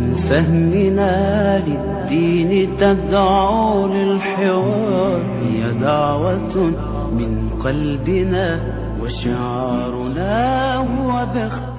فهمنا للدين تدعو للحوار، هي دعوة من قلبنا وشعارنا هو باختصار.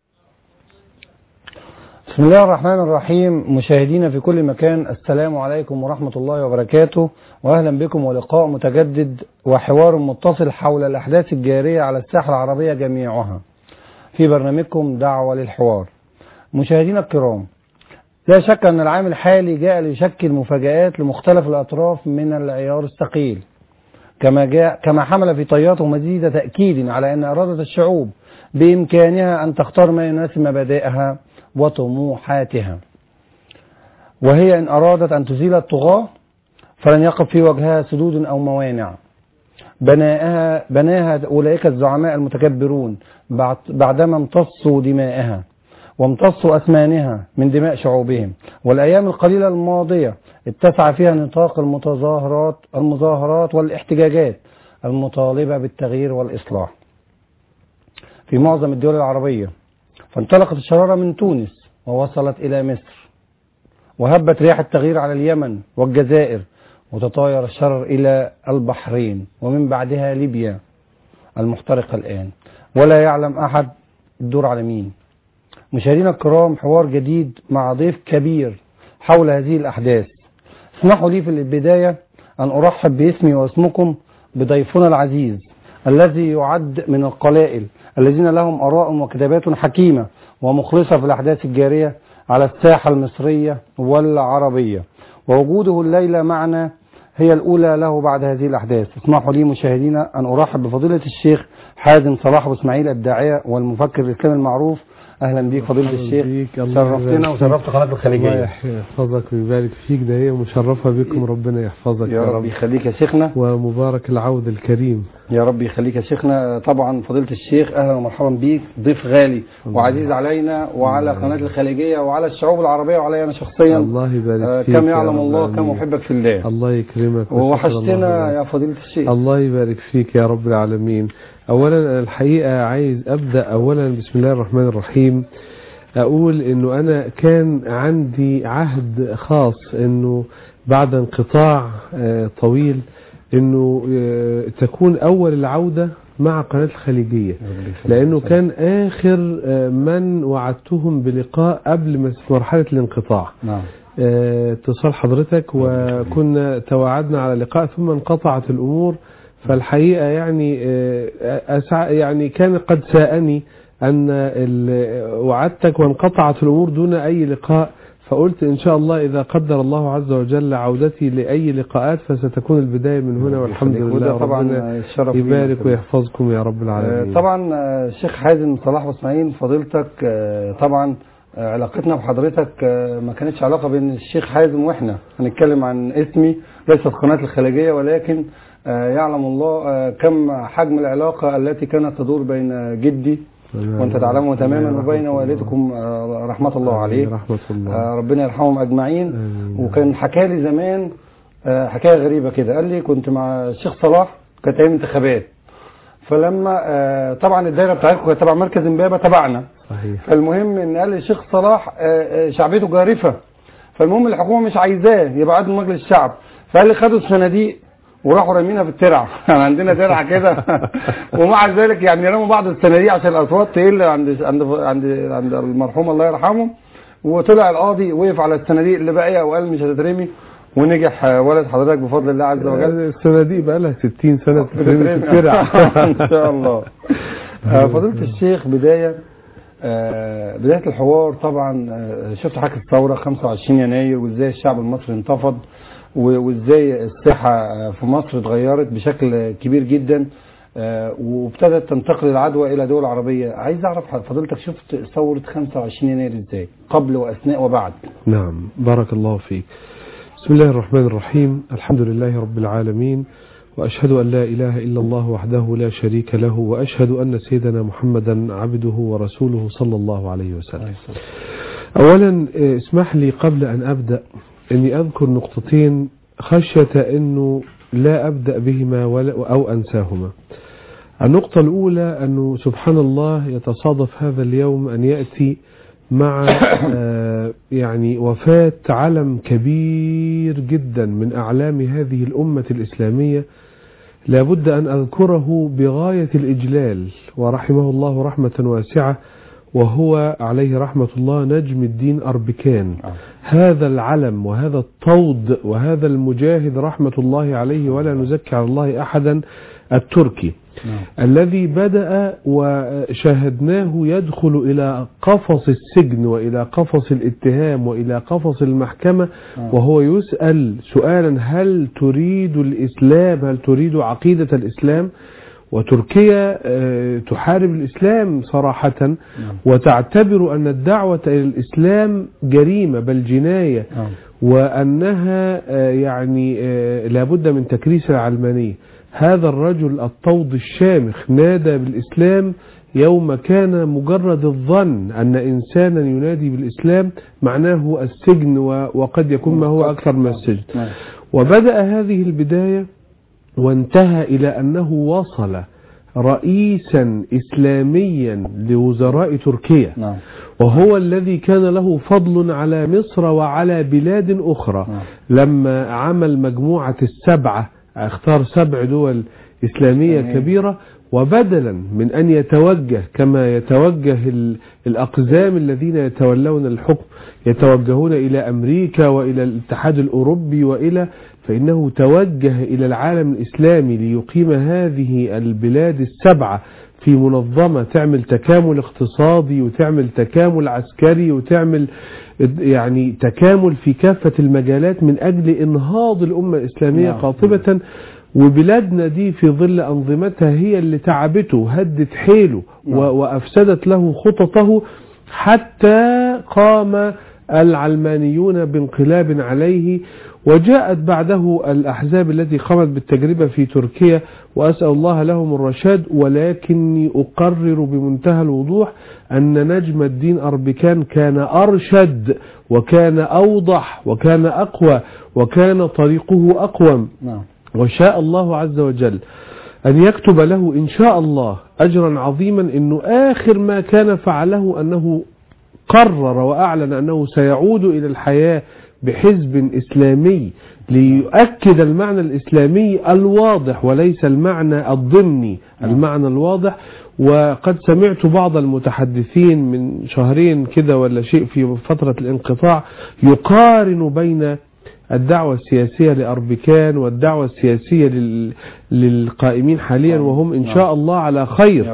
بسم الله الرحمن الرحيم. مشاهدينا في كل مكان، السلام عليكم ورحمة الله وبركاته، وأهلا بكم ولقاء متجدد وحوار متصل حول الأحداث الجارية على الساحة العربية جميعها في برنامجكم دعوة للحوار. مشاهدينا الكرام، لا شك أن العام الحالي جاء ليشكل مفاجآت لمختلف الأطراف من العيار الثقيل، كما حمل في طياته مزيد تأكيد على أن إرادة الشعوب بإمكانها أن تختار ما يناسب مبادئها وطموحاتها، وهي إن أرادت أن تزيل الطغاة فلن يقف في وجهها سدود أو موانع. بناها أولئك الزعماء المتكبرون بعدما امتصوا دماءها وامتصوا أثمانها من دماء شعوبهم. والأيام القليلة الماضية اتسع فيها نطاق المظاهرات والاحتجاجات المطالبة بالتغيير والإصلاح في معظم الدول العربية، فانطلقت الشرارة من تونس ووصلت إلى مصر، وهبت رياح التغيير على اليمن والجزائر، وتطاير الشرر إلى البحرين، ومن بعدها ليبيا المحترقة الآن، ولا يعلم أحد الدور على مين. مشاهدينا الكرام، حوار جديد مع ضيف كبير حول هذه الأحداث. اسمحوا لي في البداية أن أرحب باسمي واسمكم بضيفنا العزيز الذي يعد من القلائل الذين لهم آراء وكتابات حكيمة ومخلصة في الأحداث الجارية على الساحة المصرية والعربية، ووجوده الليلة معنا هي الأولى له بعد هذه الأحداث. اسمحوا لي مشاهدينا أن أرحب بفضيلة الشيخ حازم صلاح أبو إسماعيل، الداعية والمفكر الإسلامي المعروف. أهلا بيك فضيلة الشيخ، شرفتنا وشرفت قناة الخليجية. الله يحفظك ويبارك فيك، ده هي مشرفة بكم، ربنا يحفظك يا رب يخليك يا شيخنا، ومبارك العود الكريم يا رب يخليك يا شيخنا. طبعا فضيلة الشيخ أهلا ومرحبا بيك، ضيف غالي وعزيز علينا وعلى قناة الخليجية وعلى الشعوب العربية وعلي أنا شخصيا. الله يبارك فيك، كم يعلم الله كم أحبك في الله. الله يكرمك ووحشتنا يا فضيلة الشيخ. الله يبارك فيك يا رب العالمين. أولا الحقيقة عايز أبدأ أولا بسم الله الرحمن الرحيم، أقول إنه أنا كان عندي عهد خاص إنه بعد انقطاع طويل إنه تكون أول العودة مع قناة الخليجية، لأنه كان آخر من وعدتهم بلقاء قبل مرحلة الانقطاع. اتصال حضرتك وكنا توعدنا على لقاء ثم انقطعت الأمور. فالحقيقة يعني كان قد ساءني أن وعدتك وانقطعت الأمور دون أي لقاء، فقلت إن شاء الله إذا قدر الله عز وجل عودتي لأي لقاءات فستكون البداية من هنا، والحمد لله. طبعا الشرف يبارك ويحفظكم يا رب العالمين. طبعا الشيخ حازم صلاح واسماعيل فضيلتك، طبعا علاقتنا بحضرتك ما كانتش علاقة بين الشيخ حازم وإحنا، هنتكلم عن اسمي ليست قناة الخليجية، ولكن يعلم الله كم حجم العلاقة التي كانت تدور بين جدي وانت تعلمه تماما وبين والدكم رحمة الله عليه، رحمة الله، ربنا يرحمهم أجمعين. وكان حكى لي زمان حكاية غريبة كده، قال لي كنت مع الشيخ صلاح، كانت أيام انتخابات، فلما طبعا الدائرة بتاعتكم كانت تبع مركز امبابة تبعنا، صحيح. فالمهم ان قال لي الشيخ صلاح شعبيته جارفة، فالمهم الحكومة مش عايزاه يبقى عضو مجلس الشعب، فقال لي خدوا الصناديق وراحوا رامينها في الترع. عندنا ترعه كده ومع ذلك يعني رموا بعض الصناديق عشان الاصوات تقل عند المرحوم الله يرحمه، وطلع القاضي وقف على الصناديق اللي باقيه وقال مش هتترمي، ونجح ولد حضرتك بفضل الله عز وجل. الصناديق بقى لها 60 سنه تترمي في الترع ان شاء الله. فضيلة الشيخ، بدايه الحوار، طبعا شفت حركه الثوره 25 يناير وازاي الشعب المصري انتفض، وازاي الساحة في مصر اتغيرت بشكل كبير جدا، وابتدت تنتقل العدوى الى دول عربية. عايز اعرف فضيلتك شفت ثورة 25 يناير ازاي، قبل واثناء وبعد؟ نعم، بارك الله فيك. بسم الله الرحمن الرحيم، الحمد لله رب العالمين، وأشهد أن لا إله إلا الله وحده لا شريك له، وأشهد أن سيدنا محمدا عبده ورسوله صلى الله عليه وسلم. أولا اسمح لي قبل أن أبدأ أني أذكر نقطتين خشية أنه لا أبدأ بهما أو أنساهما. النقطة الأولى أنه سبحان الله يتصادف هذا اليوم أن يأتي مع يعني وفاة علم كبير جدا من أعلام هذه الأمة الإسلامية، لابد أن أذكره بغاية الإجلال، ورحمه الله رحمة واسعة، وهو عليه رحمة الله نجم الدين أربكان. هذا العلم وهذا الطود وهذا المجاهد رحمة الله عليه، ولا نزكي على الله أحدا، التركي الذي بدأ وشاهدناه يدخل إلى قفص السجن وإلى قفص الاتهام وإلى قفص المحكمة، وهو يسأل سؤالا: هل تريد الإسلام؟ هل تريد عقيدة الإسلام؟ وتركيا تحارب الإسلام صراحة، وتعتبر أن الدعوة إلى الإسلام جريمة بل جناية، وأنها يعني لابد من تكريس العلمانية. هذا الرجل الطود الشامخ نادى بالإسلام يوم كان مجرد الظن أن إنسانا ينادي بالإسلام معناه السجن، وقد يكون ما هو أكثر من السجن. وبدأ هذه البداية وانتهى إلى أنه وصل رئيسا إسلاميا لوزراء تركيا، وهو الذي كان له فضل على مصر وعلى بلاد أخرى. لما عمل مجموعة السبعة، اختار 7 دول إسلامية كبيرة، وبدلا من أن يتوجه كما يتوجه الأقزام الذين يتولون الحكم، يتوجهون إلى أمريكا وإلى الاتحاد الأوروبي فإنه توجه إلى العالم الإسلامي ليقيم هذه البلاد ال7 في منظمة تعمل تكامل اقتصادي وتعمل تكامل عسكري وتعمل يعني تكامل في كافة المجالات من أجل إنهاض الأمة الإسلامية قاطبة. وبلادنا دي في ظل أنظمتها هي اللي تعبته، هدت حيله وأفسدت له خططه، حتى قام العلمانيون بانقلاب عليه، وجاءت بعده الأحزاب التي قامت بالتجربة في تركيا، وأسأل الله لهم الرشاد. ولكني أقرر بمنتهى الوضوح أن نجم الدين أربكان كان أرشد وكان أوضح وكان أقوى وكان طريقه أقوم، وشاء الله عز وجل أن يكتب له إن شاء الله أجرا عظيما. إنه آخر ما كان فعله أنه قرر وأعلن أنه سيعود إلى الحياة بحزب إسلامي ليؤكد المعنى الإسلامي الواضح وليس المعنى الضمني، المعنى الواضح. وقد سمعت بعض المتحدثين من شهرين كده ولا شيء في فترة الانقطاع يقارن بين الدعوة السياسية لأربكان والدعوة السياسية للقائمين حاليا، وهم إن شاء الله على خير.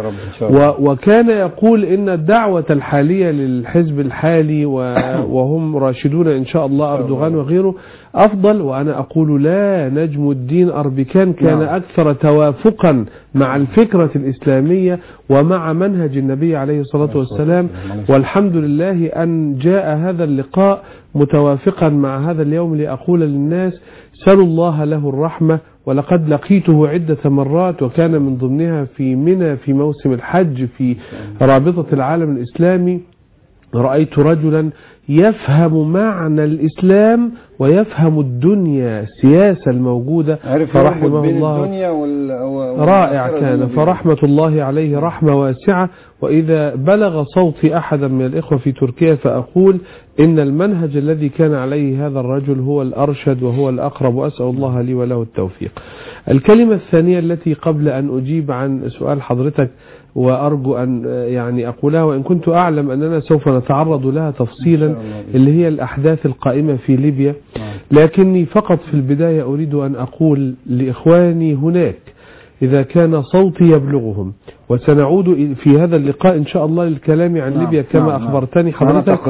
وكان يقول إن الدعوة الحالية للحزب الحالي وهم راشدون إن شاء الله أردوغان وغيره أفضل. وأنا أقول لا، نجم الدين أربكان كان أكثر توافقا مع الفكرة الإسلامية ومع منهج النبي عليه الصلاة والسلام. والحمد لله أن جاء هذا اللقاء متوافقا مع هذا اليوم لأقول للناس سلوا الله له الرحمة. ولقد لقيته عدة مرات، وكان من ضمنها في منى في موسم الحج في رابطة العالم الإسلامي. رأيت رجلا يفهم معنى الإسلام ويفهم الدنيا السياسة الموجودة، فرحمه الله رائع كان، فرحمة الله عليه رحمة واسعة. وإذا بلغ صوتي أحدا من الإخوة في تركيا فأقول إن المنهج الذي كان عليه هذا الرجل هو الأرشد وهو الأقرب، وأسأل الله لي وله التوفيق. الكلمة الثانية التي قبل أن أجيب عن سؤال حضرتك وأرجو أن يعني أقولها، وإن كنت أعلم أننا سوف نتعرض لها تفصيلا، اللي هي الأحداث القائمة في ليبيا، لكني فقط في البداية أريد أن أقول لإخواني هناك إذا كان صوتي يبلغهم، وسنعود في هذا اللقاء إن شاء الله للكلام عن ليبيا كما أخبرتني حضرتك،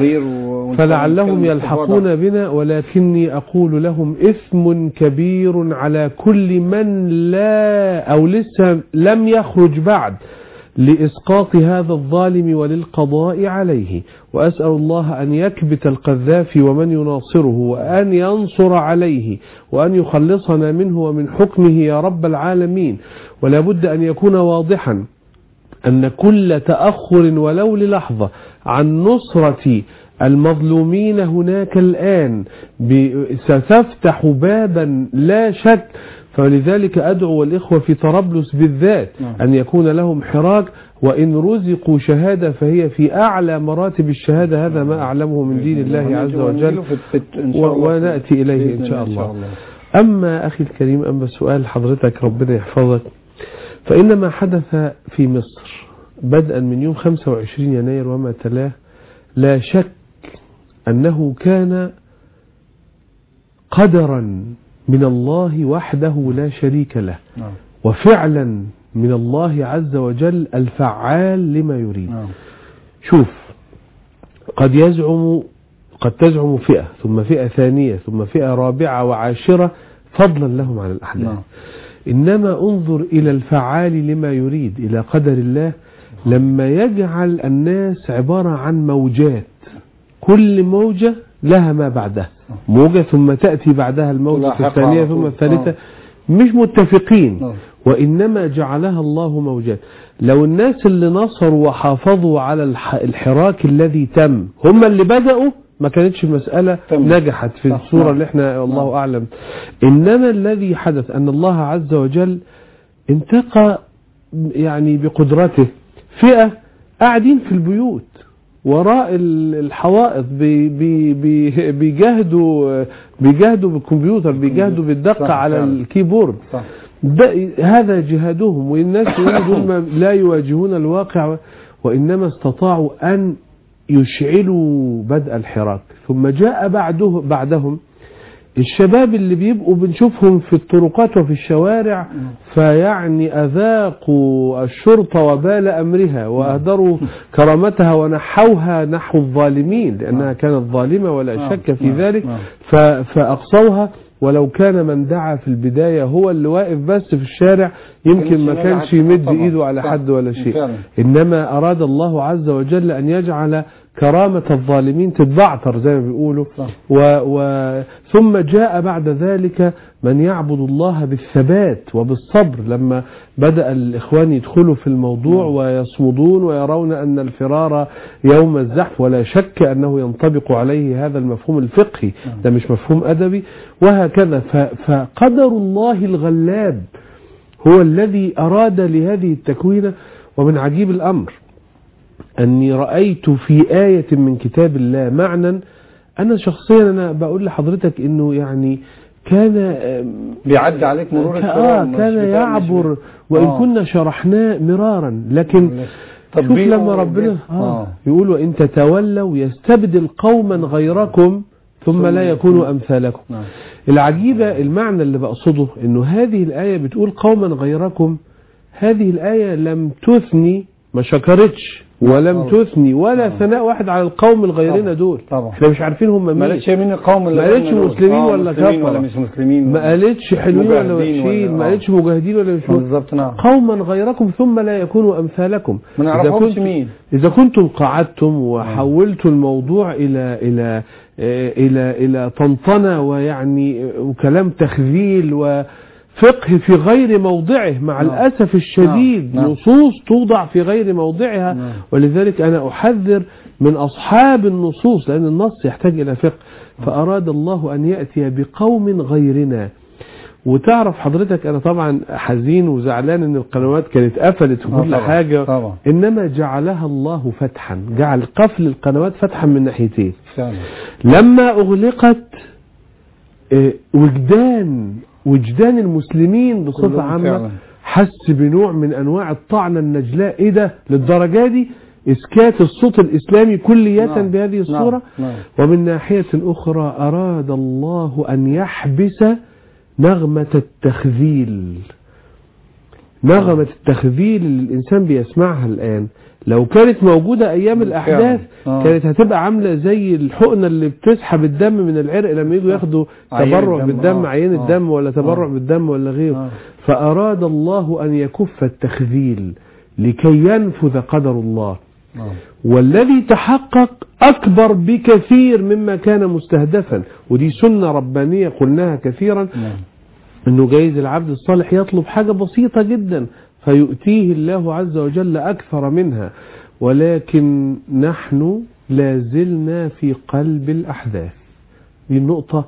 فلعلهم يلحقون بنا. ولكني أقول لهم إثم كبير على كل من لا أو لسه لم يخرج بعد لإسقاط هذا الظالم وللقضاء عليه. وأسأل الله أن يكبت القذافي ومن يناصره، وأن ينصر عليه، وأن يخلصنا منه ومن حكمه يا رب العالمين. ولا بد أن يكون واضحا أن كل تأخر ولو للحظة عن نصرة المظلومين هناك الآن ستفتح بابا لا شك. فلذلك أدعو الإخوة في طرابلس بالذات أن يكون لهم حراك. وإن رزقوا شهادة فهي في أعلى مراتب الشهادة. هذا ما أعلمه من دين الله عز وجل ونأتي إليه إن شاء الله. أما أخي الكريم، أما سؤال حضرتك ربنا يحفظك، فإن ما حدث في مصر بدءا من يوم 25 يناير وما تلاه لا شك أنه كان قدرا من الله وحده لا شريك له، وفعلا من الله عز وجل الفعال لما يريد. شوف، قد تزعم فئة ثم فئة ثانية ثم فئة رابعة وعاشرة فضلا لهم عن الأحداث. إنما انظر إلى الفعال لما يريد، إلى قدر الله، لما يجعل الناس عبارة عن موجات، كل موجة لها ما بعدها، موجة ثم تأتي بعدها الموجة الثانية ثم الثالثة، مش متفقين، وإنما جعلها الله موجات. لو الناس اللي نصروا وحافظوا على الحراك الذي تم هم اللي بدأوا، ما كانتش المسألة نجحت في الصورة اللي احنا الله أعلم. إنما الذي حدث أن الله عز وجل انتقى يعني بقدرته فئة قاعدين في البيوت وراء الحوائط بيجاهدوا بالكمبيوتر، بيجاهدوا بالدقة على الكيبورد. هذا جهادهم. والناس يقولون لا يواجهون الواقع، وإنما استطاعوا أن يشعلوا بدء الحراك. ثم جاء بعدهم الشباب اللي بيبقوا بنشوفهم في الطرقات وفي الشوارع، فيعني أذاقوا الشرطة وبال أمرها وأهدروا كرامتها ونحوها نحو الظالمين، لأنها كانت ظالمة ولا شك في ذلك، فأقصوها. ولو كان من دعا في البداية هو اللي واقف بس في الشارع يمكن ما كانش يمد إيده على حد ولا شيء. إنما أراد الله عز وجل أن يجعل كرامة الظالمين تتبعتر زي ما بيقولوا. ثم جاء بعد ذلك من يعبد الله بالثبات وبالصبر، لما بدأ الإخوان يدخلوا في الموضوع ويصمدون ويرون أن الفرار يوم الزحف، ولا شك أنه ينطبق عليه هذا المفهوم الفقهي، ده مش مفهوم أدبي، وهكذا. فقدر الله الغلاب هو الذي أراد لهذه التكوينة. ومن عجيب الأمر أني رأيت في آية من كتاب الله معنى، أنا شخصيا أنا بقول لحضرتك إنه يعني كان بيعدي عليك مرور الكرام، كان يعبر، وإن كنا شرحناه مرارا، لكن شوف لما ربنا يقول وإن تتولوا يستبدل قوما غيركم ثم لا يكونوا أمثالكم. العجيبة المعنى اللي بقصده إنه هذه الآية بتقول قوما غيركم، هذه الآية لم تثني، ما شكرتش ولم تثني ولا ثناء واحد على القوم الغيرين دول. احنا مش عارفين هم مين، ما قالتش مين القوم اللي ما قالتش مسلمين ولا كفر ولا مش مسلمين، ما قالتش حلوين ولا وحشين، ما قالتش مجاهدين ولا مش بالظبط. قوما غيركم ثم لا يكونوا امثالكم. ما نعرفهمش مين. اذا كنتم قعدتم وحولتوا الموضوع الى طنطنه ويعني وكلام تخذيل وفقه في غير موضعه، مع الأسف الشديد نصوص توضع في غير موضعها. ولذلك أنا أحذر من أصحاب النصوص، لأن النص يحتاج إلى فقه. فأراد الله أن يأتي بقوم غيرنا. وتعرف حضرتك أنا طبعا حزين وزعلان أن القنوات كانت قفلت وكل حاجة، إنما جعلها الله فتحا، جعل قفل القنوات فتحا من ناحيتين. لما أغلقت وجدان المسلمين بصفة عامة حس بنوع من أنواع الطعنة النجلاء. إيه ده للدرجة دي؟ إسكات الصوت الإسلامي كلية بهذه الصورة. ومن ناحية أخرى أراد الله أن يحبس نغمة التخذيل، نغمة التخذيل اللي الإنسان بيسمعها الآن لو كانت موجودة أيام الأحداث كانت هتبقى عاملة زي الحقنة اللي بتسحب الدم من العرق لما يجوا ياخدوا تبرع بالدم، عيين الدم ولا تبرع بالدم ولا غيره. فأراد الله أن يكف التخذيل لكي ينفذ قدر الله، والذي تحقق أكبر بكثير مما كان مستهدفا. ودي سنة ربانية قلناها كثيرا، أنه جايز العبد الصالح يطلب حاجة بسيطة جدا فيؤتيه الله عز وجل أكثر منها، ولكن نحن لازلنا في قلب الأحداث. دي النقطة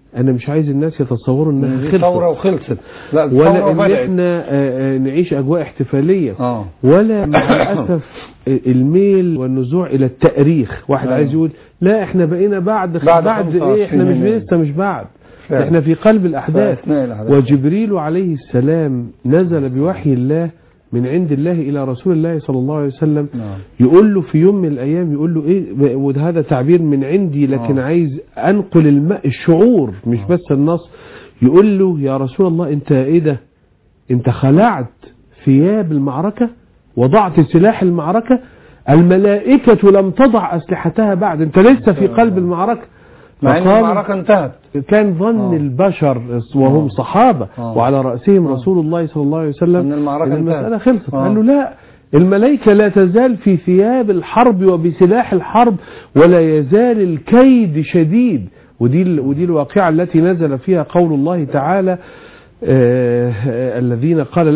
انا مش عايز الناس يتصوروا انها دي خلصت ثوره وخلصت، لا ولا ان احنا نعيش اجواء احتفاليه ولا مع الاسف الميل والنزوع الى التاريخ. واحد عايز يقول لا احنا بقينا بعد ايه، احنا مش لسه مش بعد، احنا في قلب الاحداث. وجبريل عليه السلام نزل بوحي الله من عند الله الى رسول الله صلى الله عليه وسلم، يقول له في يوم من الايام، يقول له ايه، وهذا تعبير من عندي لكن عايز انقل الشعور مش بس النص. يقول له يا رسول الله انت ايه ده، انت خلعت ثياب المعركة، وضعت سلاح المعركة، الملائكة لم تضع اسلحتها بعد، انت لسه في قلب المعركة. مع ان المعركة انتهت. كان ظن البشر وهم صحابة وعلى رأسهم رسول الله صلى الله عليه وسلم ان المسألة خلصت. قال له لا، الملائكة لا تزال في ثياب الحرب وبسلاح الحرب، ولا يزال الكيد شديد. ودي الواقعة التي نزل فيها قول الله تعالى الذين قال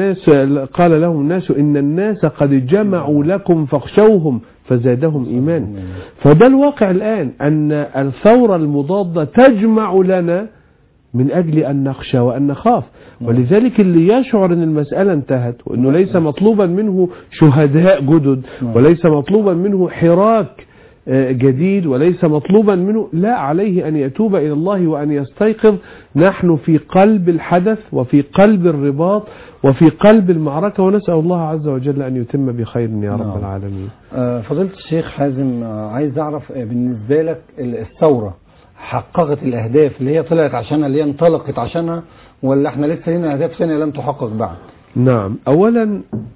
لهم الناس إن الناس قد جمعوا لكم فاخشوهم فزادهم إيمانا. فده الواقع الآن، أن الثورة المضادة تجمع لنا من أجل أن نخشى وأن نخاف. ولذلك اللي يشعر أن المسألة انتهت، وأنه ليس مطلوبا منه شهداء جدد، وليس مطلوبا منه حراك جديد، وليس مطلوبا منه، لا، عليه أن يتوب إلى الله وأن يستيقظ. نحن في قلب الحدث وفي قلب الرباط وفي قلب المعركة، ونسأل الله عز وجل أن يتم بخير يا رب العالمين. فضيلة الشيخ حازم، عايز أعرف بالنسبة لك الثورة حققت الأهداف اللي هي طلعت عشانها، اللي هي انطلقت عشانها، ولا احنا لسه لنا أهداف ثانية لم تحقق بعد؟ نعم، أولا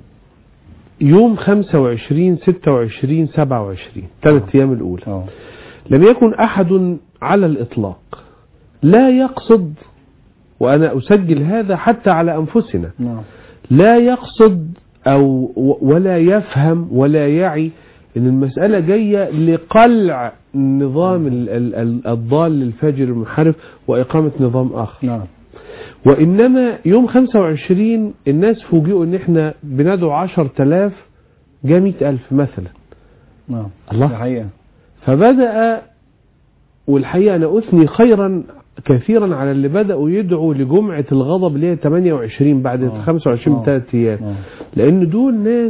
يوم 25 26 27 3 أيام الأولى لم يكن أحد على الإطلاق لا يقصد، وأنا أسجل هذا حتى على أنفسنا، لا يقصد أو ولا يفهم ولا يعي أن المسألة جاية لقلع النظام الضال الفاجر المنحرف وإقامة نظام آخر. وإنما يوم 25 الناس فوجئوا أن احنا بندعو 10,000 جاء 100,000 مثلا. الله، الحقيقة. فبدأ، والحقيقة أنا أثني خيرا كثيرا على اللي بدأوا يدعوا لجمعة الغضب اللي هي 28 بعد 25 ب3 أيام، لأن دول ناس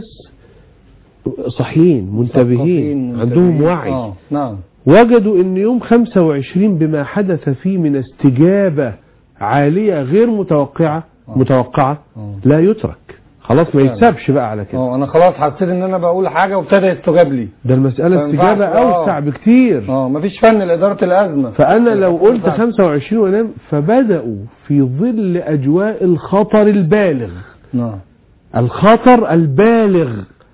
صحيين منتبهين عندهم وعي. وجدوا أن يوم 25 بما حدث فيه من استجابة عالية غير متوقعة لا يترك، خلاص ما يتسابش بقى على كده. انا خلاص حسيت ان انا بقول حاجة وابتدى يستجاب لي. ده المسألة استجابة اوسع بكتير. مفيش فن لإدارة الأزمة. فانا لو قلت 25 وانام، فبدأوا في ظل اجواء الخطر البالغ، الخطر البالغ،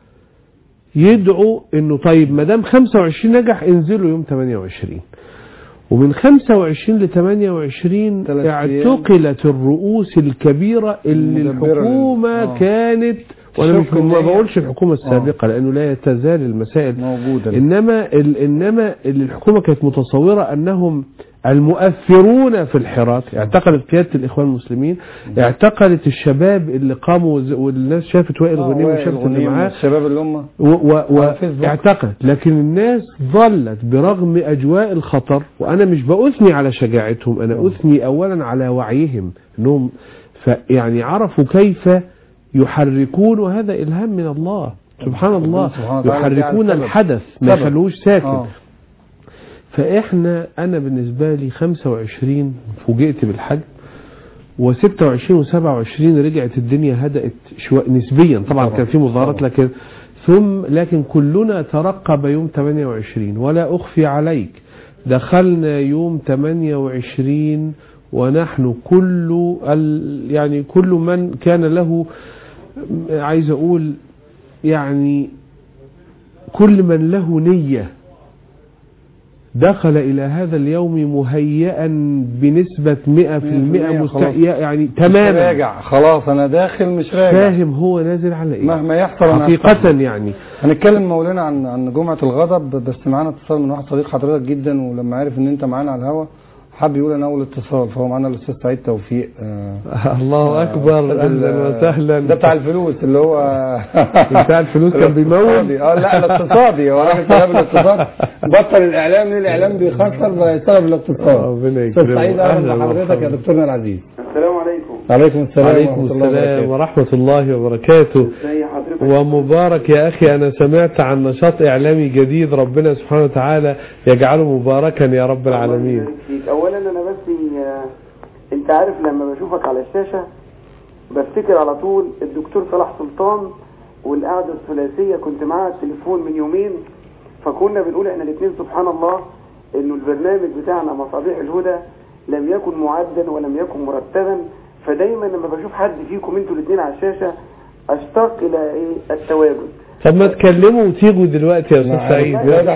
يدعوا انه طيب ما دام 25 نجح انزلوا يوم 28. ومن 25 ل 28 اعتقلت الرؤوس الكبيرة اللي الحكومة كانت، وانا مش ما بقولش الحكومة السابقة لانه لا تزال المسائل موجودة، انما اللي الحكومة كانت متصورة انهم المؤثرون في الحراك. اعتقلت قيادة الإخوان المسلمين، اعتقلت الشباب اللي قاموا، والناس شافت وائل غنيم وشافت اللي معاه الشباب اللي هم واعتقلت. لكن الناس ظلت برغم أجواء الخطر، وأنا مش بأثني على شجاعتهم، أنا أثني أولا على وعيهم أنهم يعني عرفوا كيف يحركون، وهذا إلهام من الله سبحان الله، يحركون الحدث ما يخلوش ساكن. فإحنا أنا بالنسبة لي 25 فوجئت بالحج، و26 و27 رجعت الدنيا هدأت نسبيا، طبعا كان في مظاهرات، لكن كلنا ترقب يوم 28. ولا أخفي عليك دخلنا يوم 28 ونحن كل من كان له، عايز أقول يعني كل من له نية دخل إلى هذا اليوم مهيئا بنسبة 100% يعني تماما، راجع خلاص أنا داخل مش راجع، فاهم هو نازل على إيه مهما يحصل حقيقة. يعني هنتكلم مولانا عن جمعة الغضب، بس معانا اتصال من واحد صديق حضرتك جدا، ولما عرف ان انت معانا على الهوا حب يقول انا اول اتصال، فهو معانا الاستاذ سعيد توفيق. الله اكبر، اهلا وسهلا. ده بتاع الفلوس اللي هو بتاع الفلوس كان بيمول. لا الاقتصادي، هو راجل طلب الاقتصاد، بطل الاعلام ليه؟ الاعلام بيخسر بسبب الاقتصاد. ربنا يكرمك. استاذ سعيد اهلا بحضرتك يا دكتورنا العزيز. السلام عليكم. وعليكم السلام. وعليكم السلام ورحمة الله وبركاته. ازي حضرتك؟ ومبارك يا أخي، أنا سمعت عن نشاط إعلامي جديد، ربنا سبحانه وتعالى يجعله مباركا يا رب العالمين. أولا أنا بس أنت عارف لما بشوفك على الشاشة بفتكر على طول الدكتور صلاح سلطان والقعدة الثلاثية، كنت معاه على التليفون من يومين، فكنا بنقول احنا الاثنين سبحان الله انه البرنامج بتاعنا مصابيح الهدى لم يكن معدا ولم يكن مرتبا، فدايما لما بشوف حد فيكم انتوا الاثنين على الشاشة اشتاق الى التواجد. طب ما تكلموا وتيجوا دلوقتي يا استاذ سعيد.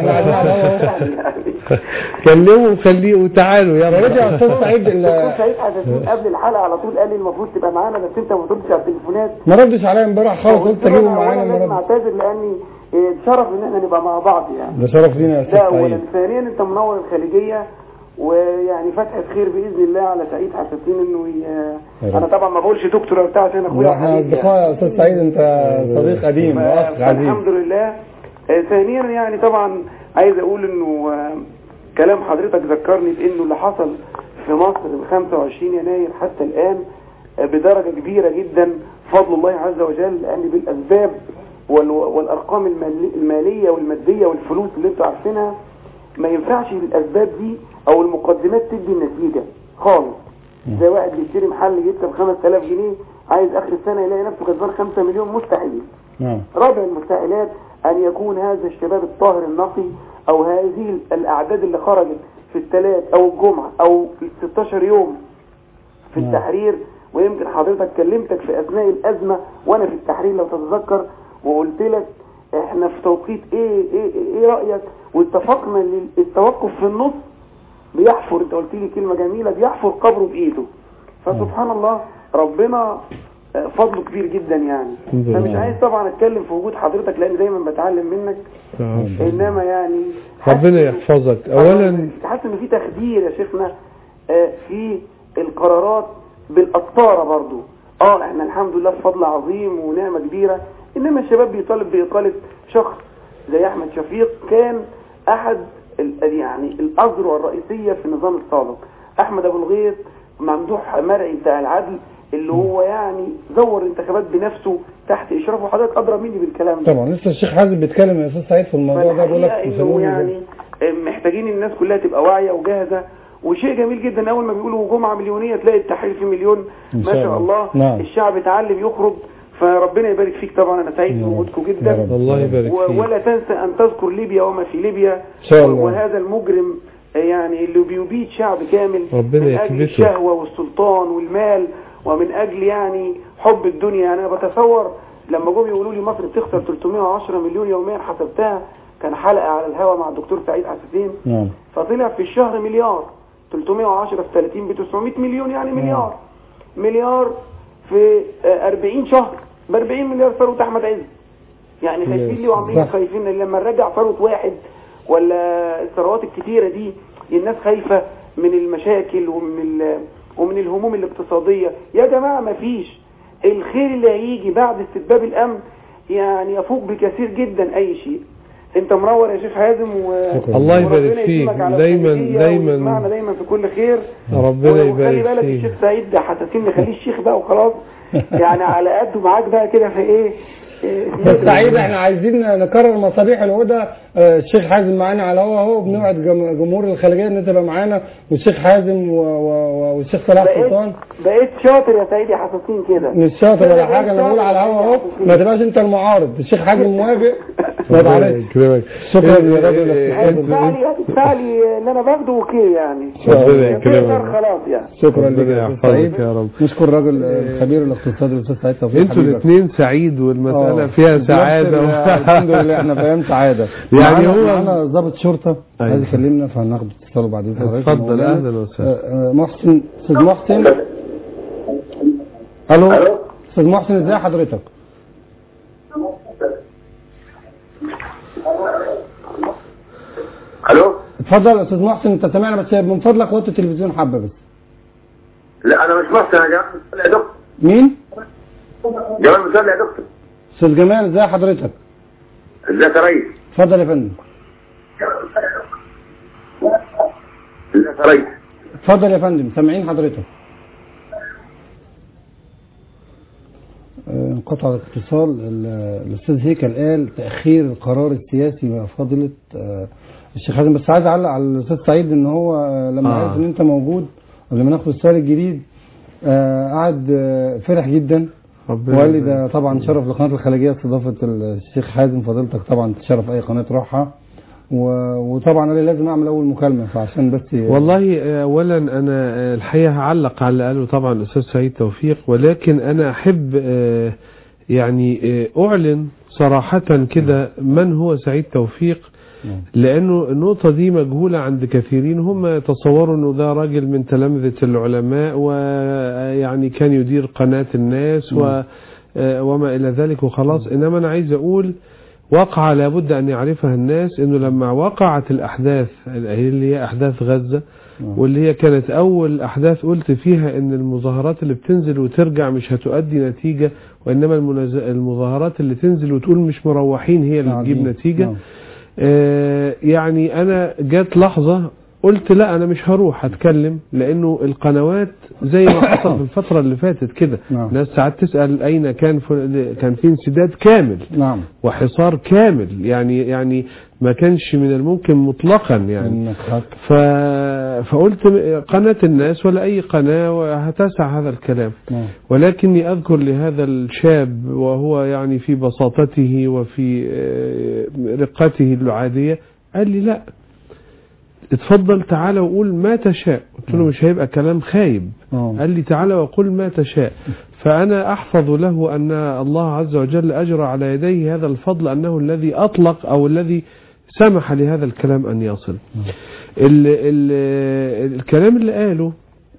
كلموا وخليه وتعالوا يا رب. يا استاذ سعيد الدكتور سعيد حساسين قبل الحلقه على طول قال لي المفروض تبقى معانا، بس انت ما بتردش على التليفونات. ما ردش عليا امبارح خالص، قلت اجيبه معانا. لازم اعتذر لاني شرف ان احنا نبقى مع بعض يعني. ده شرف لينا يا استاذ سعيد. اولا، ثانيا انت منور الخليجيه، ويعني فتحة خير باذن الله على سعيد حساسين انه انا طبعا ما بقولش دكتور ولا بتاع عشان اخويا. احنا اصدقاء يا استاذ سعيد، انت صديق قديم واخ عزيز. الحمد لله. ثانيا يعني طبعا عايز اقول انه كلام حضرتك ذكرني بانه اللي حصل في مصر ب 25 يناير حتى الان بدرجة كبيرة جدا فضل الله عز وجل، لان بالاسباب والارقام المالية والمادية والفلوس اللي انتوا عارفينها ما ينفعش الاسباب دي او المقدمات تدي النتيجة خالص. زي واحد بيشتري محل يكسب 5000 جنيه عايز اخر السنة يلاقي نفسه كسبان 5 مليون، مستحيل. رابع المستحيلات ان يكون هذا الشباب الطاهر النقي او هذه الاعداد اللي خرجت في الثلاث او الجمعة او في 16 يوم في التحرير. ويمكن حضرتك كلمتك في اثناء الازمة وانا في التحرير لو تتذكر، وقلت لك احنا في توقيت ايه رأيك، واتفقنا التوقف في النص بيحفر، انت قلت لي كلمة جميلة، بيحفر قبره بايده. فسبحان الله ربنا فضله كبير جدا يعني. فمش عايز طبعا اتكلم في وجود حضرتك لان دايما بتعلم منك، انما يعني ربنا يحفظك. اولا حاسس ان في تخدير يا شيخنا في القرارات بالقطاره برضو. احنا الحمد لله بفضل عظيم ونعمه كبيره، انما الشباب بيطالب باقاله شخص زي احمد شفيق، كان احد يعني الاذرع الرئيسيه في النظام السابق. احمد ابو الغيط ممدوح مرعي بتاع العدل اللي هو يعني زور الانتخابات بنفسه تحت اشرافه، حضرتك ادرى مني بالكلام ده. طبعا لسه الشيخ حازم بيتكلم يا استاذ سعيد في الموضوع ده، بيقول لك انه يعني محتاجين الناس كلها تبقى واعيه وجاهزه، وشيء جميل جدا اول ما بيقولوا جمعه مليونيه تلاقي التحرير في مليون ما شاء الله. نعم. الشعب اتعلم يخرج، فربنا يبارك فيك. طبعا انا سعيد بوجودكم جدا، الله يبارك فيك. ولا تنسى ان تذكر ليبيا وما في ليبيا وهذا المجرم يعني اللي بيبيد شعب كامل من اجل الشهوه والسلطان والمال ومن اجل يعني حب الدنيا. يعني انا بتصور لما جم يقولوا لي مصر بتخسر 310 مليون يوميا، حسبتها كان حلقه على الهواء مع الدكتور سعيد حساسين، فطلع في الشهر مليار. 310 في 30 ب 900 مليون، يعني مليار في 40 شهر ب 40 مليار ثروه احمد عز. يعني خايفين ليه وعاملين خايفين لما نرجع ثروه واحد ولا الثروات الكتيره دي؟ الناس خايفه من المشاكل ومن الهموم الاقتصاديه. يا جماعه ما فيش، الخير اللي هيجي بعد استتباب الامن يعني يفوق بكثير جدا اي شيء. انت منور يا شيخ حازم، الله يبارك فيك. دايما معنا دايما في كل خير. ربنا يبارك فيك. خلي بالك الشيخ سعيد ده حساسين نخليه الشيخ بقى وخلاص يعني على قده معاك بقى كده في ايه. بس سعيد احنا عايزين نكرر مصابيح الهدى. الشيخ حازم معانا على الهوا اهو، بنوعد جمهور الخليجيه ان تبقى معانا، والشيخ حازم والشيخ صلاح سلطان. بقيت شاطر يا سعيد يا حساسين كده. مش شاطر ولا حاجه، انا بقول على الهوا اهو، ما تبقاش انت المعارض. الشيخ حازم موافق. شكرا يا راجل. هتدفع لي اللي انا باخده اوكي يعني. خلاص يعني. شكرا لك يا سعيد يا رب. نشكر الراجل الخبير الاقتصادي الاستاذ سعيد توفيق. انتوا الاثنين سعيد والمساله فيها سعاده. الحمد لله احنا فاهم سعاده. يعني هو معانا ضابط شرطه عايز يكلمنا، فهناخد اتصاله بعد اذنك. اتفضل. اهلا وسهلا. محسن، استاذ محسن. الو استاذ محسن، ازي حضرتك؟ الو اتفضل يا استاذ محسن، انت سامعنا بس من فضلك وطي التلفزيون حبه بس. لا انا مش محسن، انا جمال يا دكتور. مين؟ جمال مسلي يا دكتور. استاذ جمال ازي حضرتك؟ ازيك يا ريس؟ اتفضل يا فندم. ازيك يا ريس؟ اتفضل يا فندم، سامعين حضرتك. انقطع الاتصال. الاستاذ هيكل قال تاخير القرار السياسي بفضيله الشيخ حازم، بس عايز اعلق على الاستاذ سعيد ان هو لما عرف ان انت موجود قبل ما ناخد السؤال الجديد قعد فرح جدا وقال لي ده طبعا شرف لقناه الخليجيه استضافه الشيخ حازم، فضيلتك طبعا تشرف اي قناه روحها، وطبعا انا لازم اعمل اول مكالمه فعشان بس والله اولا انا الحقيقه هعلق على اللي قاله طبعا الاستاذ سعيد توفيق، ولكن انا احب يعني اعلن صراحه كده من هو سعيد توفيق، لانه النقطه دي مجهوله عند كثيرين. هم يتصوروا انه ده راجل من تلامذه العلماء ويعني كان يدير قناه الناس وما الى ذلك وخلاص. انما انا عايز اقول واقعة لابد أن يعرفها الناس، أنه لما وقعت الأحداث اللي هي أحداث غزة واللي هي كانت أول أحداث قلت فيها أن المظاهرات اللي بتنزل وترجع مش هتؤدي نتيجة، وإنما المظاهرات اللي تنزل وتقول مش مروحين هي اللي تجيب نتيجة. يعني أنا جات لحظة قلت لا أنا مش هروح أتكلم، لأنه القنوات زي ما حصل في الفترة اللي فاتت كده ناس ساعات تسأل أين كان في انسداد كامل وحصار كامل، يعني ما كانش من الممكن مطلقا يعني. فقلت قناة الناس ولا أي قناة هتسع هذا الكلام، ولكني أذكر لهذا الشاب وهو يعني في بساطته وفي رقته العادية قال لي لا اتفضل تعالى وقول ما تشاء. قلت له مش هيبقى كلام خايب. قال لي تعالى وقول ما تشاء. فأنا أحفظ له أن الله عز وجل أجرى على يديه هذا الفضل، أنه الذي أطلق أو الذي سمح لهذا الكلام أن يصل. الكلام اللي قاله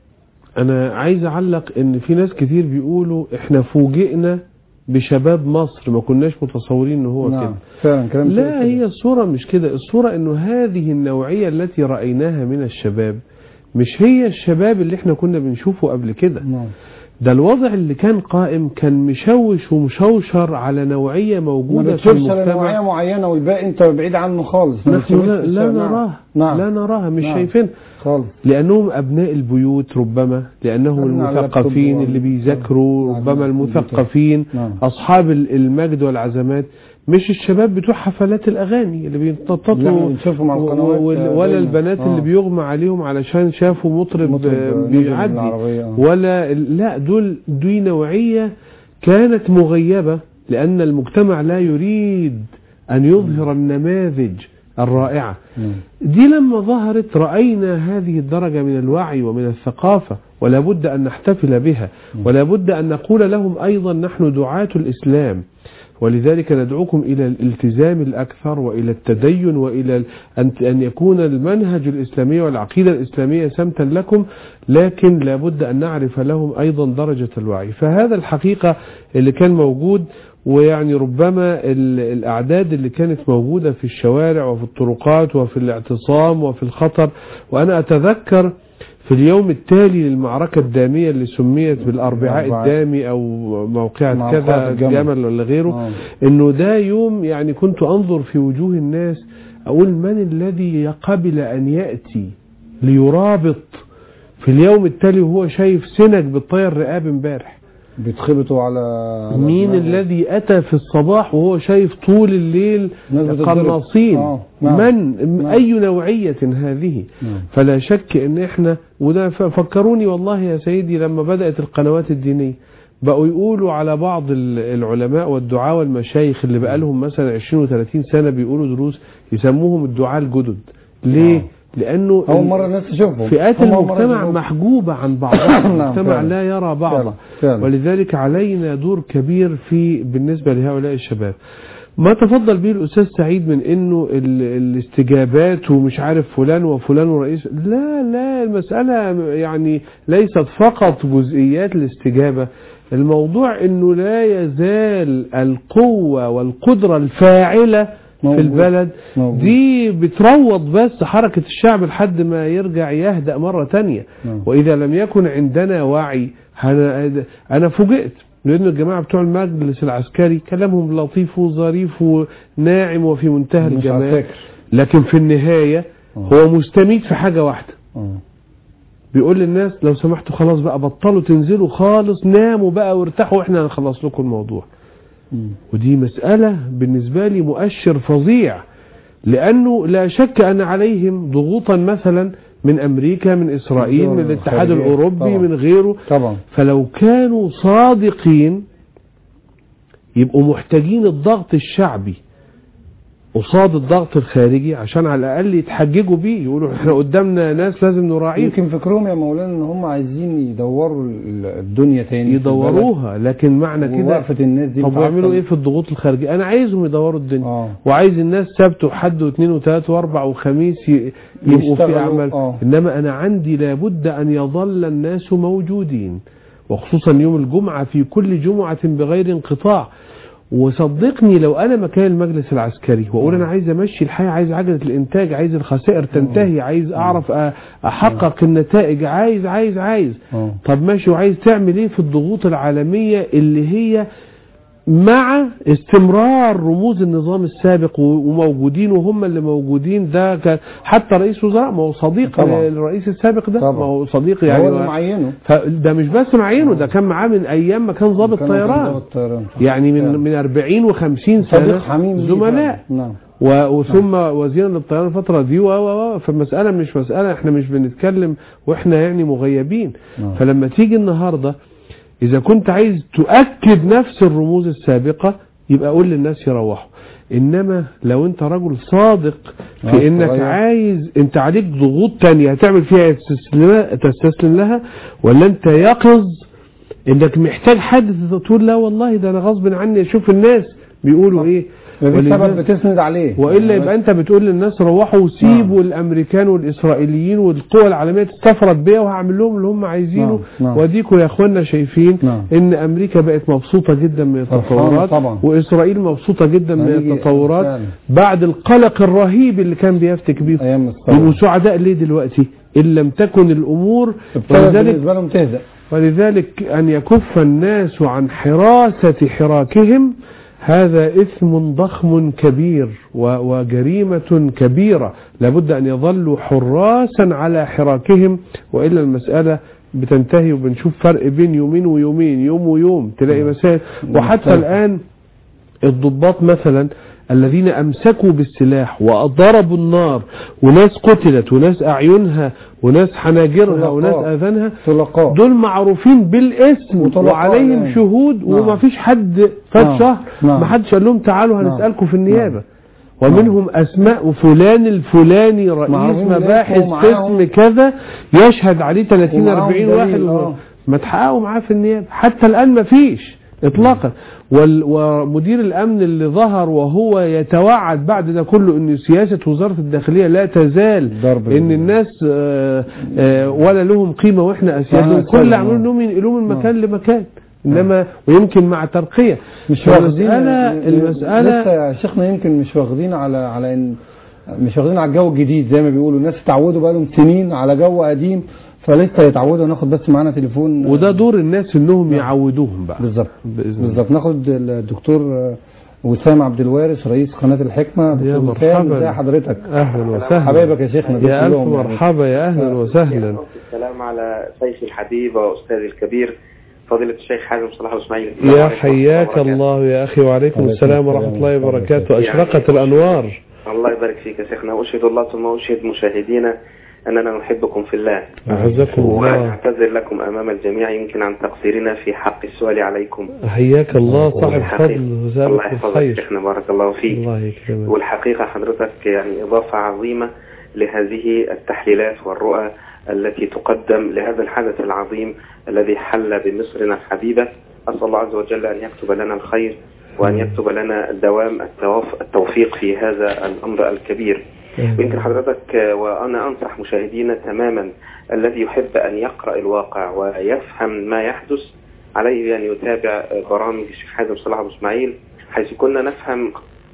أنا عايز أعلق أن في ناس كثير بيقولوا إحنا فوجئنا بشباب مصر ما كناش متصورين انه هو كده. فعلا كلام لا هي الصورة مش كده، الصورة انه هذه النوعية التي رأيناها من الشباب مش هي الشباب اللي احنا كنا بنشوفه قبل كده. ده الوضع اللي كان قائم كان مشوش ومشوشر على نوعية موجودة في المجتمع، نوعية معينة والباقي انت بعيد عنه خالص. نحن لا نراها. لا نراها مش شايفين خالص، لأنهم أبناء البيوت ربما، لأنهم المثقفين اللي بيذاكروا ربما المثقفين أصحاب المجد والعزمات، مش الشباب بتوع حفلات الأغاني اللي بينططوا ولا البنات اللي بيغمى عليهم علشان شافوا مطرب بيعدي ولا لا. دي نوعية كانت مغيبة، لأن المجتمع لا يريد أن يظهر النماذج الرائعة دي. لما ظهرت رأينا هذه الدرجة من الوعي ومن الثقافة، ولا بد أن نحتفل بها، ولا بد أن نقول لهم أيضا نحن دعاة الإسلام، ولذلك ندعوكم إلى الالتزام الأكثر وإلى التدين وإلى أن يكون المنهج الإسلامي والعقيدة الإسلامية سمتا لكم، لكن لا بد أن نعرف لهم أيضا درجة الوعي. فهذا الحقيقة اللي كان موجود، ويعني ربما الأعداد اللي كانت موجودة في الشوارع وفي الطرقات وفي الاعتصام وفي الخطر. وأنا أتذكر في اليوم التالي للمعركة الدامية اللي سميت بالأربعاء الدامي أو موقعة كذا جمل ولا غيره، إنه ده يوم يعني كنت أنظر في وجوه الناس أقول من الذي قبل أن يأتي ليرابط في اليوم التالي وهو شايف سنج بالطير رقاب امبارح بيتخبطوا على مين الذي أتى في الصباح وهو شايف طول الليل قناصين من أي نوعية هذه. فلا شك ان احنا، وده فكروني والله يا سيدي لما بدأت القنوات الدينية بقوا يقولوا على بعض العلماء والدعاء والمشايخ اللي بقالهم مثلا 20 و30 سنة بيقولوا دروس يسموهم الدعاء الجدد. ليه؟ لأنه أول مرة الناس تشوفهم، فئات المجتمع محجوبة عن بعضها، المجتمع لا يرى بعضها، ولذلك علينا دور كبير بالنسبة لهؤلاء الشباب. ما تفضل به الأستاذ سعيد من إنه الاستجابات ومش عارف فلان وفلان ورئيس، لا المسألة يعني ليست فقط جزئيات الاستجابة، الموضوع إنه لا يزال القوة والقدرة الفاعلة في البلد دي بتروض بس حركة الشعب لحد ما يرجع يهدأ مرة تانية. وإذا لم يكن عندنا وعي أنا فوجئت لأن الجماعة بتوع المجلس العسكري كلامهم لطيف وظريف وناعم وفي منتهى الجمال، لكن في النهاية هو مستميت في حاجة واحدة. بيقول للناس لو سمحتوا خلاص بقى بطلوا تنزلوا خالص، ناموا بقى وارتاحوا واحنا هنخلص لكم الموضوع. ودي مسألة بالنسبة لي مؤشر فظيع، لأنه لا شك أن عليهم ضغوطا مثلا من أمريكا، من إسرائيل، من الاتحاد الأوروبي طبعا. من غيره طبعا. فلو كانوا صادقين يبقوا محتاجين الضغط الشعبي قصاد الضغط الخارجي عشان على الأقل يتحججوا بيه، يقولوا احنا قدامنا ناس لازم نراعيهم. يمكن فكرهم يا مولانا ان هم عايزين يدوروا الدنيا تاني، يدوروها، لكن معنى كده وقفة الناس دي طب يعملوا ايه في الضغوط الخارجية؟ انا عايزهم يدوروا الدنيا وعايز الناس سبت وحد واثنين وثلاث واربع وخميس يبقوا في اعمال. انما انا عندي لابد ان يظل الناس موجودين، وخصوصا يوم الجمعة في كل جمعة بغير انقطاع. وصدقني لو انا مكان المجلس العسكري واقول انا عايز امشي الحياة، عايز عجلة الانتاج، عايز الخسائر تنتهي، عايز اعرف احقق النتائج، عايز طب ماشي، وعايز تعمل ايه في الضغوط العالمية اللي هي مع استمرار رموز النظام السابق وموجودين، وهم اللي موجودين. ده كان حتى رئيس وزراء ما هو صديق الرئيس السابق ده، ما هو صديق يعني هو اللي معينه. ده مش بس معينه، ده كان معاه من ايام ما كان ضابط طيران، يعني من 40 و50 سنة زملاء. وثم وزيرا للطيران الفترة دي فالمسألة مش مسألة احنا مش بنتكلم واحنا يعني مغيبين. فلما تيجي النهاردة إذا كنت عايز تؤكد نفس الرموز السابقة يبقى قول للناس يروحوا. إنما لو أنت رجل صادق في إنك عايز، أنت عليك ضغوط تانية هتعمل فيها تستسلم لها، ولا أنت يقظ إنك محتاج حد تقول لا والله ده أنا غصب عني أشوف الناس بيقولوا إيه، بالسبب بتسند عليه، وإلا يبقى أنت بتقول للناس روحوا وسيبوا الأمريكان والإسرائيليين والقوى العالمية تستفرد بيها وهعمل لهم اللي هم عايزينه. وديكوا يا أخوانا شايفين إن أمريكا بقت مبسوطة جدا من التطورات، وإسرائيل مبسوطة جدا من التطورات بعد القلق الرهيب اللي كان بيفتك بيه. وسعداء ليه دلوقتي إن لم تكن الأمور بالنسبة لهم تهدأ؟ ولذلك أن يكف الناس عن حراسة حراكهم هذا إثم ضخم كبير وجريمة كبيرة، لابد أن يظلوا حراسا على حراكهم، وإلا المسألة بتنتهي وبنشوف فرق بين يومين ويومين، يوم ويوم تلاقي مسائل. وحتى الآن الضباط مثلا الذين أمسكوا بالسلاح وضربوا النار وناس قتلت وناس أعينها وناس حناجرها وناس آذانها، دول معروفين بالاسم وعليهم شهود، وما فيش حد فات شهر ما حدش قال لهم تعالوا هنسألكم في النيابة. ومنهم أسماء وفلان الفلاني رئيس مباحث قسم كذا يشهد عليه 30-40 واحد ما تحققوا معاه في النيابة. حتى الآن ما فيش إطلاقا. ومدير الأمن اللي ظهر وهو يتوعد بعد ده كله أن سياسة وزارة الداخلية لا تزال، أن الناس ولا لهم قيمة وإحنا أسيادهم، كل عملوا أنهم ينقلوا من مكان لمكان، إنما ويمكن مع ترقية. مش واخدين المسألة لسه يا شيخنا، يمكن مش واخدين على إن مش واخدين على الجو الجديد زي ما بيقولوا. الناس اتعودوا بقى لهم سنين على جو قديم، فلسه يتعودوا. ناخد بس معانا تليفون، وده دور الناس انهم يعودوهم بقى. بالظبط. ناخد الدكتور وسام عبد الوارث رئيس قناة الحكمة. يا مرحبا، ازي حضرتك؟ اهلا وسهلا حبايبك يا شيخنا. يا الف مرحبا، يا اهلا وسهلا. السلام على شيخي الحبيب واستاذي الكبير فضيلة الشيخ حازم صلاح أبو اسماعيل. يا حياك الله يا اخي، وعليكم السلام ورحمة الله وبركاته. اشرقت الانوار. الله يبارك فيك يا شيخنا. أشهد الله ثم أشهد مشاهدينا أننا نحبكم في الله. أعزكم الله. ونعتذر لكم أمام الجميع يمكن عن تقصيرنا في حق السؤال عليكم. حياك الله صاحب فضل. الله يحفظك شيخنا، بارك الله فيك. الله يكرمك. والحقيقة حضرتك يعني إضافة عظيمة لهذه التحليلات والرؤى التي تقدم لهذا الحدث العظيم الذي حل بمصرنا الحبيبة. أسأل الله عز وجل أن يكتب لنا الخير وأن يكتب لنا دوام التوفيق في هذا الأمر الكبير. ويمكن حضرتك وأنا أنصح مشاهدينا تماما الذي يحب أن يقرأ الواقع ويفهم ما يحدث عليه أن يتابع برامج الشيخ حازم صلاح أبو اسماعيل، حيث كنا نفهم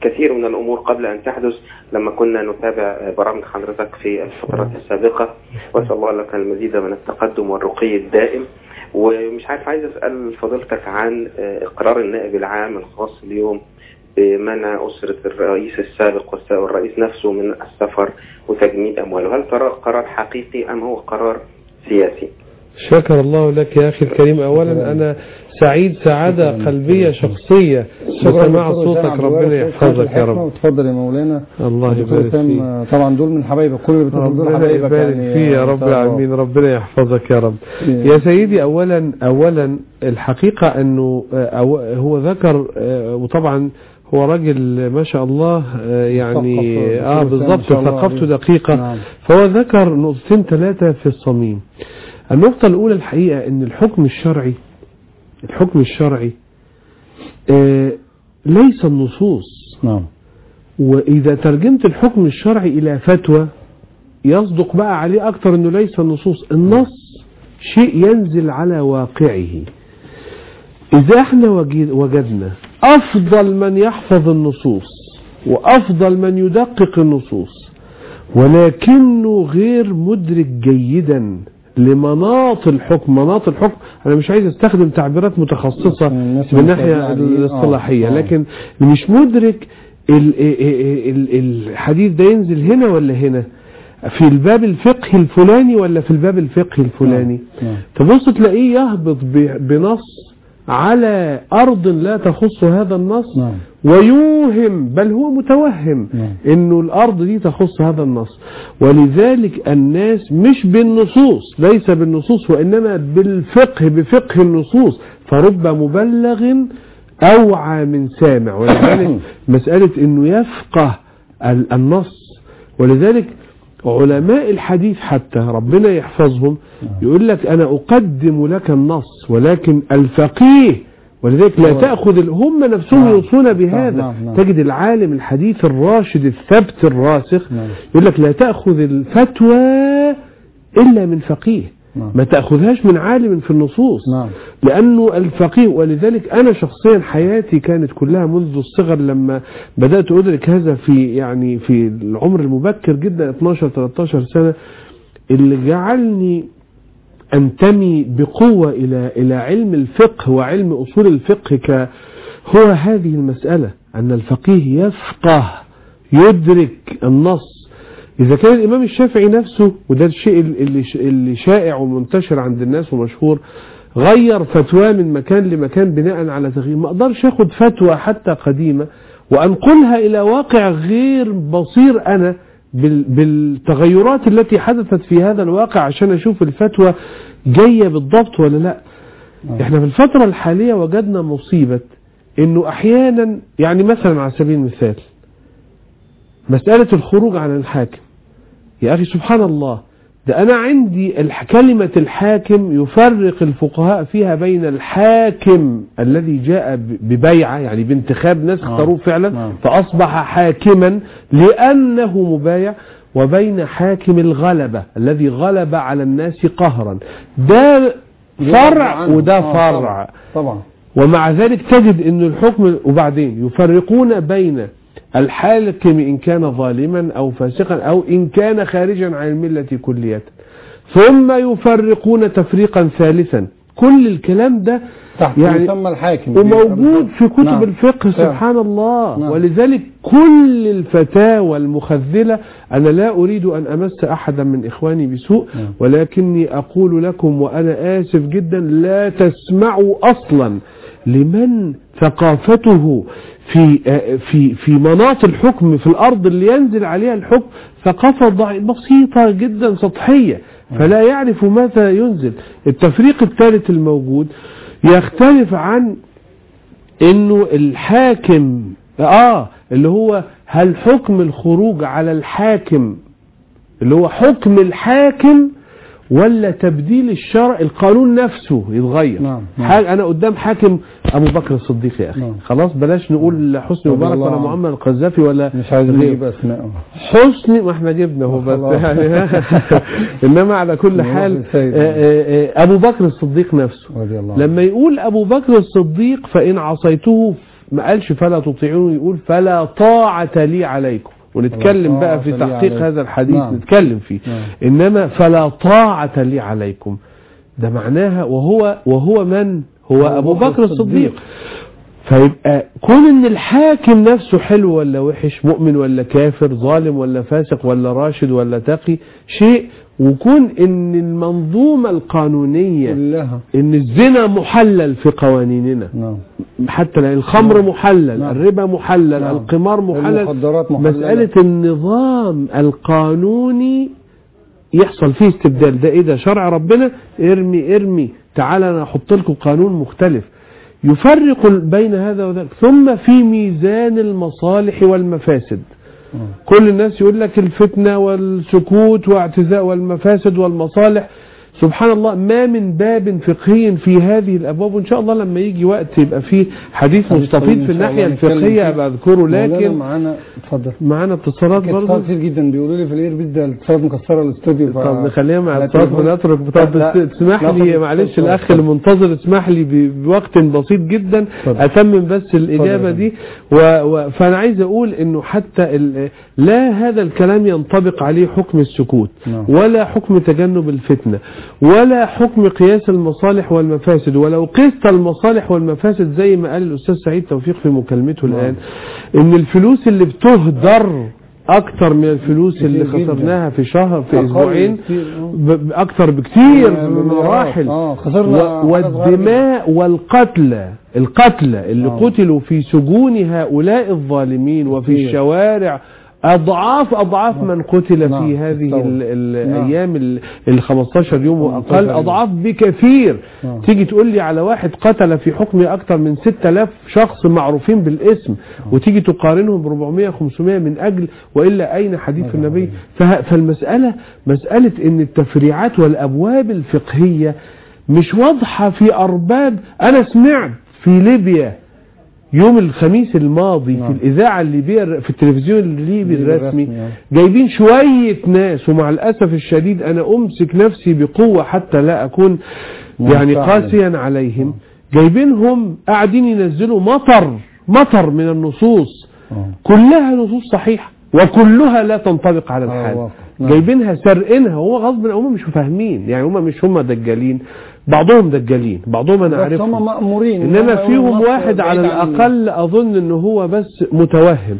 كثير من الأمور قبل أن تحدث لما كنا نتابع برامج حضرتك في الفترات السابقة. وأسأل الله لك المزيد من التقدم والرقي الدائم. ومش عايز أسأل فضيلتك عن قرار النائب العام الخاص اليوم بمنع أسرة الرئيس السابق والرئيس نفسه من السفر وتجميد أمواله. هل ترى قرار حقيقي أم هو قرار سياسي؟ شكر الله لك يا أخي الكريم. أولا أنا سعيد سعادة قلبية شخصية بسماع صوتك. ربنا يحفظك يا رب. تفضل يا مولانا. الله يبارك فيك. طبعا دول من حبايبك، كل اللي بتقول دول حبايبك يعني فيه يا رب العالمين. ربنا يحفظك يا رب. يا سيدي أولا الحقيقة أنه هو ذكر، وطبعا هو راجل ما شاء الله يعني بالضبط ثقافته دقيقة. نعم. فهو ذكر نقطتين ثلاثة في الصميم. النقطة الأولى الحقيقة أن الحكم الشرعي ليس النصوص. نعم. وإذا ترجمت الحكم الشرعي إلى فتوى يصدق بقى عليه أكتر أنه ليس النصوص. النص شيء ينزل على واقعه. إذا احنا وجدنا أفضل من يحفظ النصوص وأفضل من يدقق النصوص ولكنه غير مدرك جيدا لمناط الحكم. أنا مش عايز استخدم تعبيرات متخصصة من الناحية الاصطلاحية، لكن مش مدرك الحديث ده ينزل هنا ولا هنا، في الباب الفقهي الفلاني ولا في الباب الفقهي الفلاني. تبص تلاقيه يهبط بنص على أرض لا تخص هذا النص. نعم. ويوهم بل هو متوهم. نعم. إنه الأرض دي تخص هذا النص. ولذلك الناس مش بالنصوص، ليس بالنصوص وإنما بالفقه، بفقه النصوص. فرب مبلغ أوعى من سامع. ولذلك مسألة إنه يفقه النص. ولذلك علماء الحديث حتى ربنا يحفظهم يقول لك أنا أقدم لك النص ولكن الفقيه. ولذلك لا تأخذ هم نفسهم يوصون بهذا. تجد العالم الحديث الراشد الثبت الراسخ يقول لك لا تأخذ الفتوى إلا من فقيه. ما تأخذهاش من عالم في النصوص. لأنه الفقيه. ولذلك أنا شخصيا حياتي كانت كلها منذ الصغر لما بدأت أدرك هذا في العمر المبكر جدا 12-13 سنة، اللي جعلني أنتمي بقوة إلى علم الفقه وعلم أصول الفقه هو هذه المسألة، أن الفقيه يفقه يدرك النص. إذا كان الإمام الشافعي نفسه، وده الشيء اللي شائع ومنتشر عند الناس ومشهور، غير فتوى من مكان لمكان بناء على تغيير، ما أقدرش أخد فتوى حتى قديمة وأنقلها إلى واقع غير بصير أنا بالتغيرات التي حدثت في هذا الواقع عشان أشوف الفتوى جاية بالضبط ولا لا. إحنا في الفترة الحالية وجدنا مصيبة إنه أحيانا يعني مثلا على سبيل المثال مسألة الخروج عن الحاكم. يا أخي سبحان الله، ده أنا عندي كلمة الحاكم يفرق الفقهاء فيها بين الحاكم الذي جاء ببيعة يعني بانتخاب ناس اختاروه فعلا فأصبح حاكما لأنه مبايع، وبين حاكم الغلبة الذي غلب على الناس قهرا. ده فرع وده فرع طبعا. ومع ذلك تجد أن الحكم، وبعدين يفرقون بين الحاكم إن كان ظالما أو فاسقا أو إن كان خارجا عن الملة كلية، ثم يفرقون تفريقا ثالثا. كل الكلام ده يعني يسمى الحاكم وموجود في كتب الفقه. سبحان الله. ولذلك كل الفتاوى المخذلة، أنا لا أريد أن أمس أحدا من إخواني بسوء، ولكني أقول لكم وأنا آسف جدا لا تسمعوا أصلا لمن ثقافته في مناط الحكم في الأرض اللي ينزل عليها الحكم ثقافة بسيطة جدا سطحية، فلا يعرف ماذا ينزل. التفريق الثالث الموجود يختلف عن انه الحاكم اللي هو هل حكم الخروج على الحاكم اللي هو حكم الحاكم ولا تبديل الشرع القانون نفسه يتغير. أنا قدام حاكم أبو بكر الصديق يا أخي. خلاص بلاش نقول حسني مبارك ولا محمد القذافي ولا مش عايز نجيب أسماء. حسني ما احنا جبنا هو بس يعني إنما على كل حال أبو بكر الصديق نفسه لما يقول أبو بكر الصديق فإن عصيته ما قالش فلا تطيعون، يقول فلا طاعة لي عليكم، ونتكلم بقى في تحقيق هذا الحديث. نعم. نتكلم فيه. نعم. إنما فلا طاعة لي عليكم ده معناها وهو من هو أبو بكر الصديق. فيبقى كون ان الحاكم نفسه حلو ولا وحش، مؤمن ولا كافر، ظالم ولا فاسق ولا راشد ولا تقي شيء، وكون ان المنظومة القانونية كلها ان الزنا محلل في قوانيننا. نعم. حتى الخمر محلل. نعم. الربا محلل. نعم. القمار محلل. مسألة النظام القانوني يحصل فيه استبدال. ده ايه ده؟ شرع ربنا، ارمي تعالى انا احط لكم قانون مختلف يفرق بين هذا وذاك. ثم في ميزان المصالح والمفاسد. كل الناس يقول لك الفتنة والسكوت واعتزاء والمفاسد والمصالح. سبحان الله، ما من باب فقهي في هذه الأبواب. وإن شاء الله لما يجي وقت يبقى فيه حديث مستفيض في الناحية الفقهية أبقى أذكره. لكن معانا اتصالات برضه كتير جدا بيقولوا لي في الايربيس ده الاتصالات مكسرة الاستوديو. طب نخليها مع الاتصالات ونترك. طب اسمح لي معلش الأخ المنتظر اسمح لي بوقت بسيط جدا أتمم بس الإجابة دي. فأنا عايز أقول إنه حتى لا هذا الكلام ينطبق عليه حكم السكوت ولا حكم تجنب الفتنة ولا حكم قياس المصالح والمفاسد. ولو قيست المصالح والمفاسد زي ما قال الأستاذ سعيد توفيق في مكالمته الآن، إن الفلوس اللي بتهدر أكتر من الفلوس اللي خسرناها في شهر في أسبوعين أكتر بكتير بمراحل. والدماء والقتلى اللي قتلوا في سجون هؤلاء الظالمين وفي الشوارع أضعاف من قتل في هذه الأيام 15 يوم وأقل، أضعاف بكثير. تيجي تقول لي على واحد قتل في حكمه أكثر من 6000 شخص معروفين بالاسم، وتيجي تقارنهم ب 400-500 من أجل، وإلا أين حديث النبي؟ فالمسألة مسألة إن التفريعات والأبواب الفقهية مش واضحة في أرباب. أنا سمعت في ليبيا يوم الخميس الماضي في الإذاعة الليبية في التلفزيون الليبي الرسمي جايبين شوية ناس، ومع الأسف الشديد أنا أمسك نفسي بقوة حتى لا أكون يعني قاسيا عليهم، جايبينهم قاعدين ينزلوا مطر من النصوص كلها نصوص صحيحة وكلها لا تنطبق على الحال. جايبينها سرقينها، هو غصب هم مش فاهمين يعني، هم دجالين، بعضهم دجالين، بعضهم انا عارفهم، هم مأمورين، انما فيهم واحد على الاقل اظن ان هو بس متوهم.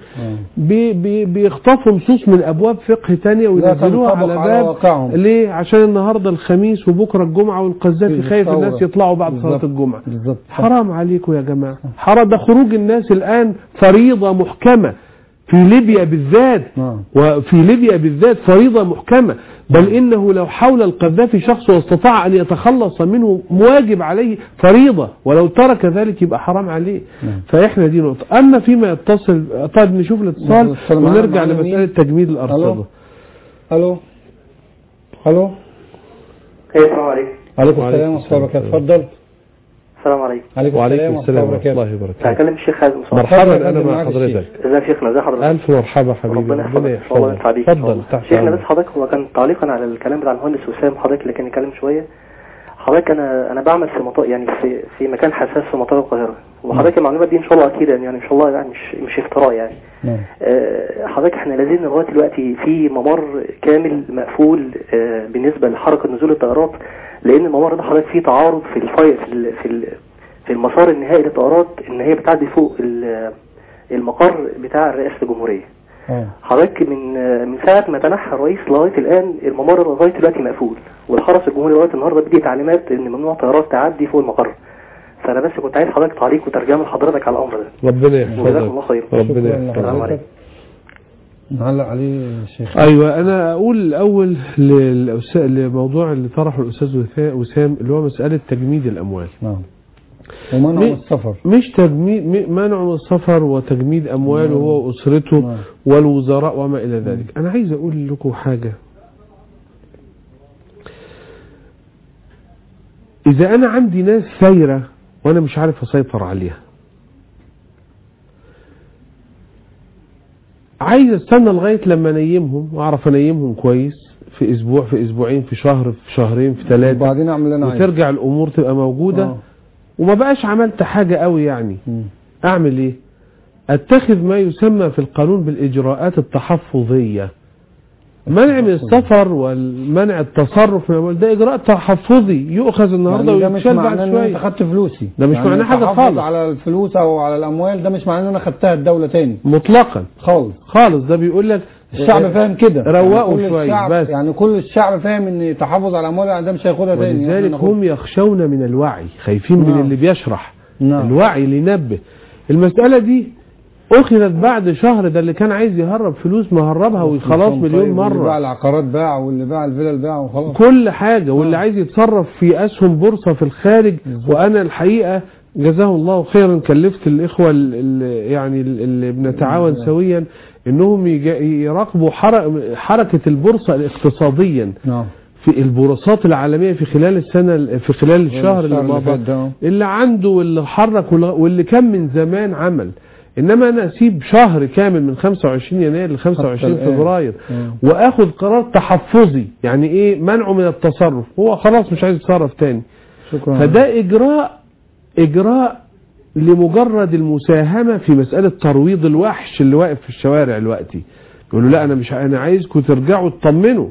بيخطفوا نصوص من ابواب فقه تانية وينزلوها على باب. ليه؟ عشان النهارده الخميس وبكره الجمعه والقذافي خايف الناس يطلعوا بعد صلاه الجمعه. حرام عليكم يا جماعه، حرام. ده خروج الناس الان فريضه محكمه في ليبيا بالذات، وفي ليبيا بالذات فريضة محكمة. بل إنه لو حول القذافي شخص واستطاع أن يتخلص منه واجب عليه فريضة، ولو ترك ذلك يبقى حرام عليه. فإحنا دي نقطة. أما فيما يتصل، طيب نشوف الاتصال ونرجع لمسألة تجميد الأرصدة. ألو. السلام عليكم. عليكم السلام ورحمة الله وبركاته. اتفضل. السلام عليكم. وعليكم السلام ورحمة الله وبركاته. هكلم الشيخ حازم. مرحبا، أنا مع حضرتك. ازي يا شيخنا؟ ازي حضرتك؟ ألف مرحبا حبيبي، ربنا يحفظك. اتفضل. شيخنا بس حضرتك، هو كان تعليقا على الكلام بتاع المهندس وسام حضرتك اللي كان يتكلم شوية. حضرتك أنا بعمل في مطار، يعني في مكان حساس في مطار القاهرة، وحضرتك المعلومات دي إن شاء الله أكيدة يعني إن شاء الله يعني مش افتراء يعني. حضرتك احنا لازلنا لغاية دلوقتي في ممر كامل مقفول بالنسبة لحركة نزول الطائرات، لأن الممر ده حضرتك فيه تعارض في المسار النهائي للطائرات، ان هي بتعدي فوق المقر بتاع رئاسة الجمهورية. حضرتك من ساعة ما تنحى الرئيس لغاية الآن الممر لغاية دلوقتي مقفول، والحرس الجمهوري لغاية النهارده بدي تعليمات ان ممنوع طائرات تعدي فوق المقر. فأنا بس كنت عايز حضرتك تعليق وترجمة لحضرتك على الأمر ده. ربنا يحفظك. جزاكم الله خير. ربنا يحفظك. نعلق عليه الشيخ. ايوه، انا اقول الاول لموضوع اللي طرحه الاستاذ وسام اللي هو مسألة تجميد الاموال. ومنع من السفر، مش تجميد، منع من السفر وتجميد أمواله هو وأسرته والوزراء وما إلى ذلك. أنا عايز أقول لكم حاجة، إذا أنا عندي ناس ثايرة وأنا مش عارف أسيطر عليها، عايز استنى لغاية لما انيمهم واعرف انيمهم كويس في اسبوع، في اسبوعين، في شهر، في شهرين، في 3، وبعدين اعمل انا وترجع الامور تبقى موجودة وما بقاش عملت حاجة قوي يعني. اعمل ايه؟ اتخذ ما يسمى في القانون بالإجراءات التحفظية. منع من السفر والمنع التصرف من الأموال ده إجراء تحفظي يؤخذ النهارده يعني ده ويتشال مش بعد معناه ان شوية. انت خدت فلوسي، ده مش يعني معناه حاجة التحفظ خالص على الفلوس او على الاموال، ده مش معناه ان انا خدتها الدولة تاني مطلقا خالص. ده بيقول لك الشعب فاهم كده، روقوا يعني شوية بس. يعني كل الشعب فاهم ان تحفظ على الاموال ده مش هياخدها تاني. ولذلك هم يخشون من الوعي، خايفين من اللي بيشرح. الوعي اللي ينبه. المسألة دي أخذت بعد شهر، ده اللي كان عايز يهرب فلوس مهربها وخلاص مليون مرة. واللي باع العقارات باع، واللي باع الفلل باع وخلاص كل حاجة. واللي عايز يتصرف في أسهم بورصة في الخارج. وأنا الحقيقة جزاه الله خيرا كلفت الإخوة اللي بنتعاون سويا إنهم يراقبوا حركة البورصة اقتصاديا في البورصات العالمية في خلال السنة، في خلال الشهر اللي مضى، اللي عنده واللي حرك واللي كان من زمان عمل. انما انا اسيب شهر كامل من 25 يناير ل 25 فبراير واخذ قرار تحفظي، يعني ايه؟ منعه من التصرف، هو خلاص مش عايز يتصرف تاني. شكرا. فده اجراء لمجرد المساهمة في مسألة ترويض الوحش اللي واقف في الشوارع دلوقتي. يقولوا لا انا عايزكم ترجعوا تطمنوا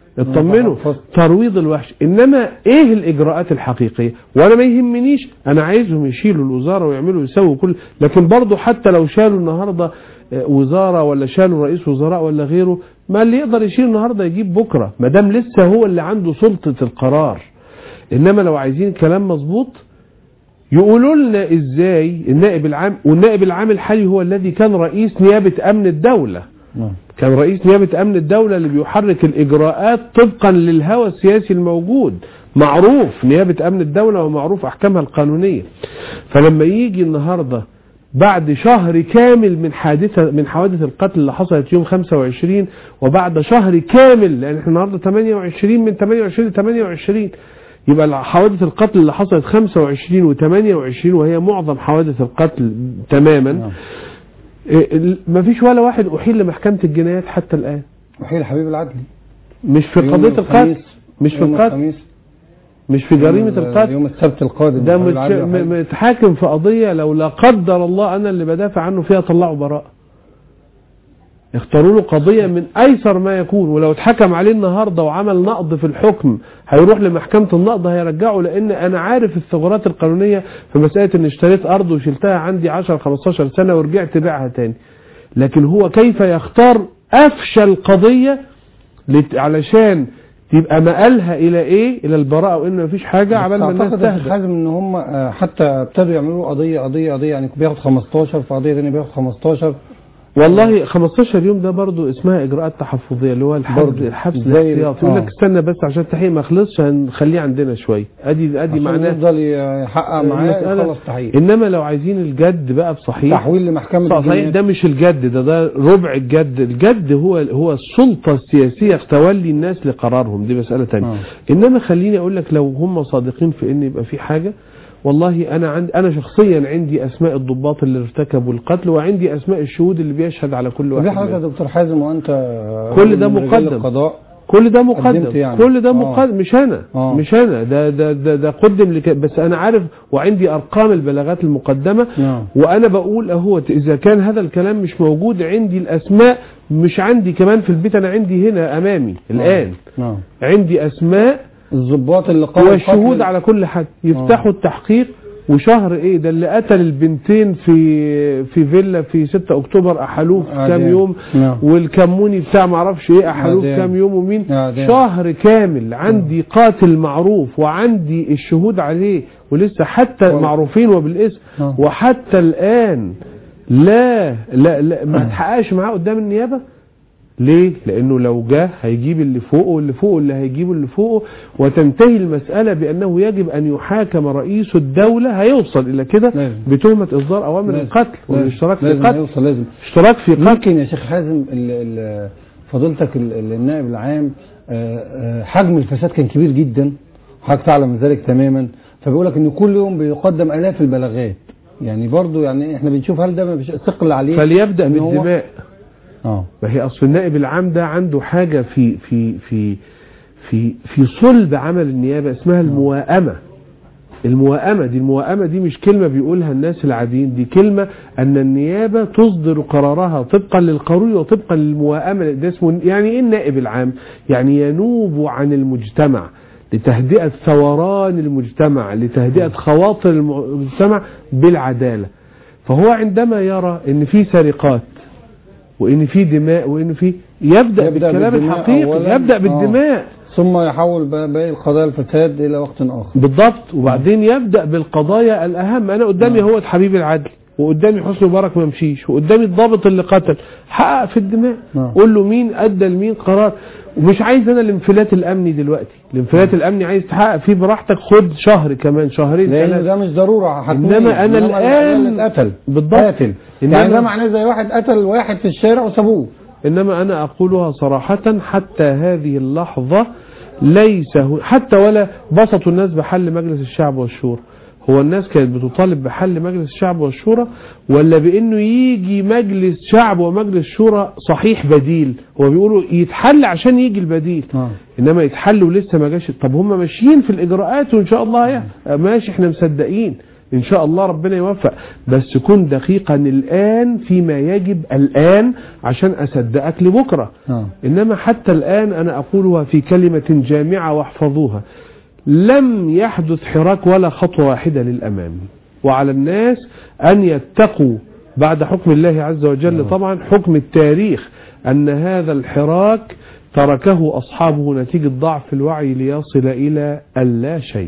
ترويض الوحش. انما ايه الاجراءات الحقيقية؟ وانا ما يهمنيش، انا عايزهم يشيلوا الوزارة ويعملوا يسووا كل، لكن برضو حتى لو شالوا النهاردة وزارة ولا شالوا رئيس وزراء ولا غيره، ما اللي يقدر يشيل النهاردة يجيب بكرة، ما دام لسه هو اللي عنده سلطة القرار. انما لو عايزين كلام مظبوط يقولوا لنا ازاي النائب العام، والنائب العام الحالي هو الذي كان رئيس نيابة امن الدولة. كان رئيس نيابة أمن الدولة اللي بيحرك الإجراءات طبقا للهوى السياسي الموجود، معروف نيابة أمن الدولة ومعروف أحكامها القانونية. فلما يجي النهاردة بعد شهر كامل من حوادث القتل اللي حصلت يوم 25، وبعد شهر كامل، لأن احنا النهاردة 28 من 28 ل 28، يبقى حوادث القتل اللي حصلت 25 و 28 وهي معظم حوادث القتل تماما. ما فيش ولا واحد أحيل لمحكمة الجنايات حتى الآن. أحيل حبيب العدلي مش في قضية القتل، مش في القتل، مش في جريمة القتل، يوم السبت القادم ده متحاكم في قضية لو لا قدر الله أنا اللي بدافع عنه فيها طلعوا براءة. اختاروا له قضية من أيسر ما يكون، ولو اتحكم عليه النهاردة وعمل نقض في الحكم هيروح لمحكمة النقض هيرجعه، لأن أنا عارف الثغرات القانونية في مسألة إن اشتريت أرض وشلتها عندي 10-15 سنة ورجعت بيعها تاني. لكن هو كيف يختار أفشل قضية علشان تبقى مقالها إلى إيه؟ إلى البراءة، وإن مفيش حاجة عبال ما الناس تهدى. حازم إن هم حتى ابتدوا يعملوا قضية يعني بياخد 15 في قضية ثانية بياخد 15. والله 15 يوم ده برضو اسمها اجراءات تحفظيه، اللي هو الحبس الاحتياطي. يقول لك استنى بس عشان التحقيق ما خلصش هنخليه عندنا شويه، ادي معناه يفضل يحقق معاه يخلص تحقيق. انما لو عايزين الجد بقى بصحيح تحويل لمحكمه صحيح، ده مش الجد، ده ربع الجد. الجد هو السلطه السياسيه تولي الناس لقرارهم، دي مساله ثانيه. انما خليني اقول لك لو هم صادقين في ان يبقى في حاجه، والله أنا شخصيا عندي أسماء الضباط اللي ارتكبوا القتل، وعندي أسماء الشهود اللي بيشهد على كل واحد. دي حاجة يا دكتور حازم، وأنت كل ده مقدم، كل ده مقدم يعني. كل ده مقدم، مش أنا ده قدم بس أنا عارف، وعندي أرقام البلاغات المقدمة. وأنا بقول أهوت إذا كان هذا الكلام مش موجود عندي الأسماء، مش عندي كمان في البيت، أنا عندي هنا أمامي الآن عندي أسماء الضباط اللي قاموا والشهود على كل حد يفتحوا التحقيق. وشهر ايه ده اللي قتل البنتين في فيلا في 6 اكتوبر احلوه في كام يوم، والكموني بتاع معرفش ايه احلوه في كام يوم، ومين شهر كامل عندي قاتل معروف وعندي الشهود عليه ولسه حتى معروفين وبالاسم، وحتى الان لا ما اتحققش معاه قدام النيابة. ليه؟ لأنه لو جه هيجيب اللي فوقه واللي فوقه اللي هيجيبه اللي فوقه، وتنتهي المسألة بأنه يجب أن يحاكم رئيس الدولة. هيوصل إلى كده بتهمة إصدار أوامر القتل والاشتراك في القتل. لازم اشتراك في قتل. ممكن يا شيخ حازم فضيلتك النائب العام حجم الفساد كان كبير جدا، حضرتك تعلم ذلك تماما، فبيقول لك إن كل يوم بيقدم آلاف البلاغات. يعني برضو يعني احنا بنشوف هل ده ثقل عليه، فليبدأ بالدماء. فهي أصل النائب العام ده عنده حاجة في صلب عمل النيابة اسمها المواءمة. الموائمة دي مش كلمة بيقولها الناس العاديين، دي كلمة أن النيابة تصدر قرارها طبقا للقانون وطبقا للموائمة. ده اسمه يعني إيه النائب العام؟ يعني ينوب عن المجتمع لتهدئة ثوران المجتمع، لتهدئة خواطر المجتمع بالعدالة. فهو عندما يرى ان في سرقات وان في دماء وان في يبدأ بالكلام الحقيقي، يبدأ بالدماء ثم يحول باقي القضايا الفساد الى وقت اخر بالضبط، وبعدين يبدأ بالقضايا الاهم. انا قدامي هو حبيب العدل، وقدامي حسني مبارك ما مشيش، وقدامي الضابط اللي قتل، حقق في الدماء، قول له مين ادى لمين قرار. ومش عايز انا الانفلات الامني دلوقتي، الانفلات الامني عايز تحقق فيه براحتك، خد شهر كمان شهرين لان ده مش ضروره حتمية. انما انا الان قتل بالضبط قاتل، يعني ده معناه زي واحد قتل واحد في الشارع وسابوه. انما انا اقولها صراحة حتى هذه اللحظة ليس حتى ولا بسطوا الناس بحل مجلس الشعب والشورى. هو الناس كانت بتطالب بحل مجلس الشعب والشورى ولا بانه يجي مجلس شعب ومجلس شورى صحيح بديل؟ هو بيقولوا يتحل عشان يجي البديل، انما يتحل ولسه ما جاش. طب هم ماشيين في الاجراءات وان شاء الله ماشي، احنا مصدقين ان شاء الله ربنا يوفق، بس كن دقيقا الان فيما يجب الان عشان اصدقك لبكره. انما حتى الان انا اقولها في كلمة جامعة واحفظوها: لم يحدث حراك ولا خطوة واحدة للأمام، وعلى الناس أن يتقوا بعد حكم الله عز وجل طبعا حكم التاريخ أن هذا الحراك تركه أصحابه نتيجة ضعف الوعي ليصل إلى اللا شيء.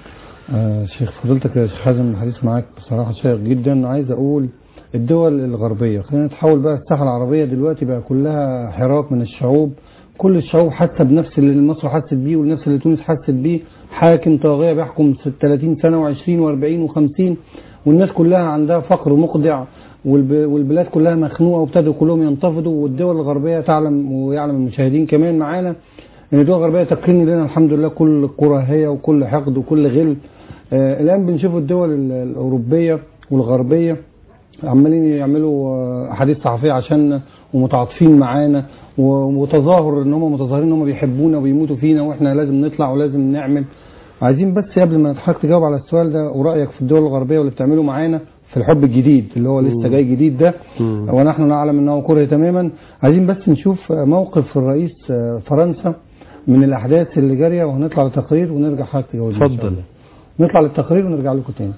شيخ فضلتك يا شيخ حازم، الحديث معاك بصراحة شيق جدا. عايز أقول الدول الغربية، خلينا نتحول بقى الساحة العربية دلوقتي بقى كلها حراك من الشعوب، كل الشعوب حتى بنفس اللي مصر حست بيه والنفس اللي تونس حست بيه، حاكم طاغية بيحكم 30 سنة و20 و40 و50، والناس كلها عندها فقر مقدع، والبلاد كلها مخنوقة وابتدوا كلهم ينتفضوا. والدول الغربية تعلم ويعلم المشاهدين كمان معانا ان الدول الغربية تقرن لنا الحمد لله كل كراهية وكل حقد وكل غل. الآن بنشوف الدول الأوروبية والغربية عمالين يعملوا أحاديث صحفية عشان ومتعاطفين معانا وتظاهر ان هم متظاهرين ان هم بيحبونا وبيموتوا فينا واحنا لازم نطلع ولازم نعمل. عايزين بس قبل ما حضرتك تجاوب على السؤال ده ورأيك في الدول الغربية واللي بتعمله معانا في الحب الجديد اللي هو لسه جاي جديد ده، ونحن نعلم انه كره تماما. عايزين بس نشوف موقف الرئيس فرنسا من الاحداث اللي جاريه، وهنطلع لتقرير ونرجع حضرتك تجاوب. اتفضل. نطلع للتقرير ونرجع لكم تاني.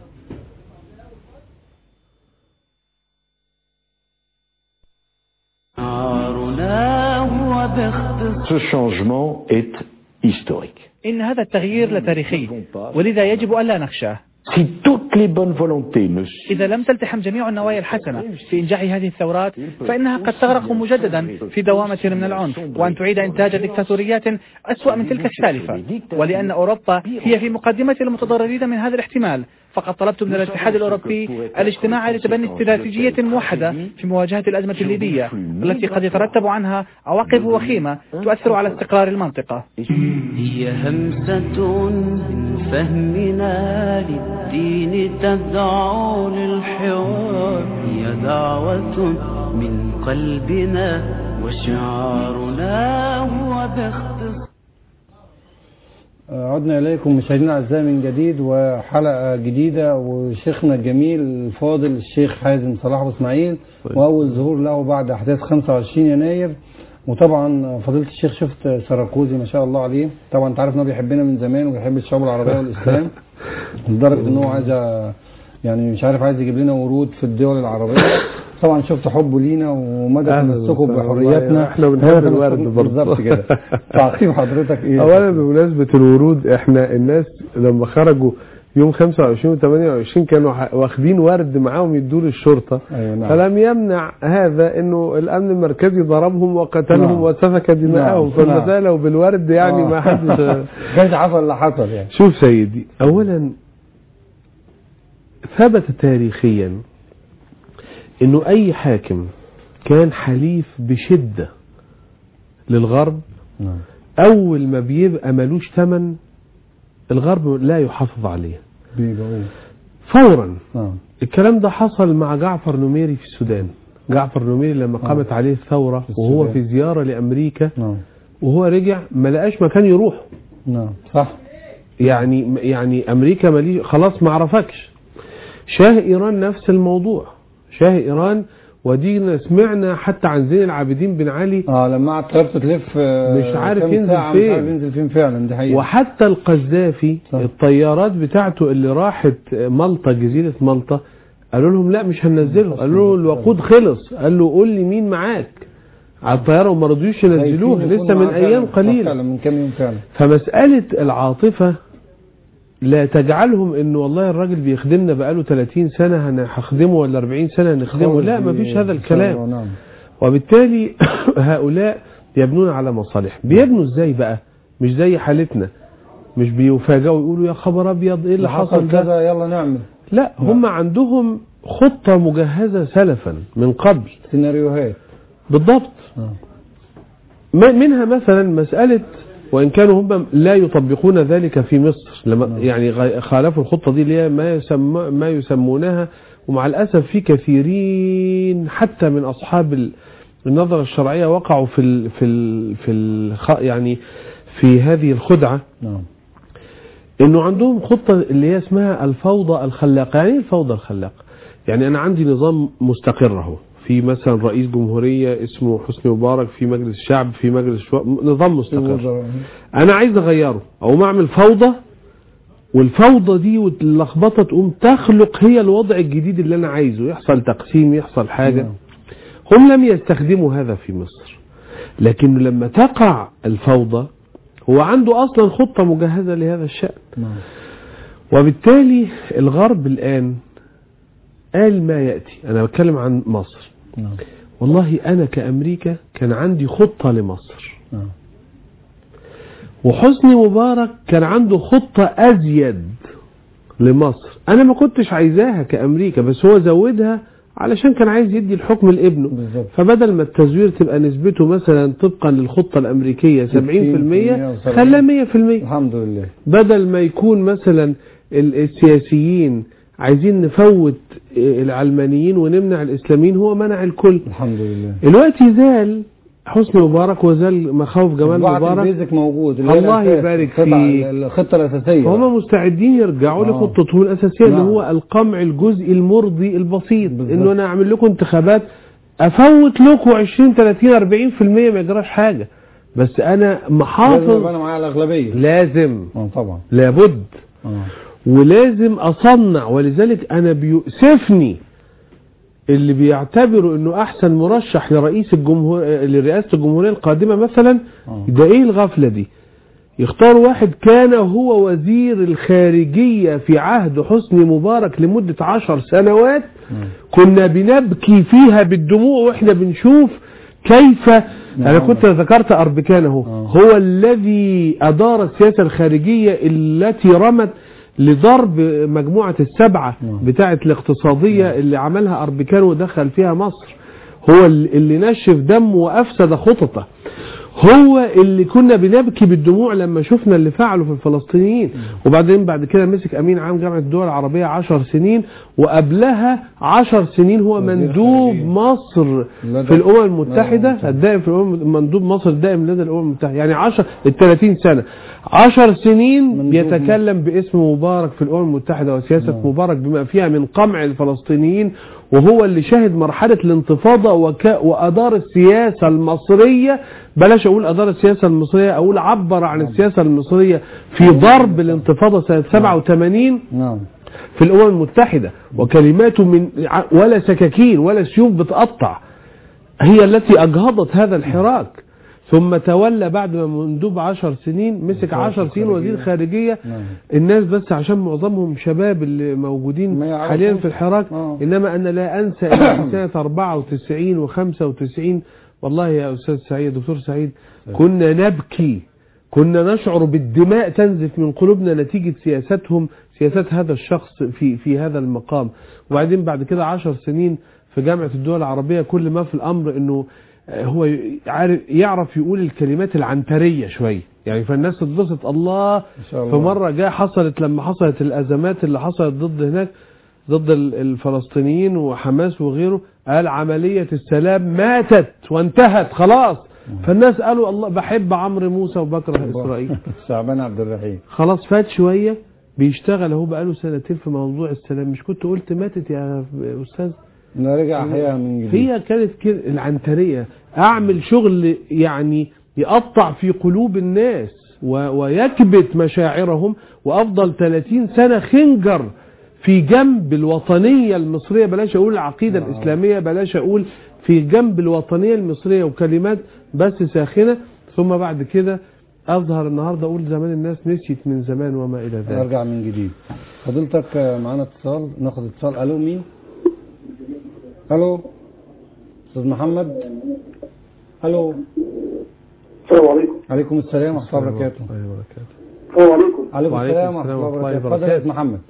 Ce changement est historique. إن هذا التغيير لتاريخي، ولذا يجب ألا نخشاه. Si toutes les bonnes volontés ne إذا لم تلتحم جميع النوايا الحسنة في إنجاح هذه الثورات فإنها قد تغرق مجددا في دوامة من العنف، وأن تعيد إنتاج ديكتاتوريات أسوأ من تلك السالفة. ولأن أوروبا هي في مقدمة المتضررين من هذا الاحتمال، فقد طلبت من الاتحاد الأوروبي الاجتماع لتبني استراتيجية موحدة في مواجهة الأزمة الليبية التي قد يترتب عنها عواقب وخيمة تؤثر على استقرار المنطقة. هي همسة من فهمنا للدين تدعو للحوار، هي دعوة من قلبنا وشعارنا هو باختصار. عدنا إليكم مشاهدينا الأعزاء من جديد وحلقة جديدة، وشيخنا الجميل الفاضل الشيخ حازم صلاح أبو إسماعيل، وأول ظهور له بعد أحداث 25 يناير. وطبعا فضيلة الشيخ شفت سراكوزي ما شاء الله عليه، طبعا انت عارف انه بيحبنا من زمان وبيحب الشعوب العربية والإسلام لدرجة انه عايز يعني مش عارف عايز يجيب لنا ورود في الدول العربية. طبعا شفت حبه لينا ومدى تمسكه بحرياتنا، احنا بنحب الورد برضه. بالظبط كده. تعقيب حضرتك ايه؟ اولا بمناسبة الورود، احنا الناس لما خرجوا يوم 25 و 28 كانوا واخدين ورد معاهم يدوا للشرطه. نعم. فلم يمنع هذا انه الامن المركزي ضربهم وقتلهم. نعم. وسفك دماءهم. فالمساله وبالورد يعني ما حدش كانش حصل اللي حصل يعني. شوف سيدي، اولا ثبت تاريخيا انه اي حاكم كان حليف بشدة للغرب اول ما بيبقى ملوش ثمن الغرب لا يحافظ عليه فورا. الكلام ده حصل مع جعفر نميري في السودان. جعفر نميري لما قامت عليه الثورة وهو في زيارة لأمريكا، وهو رجع ما لقاش مكان يروح. صح. يعني أمريكا مالي خلاص ما عرفكش. شاه إيران نفس الموضوع، شاه إيران ودينا سمعنا حتى عن زين العابدين بن علي لما قعدت طيارته تلف مش عارف ينزل فين فعلا، دي حقيقة. وحتى القذافي الطيارات بتاعته اللي راحت مالطا، جزيرة مالطا، قالوا لهم لا مش هننزله، قالوا له الوقود خلص، قال له قول لي مين معاك على الطيارة، وما رضيوش ينزلوها لسه من أيام قليلة، من كام يوم فعلا. فمسألة العاطفة لا تجعلهم انه والله الراجل بيخدمنا بقاله 30 سنة هنخدمه ولا 40 سنة هنخدمه، لا ما فيش هذا الكلام. وبالتالي هؤلاء يبنون على مصالح. بيبنوا ازاي بقى؟ مش زي حالتنا، مش بيفاجئوا يقولوا يا خبر ابيض ايه اللي حصل كذا يلا نعمل، لا هم عندهم خطة مجهزة سلفا من قبل، سيناريوهات بالضبط. منها مثلا مسألة، وإن كانوا هم لا يطبقون ذلك في مصر، لما يعني خالفوا الخطة دي اللي هي ما يسمونها، ومع الأسف في كثيرين حتى من أصحاب النظرة الشرعية وقعوا يعني في هذه الخدعة. إنه عندهم خطة اللي هي اسمها الفوضى الخلاقة. يعني الفوضى الخلاقة يعني أنا عندي نظام مستقر اهو، في مثلا رئيس جمهورية اسمه حسني مبارك، في مجلس الشعب، في مجلس نظام مستقر، انا عايز اغيره او ما اعمل فوضى، والفوضى دي واللخبطه تقوم تخلق هي الوضع الجديد اللي انا عايزه، يحصل تقسيم، يحصل حاجة. هم لم يستخدموا هذا في مصر، لكن لما تقع الفوضى هو عنده اصلا خطة مجهزة لهذا الشأن. وبالتالي الغرب الان قال ما يأتي. انا بتكلم عن مصر، والله انا كأمريكا كان عندي خطة لمصر، وحسني مبارك كان عنده خطة ازيد لمصر، انا ما كنتش عايزاها كأمريكا، بس هو زودها علشان كان عايز يدي الحكم لابنه. فبدل ما التزوير تبقى نسبته مثلا طبقا للخطة الامريكية 70%، خلاها 100%. الحمد لله. بدل ما يكون مثلا السياسيين عايزين نفوت العلمانيين ونمنع الاسلاميين، هو منع الكل. الحمد لله. الوقت زال حسني مبارك وزال مخاوف جمال مبارك، البيزك موجود، الله يبارك فيه، الخطة الأساسية. هم مستعدين يرجعوا لخطتهم الأساسية اللي هو القمع الجزئي المرضي البسيط، انه انا اعمل لكم انتخابات افوت لكم 20 30 40% ما يجراش حاجة، بس انا محافظ، لازم انا معايا الأغلبية، لازم طبعا لابد ولازم اصنع. ولذلك انا بيؤسفني اللي بيعتبروا انه احسن مرشح لرئيس لرئاسة الجمهورية القادمة مثلا، ده ايه الغفلة دي؟ يختاروا واحد كان هو وزير الخارجية في عهد حسني مبارك لمدة 10 سنوات، كنا بنبكي فيها بالدموع واحنا بنشوف كيف. انا كنت ذكرت أربكان هو الذي ادار السياسة الخارجية التي رمت لضرب مجموعة السبعة بتاعة الاقتصادية اللي عملها أربكان ودخل فيها مصر، هو اللي نشف دمه وأفسد خططه، هو اللي كنا بنبكي بالدموع لما شفنا اللي فعله في الفلسطينيين. وبعدين بعد كده مسك أمين عام جامعة الدول العربية 10 سنين، وقبلها 10 سنين هو مندوب مصر في الأمم المتحدة الدائم، في مندوب مصر الدائم لدى الأمم المتحدة، يعني 30 سنة 10 سنين يتكلم باسم مبارك في الأمم المتحدة وسياسة مبارك بما فيها من قمع الفلسطينيين، وهو اللي شهد مرحلة الانتفاضة وأدار السياسة المصرية، بلاش أقول أدار السياسة المصرية، أقول عبر عن السياسة المصرية في ضرب الانتفاضة سنة 87 في الأمم المتحدة، وكلماته من ولا سكاكين ولا سيوف بتقطع هي التي أجهضت هذا الحراك. ثم تولى بعد ما مندوب 10 سنين، مسك 10 سنين وزير خارجية. الناس بس عشان معظمهم شباب اللي موجودين حاليا في الحراك، إنما أنا لا أنسى إن سنة 94 و95 والله يا أستاذ سعيد، دكتور سعيد، كنا نبكي، كنا نشعر بالدماء تنزف من قلوبنا نتيجة سياستهم، سياسات هذا الشخص في هذا المقام. وبعدين بعد كده 10 سنين في جامعة الدول العربية، كل ما في الأمر إنه هو يعرف يقول الكلمات العنترية شوية، يعني فالناس تتبسط. الله في مرة جاء لما حصلت الأزمات اللي حصلت ضد الفلسطينيين وحماس وغيره، قال عملية السلام ماتت وانتهت خلاص، فالناس قالوا الله بحب عمرو موسى وبكره إسرائيل. شعبان عبد الرحيم خلاص فات شوية بيشتغل اهو بقاله سنتين في موضوع السلام. مش كنت قلت ماتت يا أستاذ؟ نرجع أحياها من جديد. هي كانت كده العنترية، أعمل شغل يعني يقطع في قلوب الناس ويكبت مشاعرهم، وأفضل 30 سنة خنجر في جنب الوطنية المصرية، بلاش أقول العقيدة الإسلامية، بلاش أقول في جنب الوطنية المصرية، وكلمات بس ساخنة. ثم بعد كده أظهر النهاردة أقول زمان الناس نسيت من زمان وما إلى ذلك. نرجع من جديد. فضيلتك معنا اتصال، ناخد اتصال. ألو مين؟ ألو أستاذ محمد. ألو. السلام عليكم. عليكم السلام ورحمة الله وبركاته. السلام عليكم. عليكم السلام ورحمة الله وبركاته. اتفضل يا محمد.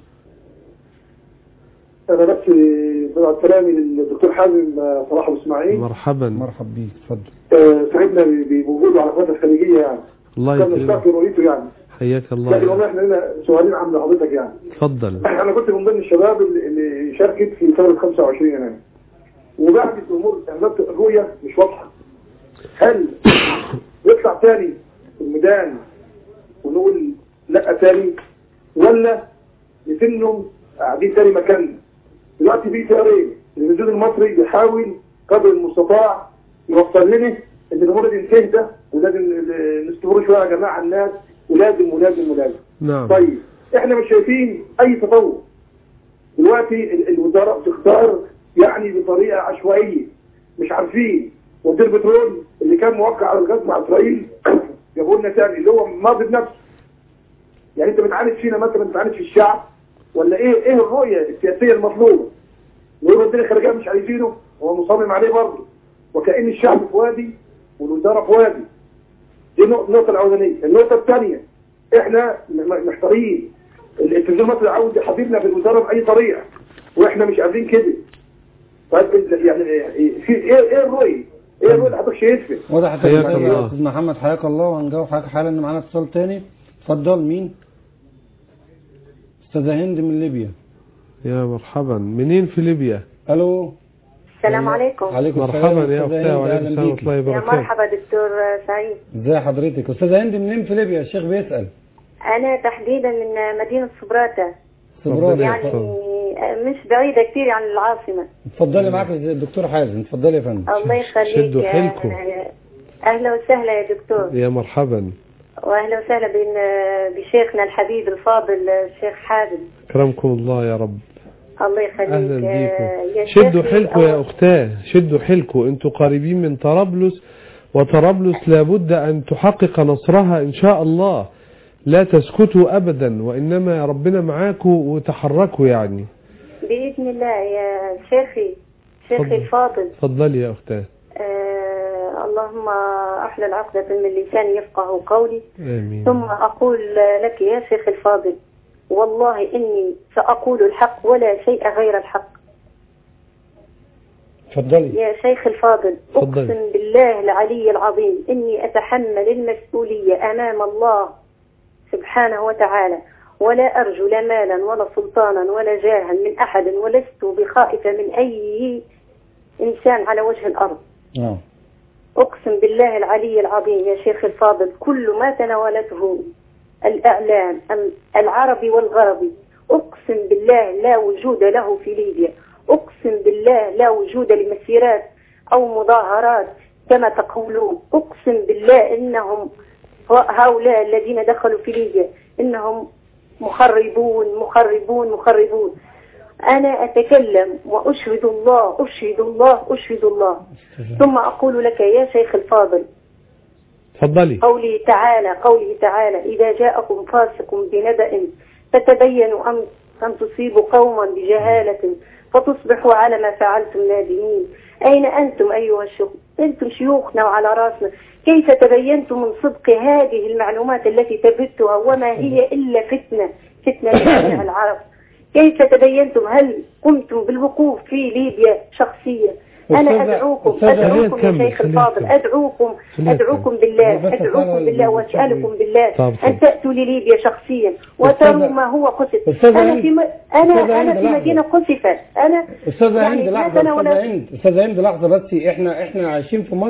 أنا بس بعد كلامي للدكتور حازم صلاح أبو إسماعيل. مرحبا. مرحبا بيك، اتفضل. سعدنا بوجوده على القناة الخليجية يعني. الله يكرمك. كان مشتاق رؤيته يعني. حياك الله. لكن والله احنا هنا سؤالين عن حضرتك يعني. اتفضل. انا كنت من ضمن الشباب اللي شاركت في ثورة 25 يناير. وبعد الامور كانت الرؤية مش واضحة. هل يطلع تاني في الميدان ونقول لا تاني، ولا نسنهم قاعدين تاني مكاننا؟ دلوقتي في تيارين، النزول المصري بيحاول قدر المستطاع يوصل لنا ان الامور دي تهدى، ولازم نستمر شويه يا جماعه الناس، ولازم ولازم ولازم. نعم. طيب احنا مش شايفين اي تطور. دلوقتي الوزاره بتختار يعني بطريقه عشوائيه، مش عارفين. وزير البترول اللي كان موقع على الغاز مع اسرائيل جابوا لنا ثاني اللي هو ماضي بنفسه. يعني انت بتعاند فينا مثلا، بتعاند في الشعب، ولا ايه الرؤيه السياسيه المطلوبه؟ ويقول وزير الخارجيه مش عايزينه، هو مصمم عليه برضه، وكأن الشعب في وادي والوزاره في وادي. دي النقطه الاولانيه. النقطه الثانيه، احنا محتارين. التلفزيون المصري عاوز يحببنا في الوزاره باي طريقه، واحنا مش قادرين كده. طيب يعني في ايه الرؤيه؟ ايه الرؤيه اللي حضرتك شايفها؟ وضحت يا استاذ محمد، حياك الله. وهنجاوب حضرتك حالا ان معانا اتصال تاني. اتفضل. مين؟ استاذه هند من ليبيا. يا مرحبا. منين في ليبيا؟ الو. السلام عليكم. عليكم السلام. مرحبا يا اختي، وعليكم السلام ورحمه الله وبركاته. يا مرحبا دكتور سعيد. ازي حضرتك؟ استاذه هند منين في ليبيا؟ الشيخ بيسأل. انا تحديدا من مدينه صبراتة. يعني مش بعيده كثير عن العاصمه. اتفضلي. معاك الدكتور حازم. اتفضلي يا فندم. الله يخليك. شدوا حيلكم. اهلا وسهلا يا دكتور. يا مرحبا. واهلا وسهلا بشيخنا الحبيب الفاضل الشيخ حازم. اكرمكم الله يا رب. الله يخليك. اهلا بيكم. شدوا حيلكم يا اختاه، شدوا حيلكم. انتوا قريبين من طرابلس، وطرابلس لابد ان تحقق نصرها ان شاء الله. لا تسكتوا ابدا، وانما ربنا معاكم وتحركوا يعني باذن الله يا شيخي الفاضل. اتفضلي يا اختاه. اللهم احلل عقدة من لساني يفقه قولي. آمين. ثم اقول لك يا شيخ الفاضل، والله اني ساقول الحق ولا شيء غير الحق. اتفضلي يا شيخ الفاضل. فضلي. اقسم بالله العلي العظيم اني اتحمل المسؤولية امام الله سبحانه وتعالى، ولا أرجو لا مالا ولا سلطانا ولا جاها من أحد، ولست بخائفة من أي إنسان على وجه الأرض. أقسم بالله العلي العظيم يا شيخ الفاضل، كل ما تناولته الإعلام العربي والغربي أقسم بالله لا وجود له في ليبيا. أقسم بالله لا وجود لمسيرات أو مظاهرات كما تقولون. أقسم بالله إنهم هؤلاء الذين دخلوا في ليبيا إنهم مخربون مخربون مخربون. أنا أتكلم وأشهد الله أشهد الله أشهد الله. ثم أقول لك يا شيخ الفاضل، تفضلي. قوله تعالى إذا جاءكم فاسق بنبأ فتبينوا أن تصيبوا قوما بجهالة فتصبحوا على ما فعلتم نادمين. أين أنتم أيها الشيوخ؟ أنتم شيوخنا وعلى رأسنا. كيف تبينتم من صدق هذه المعلومات التي تبثها، وما هي إلا فتنة لجميع العرب؟ كيف تبينتم؟ هل قمتم بالوقوف في ليبيا شخصيا؟ أنا أدعوكم يا شيخ الفاضل، أدعوكم بالله وأسألكم بالله أن تأتوا لليبيا شخصيا وتروا ما هو قصف. أنا في مدينة قصفت. أنا أستاذة هند لحظة بس، إحنا عايشين في مصر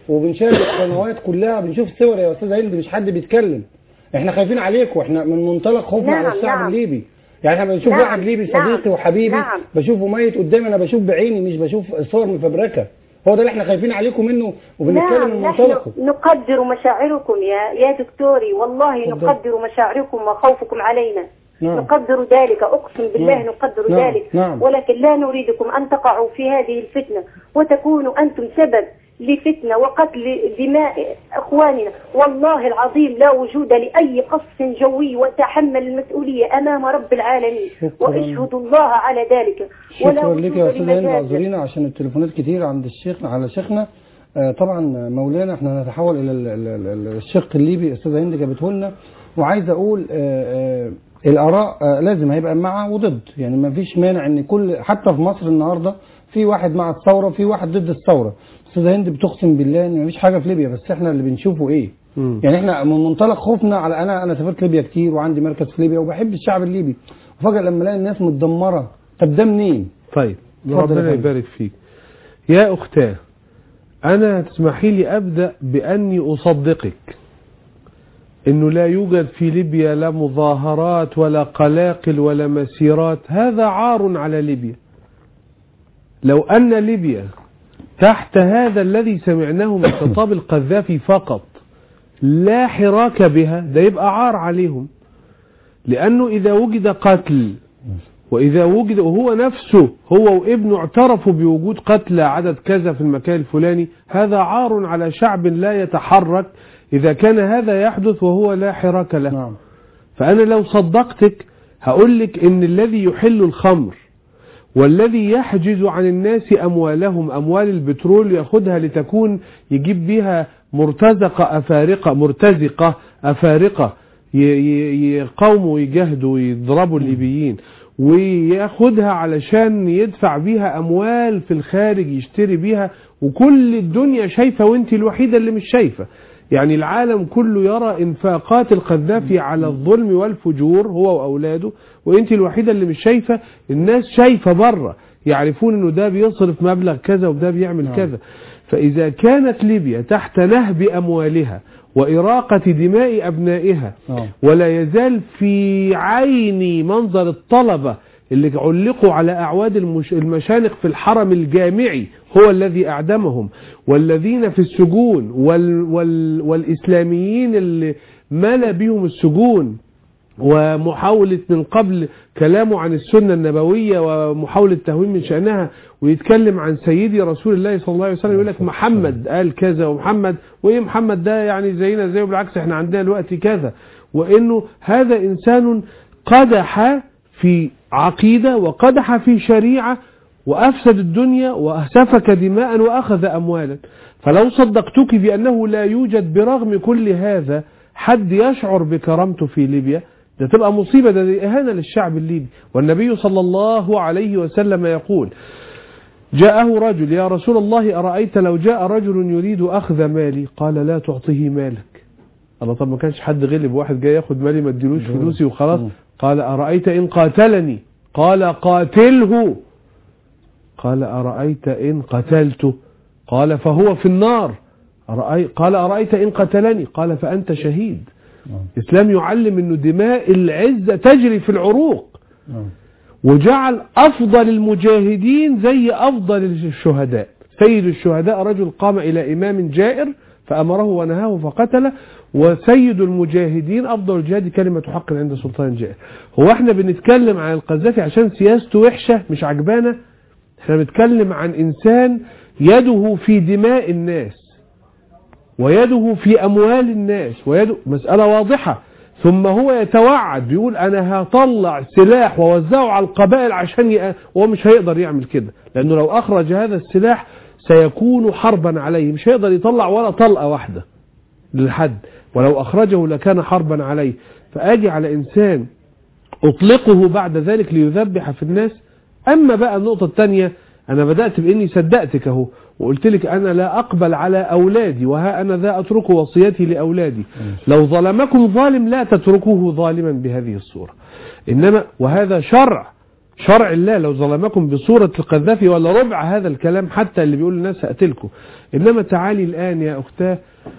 وبنشاهد القنوات كلها، بنشوف صور يا استاذ هند، مش حد بيتكلم. احنا خايفين عليكم، احنا من منطلق خوفنا على الشعب الليبي. يعني احنا بنشوف واحد ليبي صديقي وحبيبي بشوفه ميت قدامي، انا بشوف بعيني مش بشوف صور مفبركه. هو ده اللي احنا خايفين عليكم منه، وبنتكلم من منطلقه. نقدر مشاعركم يا دكتوري، والله نقدر مشاعركم وخوفكم علينا. نقدر ذلك، أقسم بالله نقدر ذلك. ولكن لا نريدكم أن تقعوا في هذه الفتنة وتكونوا أنتم سبب لفتنة وقتل دماء أخواننا. والله العظيم لا وجود لأي قصف جوي، وتحمل المسؤولية أمام رب العالمين وأشهد الله على ذلك. شكرا لك يا أستاذ هند، اعذرينا عشان التليفونات كتير عند الشيخ على شيخنا. طبعا مولانا احنا نتحول إلى الشق الليبي أستاذ هند جابته لنا، وعايز أقول الآراء لازم هيبقى مع وضد. يعني ما فيش مانع ان حتى في مصر النهارده في واحد مع الثوره وفي واحد ضد الثوره. استاذ هند بتقسم بالله ان ما فيش حاجه في ليبيا، بس احنا اللي بنشوفه ايه؟ يعني احنا من منطلق خوفنا على انا سافرت ليبيا كتير وعندي مركز في ليبيا وبحب الشعب الليبي، وفجاه لما الاقي الناس متدمره، طب ده منين؟ طيب ربنا يبارك فيك يا اختاه. انا تسمحي لي ابدا باني اصدقك انه لا يوجد في ليبيا لا مظاهرات ولا قلاقل ولا مسيرات. هذا عار على ليبيا. لو ان ليبيا تحت هذا الذي سمعناه من خطاب القذافي فقط لا حراك بها، ده يبقى عار عليهم. لانه اذا وجد قتل، واذا وجد وهو نفسه هو وابنه اعترفوا بوجود قتلى عدد كذا في المكان الفلاني، هذا عار على شعب لا يتحرك إذا كان هذا يحدث وهو لا حراك له. فأنا لو صدقتك هقول لك إن الذي يحل الخمر والذي يحجز عن الناس أموالهم، أموال البترول يأخذها لتكون يجيب بها مرتزقة أفارقة يقاوموا يجاهدوا ويضربوا الليبيين، ويأخذها علشان يدفع بيها أموال في الخارج يشتري بيها، وكل الدنيا شايفة وانت الوحيدة اللي مش شايفة. يعني العالم كله يرى انفاقات القذافي على الظلم والفجور هو وأولاده، وانت الوحيدة اللي مش شايفة. الناس شايفة بره، يعرفون انه ده بيصرف مبلغ كذا وده بيعمل كذا. فإذا كانت ليبيا تحت نهب أموالها وإراقة دماء أبنائها ولا يزال في عيني منظر الطلبة اللي علقوا على أعواد المشانق في الحرم الجامعي هو الذي أعدمهم، والذين في السجون والإسلاميين اللي ملا بهم السجون، ومحاولة من قبل كلامه عن السنة النبوية ومحاولة تهوين من شأنها، ويتكلم عن سيدي رسول الله صلى الله عليه وسلم، يقول لك محمد قال كذا، ومحمد وإيه محمد ده يعني زينا زيه، بالعكس احنا عندنا الوقت كذا. وإنه هذا إنسان قدح في عقيدة وقدح في شريعة وأفسد الدنيا وسفك دماء وأخذ أموالا. فلو صدقتك بأنه لا يوجد برغم كل هذا حد يشعر بكرامته في ليبيا، ده تبقى مصيبة، ده إهانة للشعب الليبي. والنبي صلى الله عليه وسلم يقول: جاءه رجل: يا رسول الله أرأيت لو جاء رجل يريد أخذ مالي؟ قال: لا تعطيه مالك. الله، طب ما كانش حد غلب واحد جاي ياخد مالي ما اديلوش فلوسي وخلاص. قال: أرأيت إن قاتلني؟ قال: قاتله. قال: أرأيت إن قتلته؟ قال: فهو في النار. قال: أرأيت إن قتلني؟ قال: فأنت شهيد. الإسلام يعلم أنه دماء العزة تجري في العروق، وجعل أفضل المجاهدين زي أفضل الشهداء. سيد الشهداء رجل قام إلى إمام جائر فأمره ونهاه فقتله، وسيد المجاهدين أفضل الجهاد كلمة حق عند سلطان جائر. هو احنا بنتكلم عن القذافي عشان سياسته وحشة مش عجبانة؟ احنا بنتكلم عن إنسان يده في دماء الناس ويده في أموال الناس ويده مسألة واضحة. ثم هو يتوعد بيقول أنا هطلع سلاح ووزعه على القبائل عشان هو مش هيقدر يعمل كده، لأنه لو أخرج هذا السلاح سيكون حربا عليه، مش هيقدر يطلع ولا طلقة واحدة للحد، ولو أخرجه لكان حربا عليه. فأجي على إنسان أطلقه بعد ذلك ليذبح في الناس. أما بقى النقطة الثانية، أنا بدأت بإني صدقتك أهو وقلت لك أنا لا أقبل على أولادي، وها أنا ذا أترك وصيتي لأولادي. لو ظلمكم ظالم لا تتركوه ظالما بهذه الصورة. إنما وهذا شرع الله لو ظلمكم بصورة القذافي ولا ربع هذا الكلام حتى اللي بيقول للناس هقتلكم. إنما تعالي الآن يا أختاه،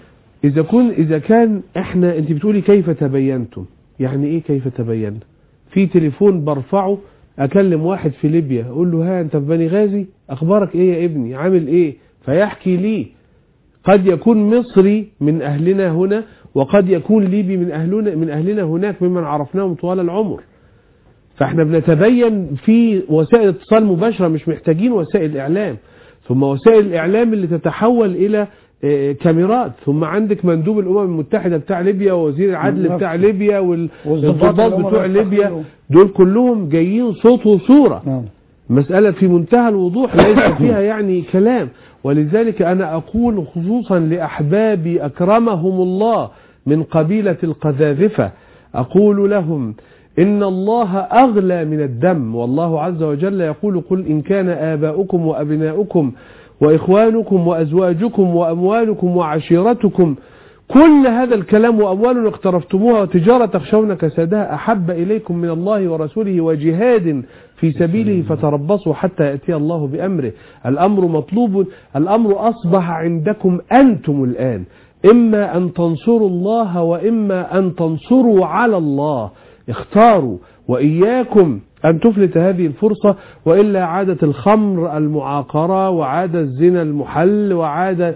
إذا كان إحنا، أنت بتقولي كيف تبينتم، يعني إيه كيف تبين؟ في تليفون برفعه أكلم واحد في ليبيا أقول له ها أنت في بني غازي، أخبارك إيه يا ابني، عامل إيه، فيحكي لي. قد يكون مصري من أهلنا هنا وقد يكون ليبي من أهلنا هناك ممن عرفناهم طوال العمر. فاحنا بنتبين في وسائل اتصال مباشرة، مش محتاجين وسائل إعلام. ثم وسائل الإعلام اللي تتحول إلى كاميرات، ثم عندك مندوب الأمم المتحدة بتاع ليبيا ووزير العدل بتاع ليبيا والضباط بتوع ليبيا، دول كلهم جايين صوت وصورة. مسألة في منتهى الوضوح ليس فيها يعني كلام. ولذلك أنا أقول خصوصا لأحبابي أكرمهم الله من قبيلة القذاذفة، أقول لهم إن الله أغلى من الدم. والله عز وجل يقول قل إن كان آباؤكم وأبناؤكم وإخوانكم وأزواجكم وأموالكم وعشيرتكم، كل هذا الكلام، وأموال اقترفتموها وتجارة تخشون كسادها أحب إليكم من الله ورسوله وجهاد في سبيله فتربصوا حتى يأتي الله بأمره. الأمر مطلوب، الأمر أصبح عندكم أنتم الآن، إما أن تنصروا الله وإما أن تنصروا على الله. اختاروا، وإياكم أن تفلت هذه الفرصة، وإلا عادت الخمر المعاقرة وعاد الزنا المحل وعاد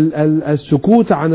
السكوت عن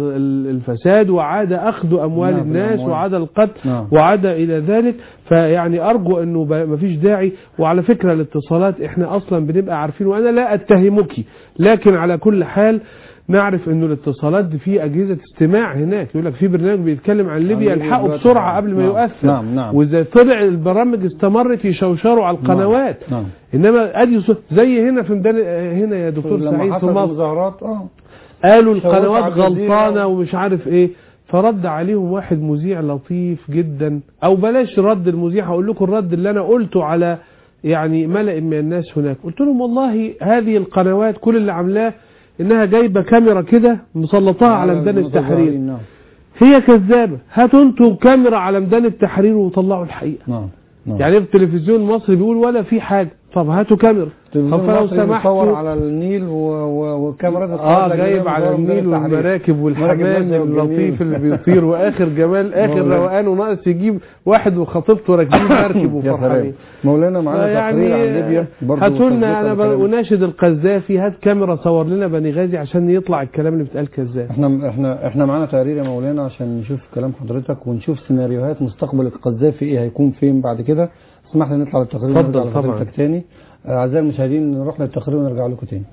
الفساد وعاد أخذ أموال الناس وعاد القتل وعاد إلى ذلك. فيعني أرجو أنه ما فيش داعي. وعلى فكرة الاتصالات إحنا أصلا بنبقى عارفين، وأنا لا أتهمك، لكن على كل حال نعرف انه الاتصالات دي في اجهزه استماع هناك، يقول لك في برنامج بيتكلم عن ليبيا الحقوا بسرعه قبل ما يؤثر. واذا طلع البرامج استمرت يشوشروا على القنوات. انما ادي زي هنا في هنا يا دكتور سعيد في مصر قالوا القنوات غلطانه ومش عارف ايه، فرد عليهم واحد مذيع لطيف جدا، او بلاش رد المذيع، هقول لكم الرد اللي انا قلته على يعني ملأ من الناس هناك. قلت لهم والله هذه القنوات كل اللي عاملاه انها جايبه كاميرا كده مسلطاها على ميدان التحرير، هي كذابه. هاتوا انتوا كاميرا على ميدان التحرير وطلعوا الحقيقه. يعني التلفزيون المصري بيقول ولا في حاجه، طب هاتوا كاميرا. طب فلو سمحتوا على النيل وكاميرات جايب على النيل والمراكب والحمام اللطيف اللي بيطير واخر جمال اخر روقان، وناقص يجيب واحد وخطيبته راكبين مركب وفرحانين. مولانا معانا تقرير عن ليبيا هاتوا لنا. انا اناشد القذافي هات كاميرا صور لنا بني غازي عشان يطلع الكلام اللي بيتقال كذاب. احنا معانا تقرير يا مولانا عشان نشوف كلام حضرتك ونشوف سيناريوهات مستقبل القذافي ايه هيكون فين بعد كده. اسمح لي نطلع للتقرير ونرجع لحضرتك تاني. أعزائي المشاهدين نروح للتقرير ونرجع لكم تاني.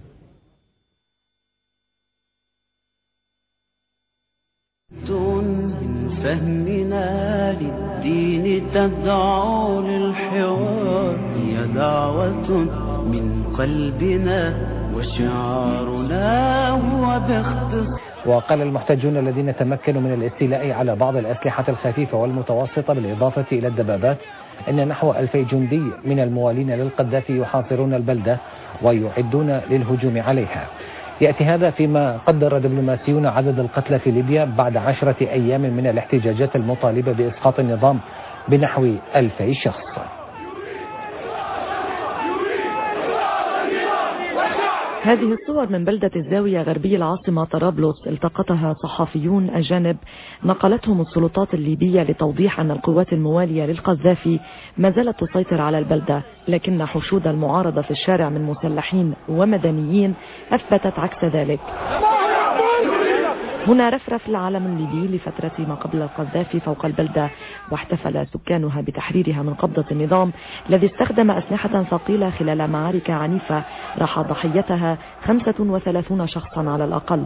من فهمنا للدين تدعو للحوار، هي دعوة من قلبنا وشعارنا هو باختصار. وقال المحتجون الذين تمكنوا من الاستيلاء على بعض الأسلحة الخفيفة والمتوسطة بالإضافة إلى الدبابات أن نحو 2000 جندي من الموالين للقذافي يحاصرون البلدة ويعدون للهجوم عليها. يأتي هذا فيما قدر دبلوماسيون عدد القتلى في ليبيا بعد 10 أيام من الاحتجاجات المطالبة بإسقاط النظام بنحو 2000 شخص. هذه الصور من بلدة الزاوية غربي العاصمة طرابلس التقطها صحفيون أجانب نقلتهم السلطات الليبية لتوضيح أن القوات الموالية للقذافي ما زالت تسيطر على البلدة، لكن حشود المعارضة في الشارع من مسلحين ومدنيين أثبتت عكس ذلك. هنا رفرف العلم الليبي لفترة ما قبل القذافي فوق البلدة، واحتفل سكانها بتحريرها من قبضة النظام الذي استخدم أسلحة ثقيلة خلال معارك عنيفة راح ضحيتها 35 شخصا على الأقل.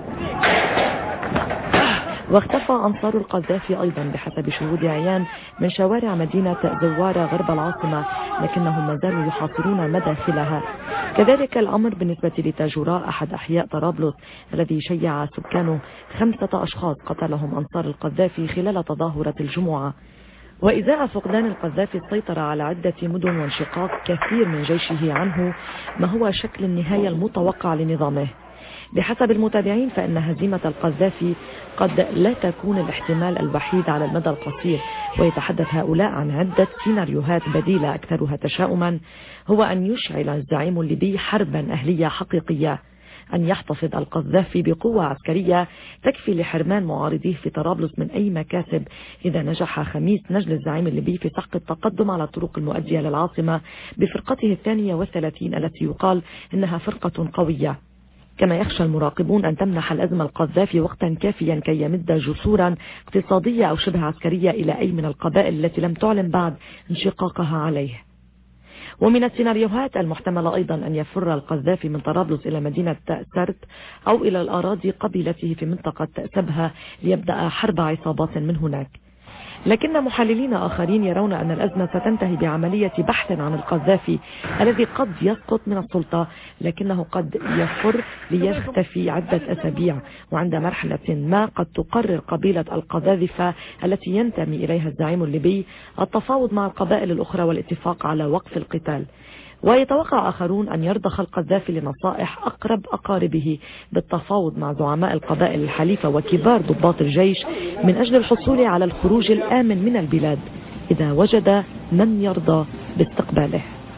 واختفى أنصار القذافي أيضا بحسب شهود عيان من شوارع مدينة زوارة غرب العاصمة، لكنهم ما زالوا يحاصرون مداخلها. كذلك الأمر بالنسبة لتاجوراء أحد أحياء طرابلس الذي شيع سكانه 5 أشخاص قتلهم أنصار القذافي خلال تظاهرة الجمعة. وإزاء فقدان القذافي السيطرة على عدة مدن وانشقاق كثير من جيشه عنه ما هو شكل النهاية المتوقع لنظامه. بحسب المتابعين فإن هزيمة القذافي قد لا تكون الاحتمال الوحيد على المدى القصير، ويتحدث هؤلاء عن عدة سيناريوهات بديلة أكثرها تشاؤما هو أن يشعل الزعيم الليبي حربا أهلية حقيقية، أن يحتفظ القذافي بقوة عسكرية تكفي لحرمان معارضيه في طرابلس من أي مكاسب إذا نجح خميس نجل الزعيم الليبي في سحق التقدم على الطرق المؤدية للعاصمة بفرقته 32 التي يقال إنها فرقة قوية. كما يخشى المراقبون أن تمنح الأزمة القذافي وقتا كافيا كي يمد جسورا اقتصادية أو شبه عسكرية إلى أي من القبائل التي لم تعلن بعد انشقاقها عليه. ومن السيناريوهات المحتملة أيضا أن يفر القذافي من طرابلس إلى مدينة سرت أو إلى الأراضي قبيلته في منطقة سبها ليبدأ حرب عصابات من هناك. لكن محللين آخرين يرون أن الأزمة ستنتهي بعملية بحث عن القذافي الذي قد يسقط من السلطة لكنه قد يفر ليختفي عدة أسابيع، وعند مرحلة ما قد تقرر قبيلة القذاذفة التي ينتمي إليها الزعيم الليبي التفاوض مع القبائل الأخرى والاتفاق على وقف القتال. ويتوقع آخرون أن يرضخ القذافي لنصائح أقرب أقاربه بالتفاوض مع زعماء القبائل الحليفة وكبار ضباط الجيش من أجل الحصول على الخروج الآمن من البلاد إذا وجد من يرضى باستقباله.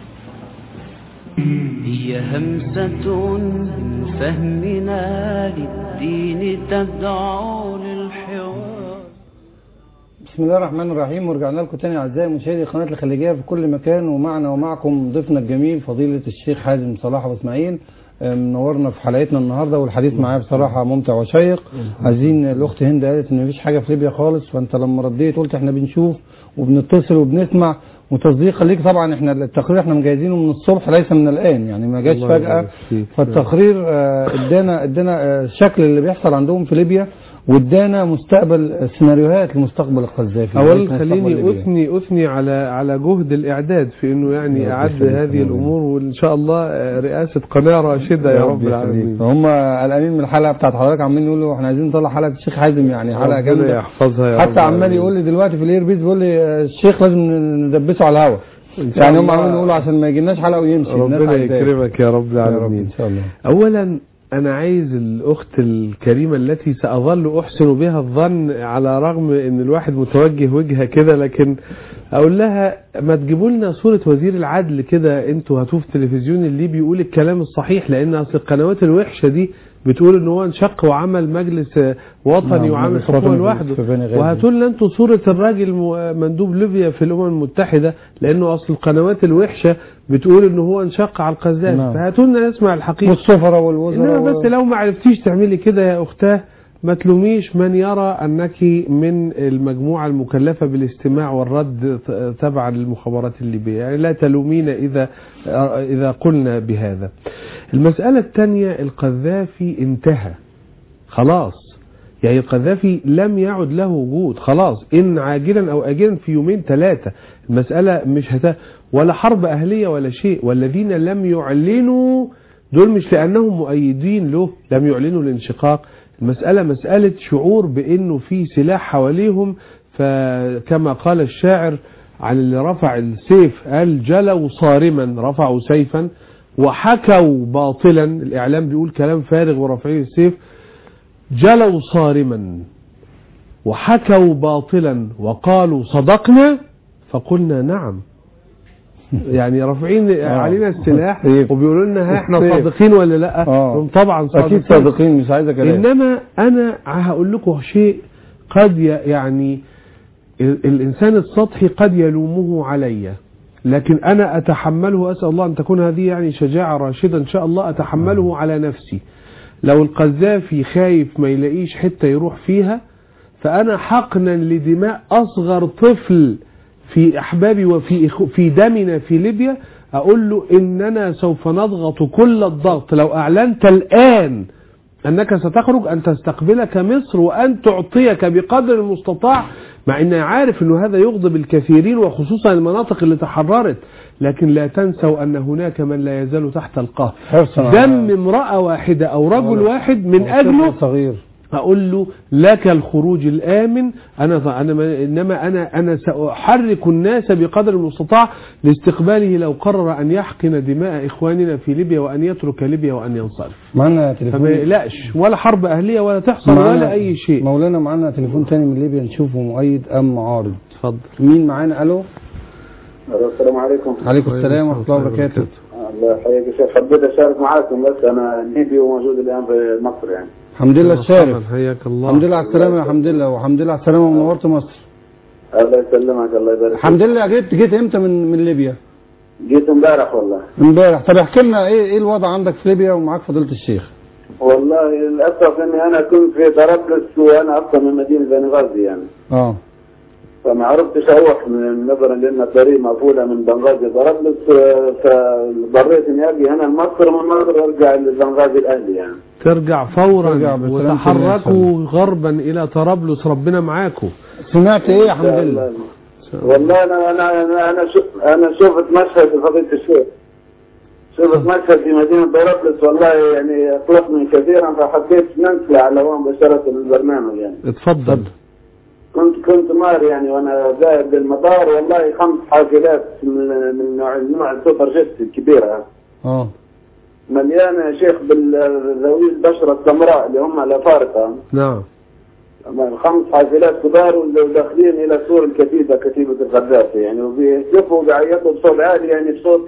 هي همسة من فهمنا للدين تدعو للحوار. بسم الله الرحمن الرحيم، ورجعنا لكم تاني اعزائي مشاهدي قناه الخليجيه في كل مكان، ومعنا ومعكم ضيفنا الجميل فضيله الشيخ حازم صلاح ابو اسماعيل منورنا في حلقتنا النهارده، والحديث معاه بصراحه ممتع وشيق. عايزين الاخت هند قالت ان مفيش حاجه في ليبيا خالص، فانت لما رديت قلت احنا بنشوف وبنتصل وبنسمع، وتصديقا ليك طبعا احنا التقرير احنا مجهزينه من الصبح ليس من الان، يعني ما جاش فجاه. فالتقرير ادانا الشكل اللي بيحصل عندهم في ليبيا، وادانا مستقبل سيناريوهات لمستقبل القذافي. اولا خليني اثني على جهد الاعداد في انه يعني اعد هذه الامور، وان شاء الله رئاسه قناه راشده يا رب العالمين. هم قلقانين من الحلقه بتاعت حضرتك، عمالين يقولوا احنا عايزين نطلع حلقه الشيخ حازم، يعني حلقه جامده يحفظها يا حتى عمال يقول لي دلوقتي في الاير بيس بيقول لي الشيخ لازم ندبسه على الهواء، يعني هم عمالين يقولوا عشان ما يجيناش حلقه ويمشي. ربنا يكرمك يا رب العالمين ان شاء الله. اولا أنا عايز الأخت الكريمة التي سأظل أحسن بها الظن على رغم أن الواحد متوجه وجهة كده، لكن أقول لها ما تجيبوا لنا صورة وزير العدل كده، أنتوا هاتوه في التلفزيون الليبي يقول الكلام الصحيح، لأن أصل القنوات الوحشة دي بتقول ان هو انشق وعمل مجلس وطني وعمل حكومه لوحده، وهاتوا لنا انتوا صوره الراجل مندوب ليبيا في الامم المتحده، لانه اصل القنوات الوحشه بتقول ان هو انشق على القذافي، فهاتوا لنا نسمع الحقيقه والسفراء والوزراء. بس لو ما عرفتيش تعملي كده يا اختاه ما تلوميش من يرى أنك من المجموعة المكلفة بالاستماع والرد تبعا للمخابرات الليبية، يعني لا تلومين إذا قلنا بهذا. المسألة الثانية، القذافي انتهى خلاص، يعني القذافي لم يعد له وجود خلاص، إن عاجلا أو آجلا في يومين ثلاثة. المسألة مش ولا حرب أهلية ولا شيء، والذين لم يعلنوا دول مش لأنهم مؤيدين له لم يعلنوا الانشقاق، المسألة مسألة شعور بأنه في سلاح حواليهم، فكما قال الشاعر عن اللي رفع السيف قال جلوا صارما، رفعوا سيفا وحكوا باطلا، الإعلام بيقول كلام فارغ ورفعين السيف، جلوا صارما وحكوا باطلا وقالوا صدقنا فقلنا نعم. يعني رافعين علينا السلاح وبيقولوا لنا احنا صادقين ولا لا؟ طبعا صادقين، اكيد صادقين، مش عايزه كلام. انما انا هقول لكم شيء قد يعني الانسان السطحي قد يلومه علي، لكن انا اتحمله، اسال الله ان تكون هذه يعني شجاعه راشده ان شاء الله، اتحمله على نفسي. لو القذافي خايف ما يلاقيش حته يروح فيها، فانا حقنا لدماء اصغر طفل في أحبابي وفي دمنا في ليبيا، أقول له إننا سوف نضغط كل الضغط لو أعلنت الآن أنك ستخرج أن تستقبلك مصر وأن تعطيك بقدر المستطاع، مع أني عارف أنه هذا يغضب الكثيرين وخصوصا المناطق اللي تحررت، لكن لا تنسوا أن هناك من لا يزال تحت القهر. دم امرأة واحدة أو رجل واحد من أجله صغير أقول له لك الخروج الآمن، إنما أنا سأحرك الناس بقدر المستطاع لاستقباله لو قرر أن يحقن دماء إخواننا في ليبيا وأن يترك ليبيا وأن ينصرف. معنا تليفون، فما يقلقش ولا حرب أهلية ولا تحصل ولا أي شيء. مولانا معنا تليفون تاني من ليبيا، نشوفه مؤيد أم معارض. اتفضل. مين معانا؟ ألو. السلام عليكم. عليكم السلام ورحمة الله وبركاته. الله يحييك يا شيخ، حبيت أشارك معاكم، بس أنا ليبي وموجود الآن في مصر يعني. الحمد لله الشارف. حياك الله. الحمد لله على السلامة. الحمد لله والحمد لله على السلامة ونورت مصر. الله يسلمك، الله يبارك فيك. الحمد لله. جيت امتى من ليبيا؟ جيت امبارح والله. امبارح. طب احكي لنا ايه الوضع عندك في ليبيا ومعاك فضيلة الشيخ؟ والله للأسف إني أنا كنت في طرابلس وأنا أصلا من مدينة بنغازي يعني. فما عرفتش أروح نظرا لأن الطريق مقفولة من بنغازي طرابلس، فاضطريت إني أجي هنا لمصر، من مصر أرجع لبنغازي الأهلي يعني. ترجع فورا وتحركوا غربا إلى طرابلس، ربنا معاكم. سمعت إيه يا حمد لله؟ والله أنا شفت مشهد فضيلة الشيخ، شفت مشهد في مدينة طرابلس والله يعني أقلقني كثيرا، فحبيت ننسى على هو مباشرة البرنامج يعني. اتفضل. كنت مار يعني وانا ذاهب بالمطار، والله 5 حافلات من نوع السوبر جيت الكبيره مليانه يا شيخ بالذوي البشره السمراء اللي هم الافارقه. نعم. 5 حافلات كبار وداخلين الى سور الكتيبه، كتيبه القذافي يعني، وبيهتفوا وبيعيطوا بصوت عالي يعني، بصوت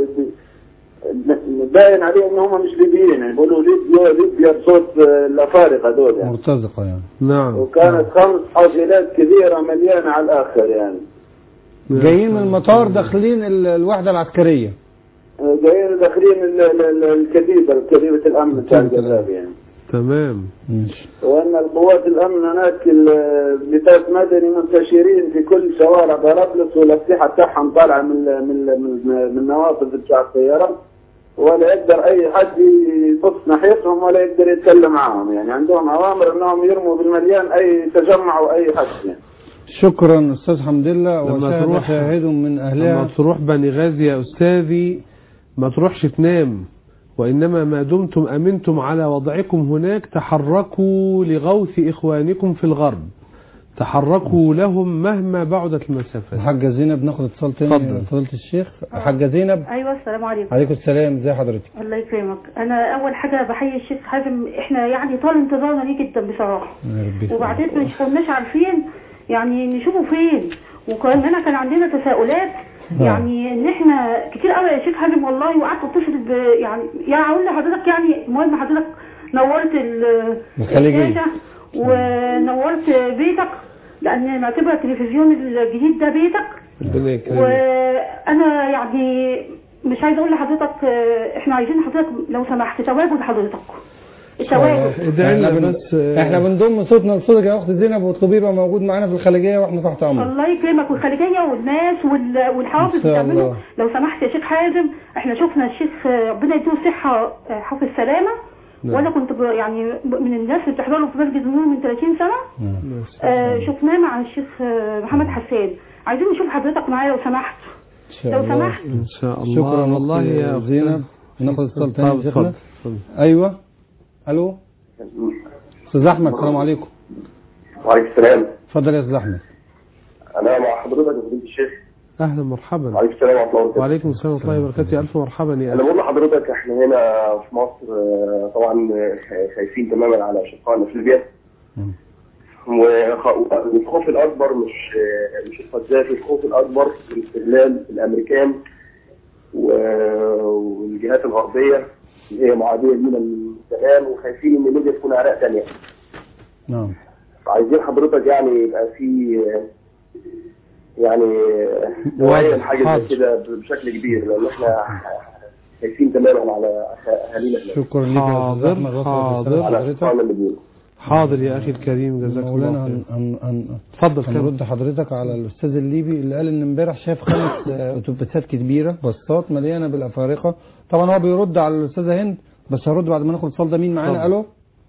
باين عليه ان هم مش ليبيين يعني، بيقولوا ليبيا بصوت الافارقه دول يعني، مرتزقه يعني. نعم. وكانت 5 حافلات كبيره مليانه على الاخر يعني. جايين من المطار داخلين الوحده العسكريه. جايين داخلين كتيبه الامن بتاع القذافي يعني. تمام. وان القوات الامن هناك بتاعت مدني منتشرين في كل شوارع طرابلس، والاسلحه بتاعهم طالعه من نوافذ بتاع الطيارات، ولا يقدر اي حد يبص ناحيتهم ولا يقدر يتكلم معهم يعني، عندهم اوامر انهم يرموا بالمليان اي تجمع واي حد يعني. شكرا استاذ حمد لله. وشاهد شاهد من اهلها. لما تروح بنغازي يا استاذي ما تروحش تنام، وإنما ما دمتم أمنتم على وضعكم هناك تحركوا لغوث إخوانكم في الغرب، تحركوا لهم مهما بعدت المسافات. حاجة زينب، ناخد اتصال تاني فضيلة الشيخ. حاجة زينب. أيوة السلام عليكم. عليكم السلام، ازي حضرتك؟ الله يكرمك. أنا أول حاجة بحيي الشيخ حازم، إحنا يعني طال انتظارنا ليه جدا بصراحة، وبعدين مش كناش عارفين يعني نشوفه فين، وكمان كان عندنا تساؤلات يعني ان احنا كتير قوي يا شيخ حازم والله، وقعدت اتصل يعني اقول لحضرتك يعني، المهم حضرتك نورت الشاشه ونورت بيتك، لان معتبره التلفزيون الجديد ده بيتك. وانا يعني مش عايزه اقول لحضرتك، احنا عايزين حضرتك لو سمحت تواجد حضرتك. احنا بنضم صوتنا لصوتك يا اخت زينب، واطلبيه يبقى موجود معانا في الخليجيه واحنا تحت امرك. الله يكرمك. والخليجيه والناس والحافظ بتعملوا لو سمحت يا شيخ حازم. احنا شفنا الشيخ ربنا يديله الصحه حافظ سلامه، وانا كنت يعني من الناس اللي بتحضر له في مسجد النور من 30 سنه. شفناه مع الشيخ محمد حسان. عايزين نشوف حضرتك معايا لو سمحت. لو سمحت ان شاء الله. شكرا والله يا زينب. ناخد اتصال تاني يا شيخنا. ايوه. الو استاذ احمد، السلام عليكم. وعليكم السلام. اتفضل يا استاذ احمد. انا مع حضرتك يا فضيلة الشيخ. اهلا مرحبا. وعليكم السلام ورحمه الله وبركاته. وعليكم السلام ورحمه الله وبركاته. الف مرحبا يا انا بقول لحضرتك احنا هنا في مصر طبعا خايفين تماما على اشقائنا في ليبيا، والخوف الاكبر مش القذافي، الخوف الاكبر من استغلال الامريكان والجهات الغربيه اللي هي معاديه لنا من زمان، وخايفين ان ليبيا تكون عراق ثانيه. نعم. عايزين حضرتك يعني يبقى في يعني وعي حاجه زي كده بشكل كبير، لان احنا خايفين تماما على اهالينا. شكرا لك يا استاذ احمد. حاضر يا اخي الكريم، جزاك الله خير. اتفضل. هنرد حضرتك على الاستاذ الليبي اللي قال ان امبارح شاف 5 اتوبيسات كبيره باصات مليانه بالافارقه. طبعا هو بيرد على الاستاذه هند، بس هرد بعد ما ناخد اتصال. ده مين معانا؟ الو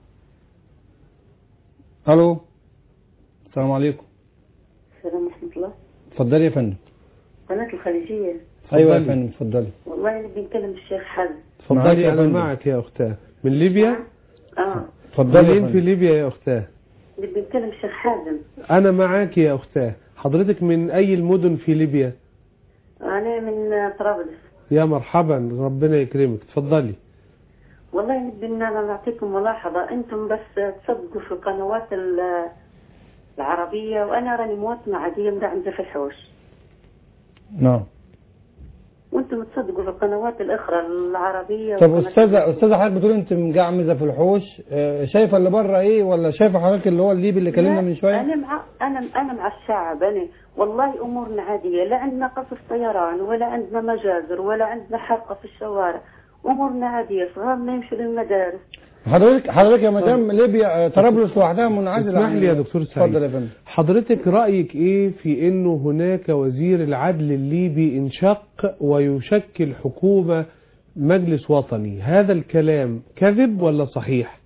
الو السلام عليكم. السلام ورحمه الله. اتفضلي يا فندم. قناه الخليجيه. ايوه يا فندم اتفضلي. والله انا بنتكلم الشيخ حازم. اتفضلي. انا معك يا اختاه من ليبيا. اتفضلي. في ليبيا يا أختاه؟ بدي نتكلم الشيخ حازم. أنا معاك يا أختاه. حضرتك من أي المدن في ليبيا؟ أنا من طرابلس. يا مرحبا، ربنا يكرمك، اتفضلي. والله بدي إن أنا نعطيكم ملاحظة، أنتم بس تصدقوا في القنوات العربية، وأنا راني مواطنة عادية مدعمة في الحوش. نعم. وأنتم تصدقوا في القنوات الأخرى العربية. طب أستاذة حضرتك بتقول أنت مجعمزة في الحوش، شايفة اللي بره إيه، ولا شايفة حضرتك اللي هو الليبي اللي كلمنا من شوية؟ أنا مع الشعب. أنا والله أمورنا عادية، لا عندنا قصف طيران ولا عندنا مجازر ولا عندنا حرقة في الشوارع، أمورنا عادية، صغارنا يمشوا للمدارس. حضرتك يا مدام ليبيا طرابلس لوحدها منعزلة. اسمح لي يا دكتور سعيد. اتفضل يا فندم. حضرتك رأيك ايه في انه هناك وزير العدل الليبي انشق ويشكل حكومة مجلس وطني؟ هذا الكلام كذب ولا صحيح؟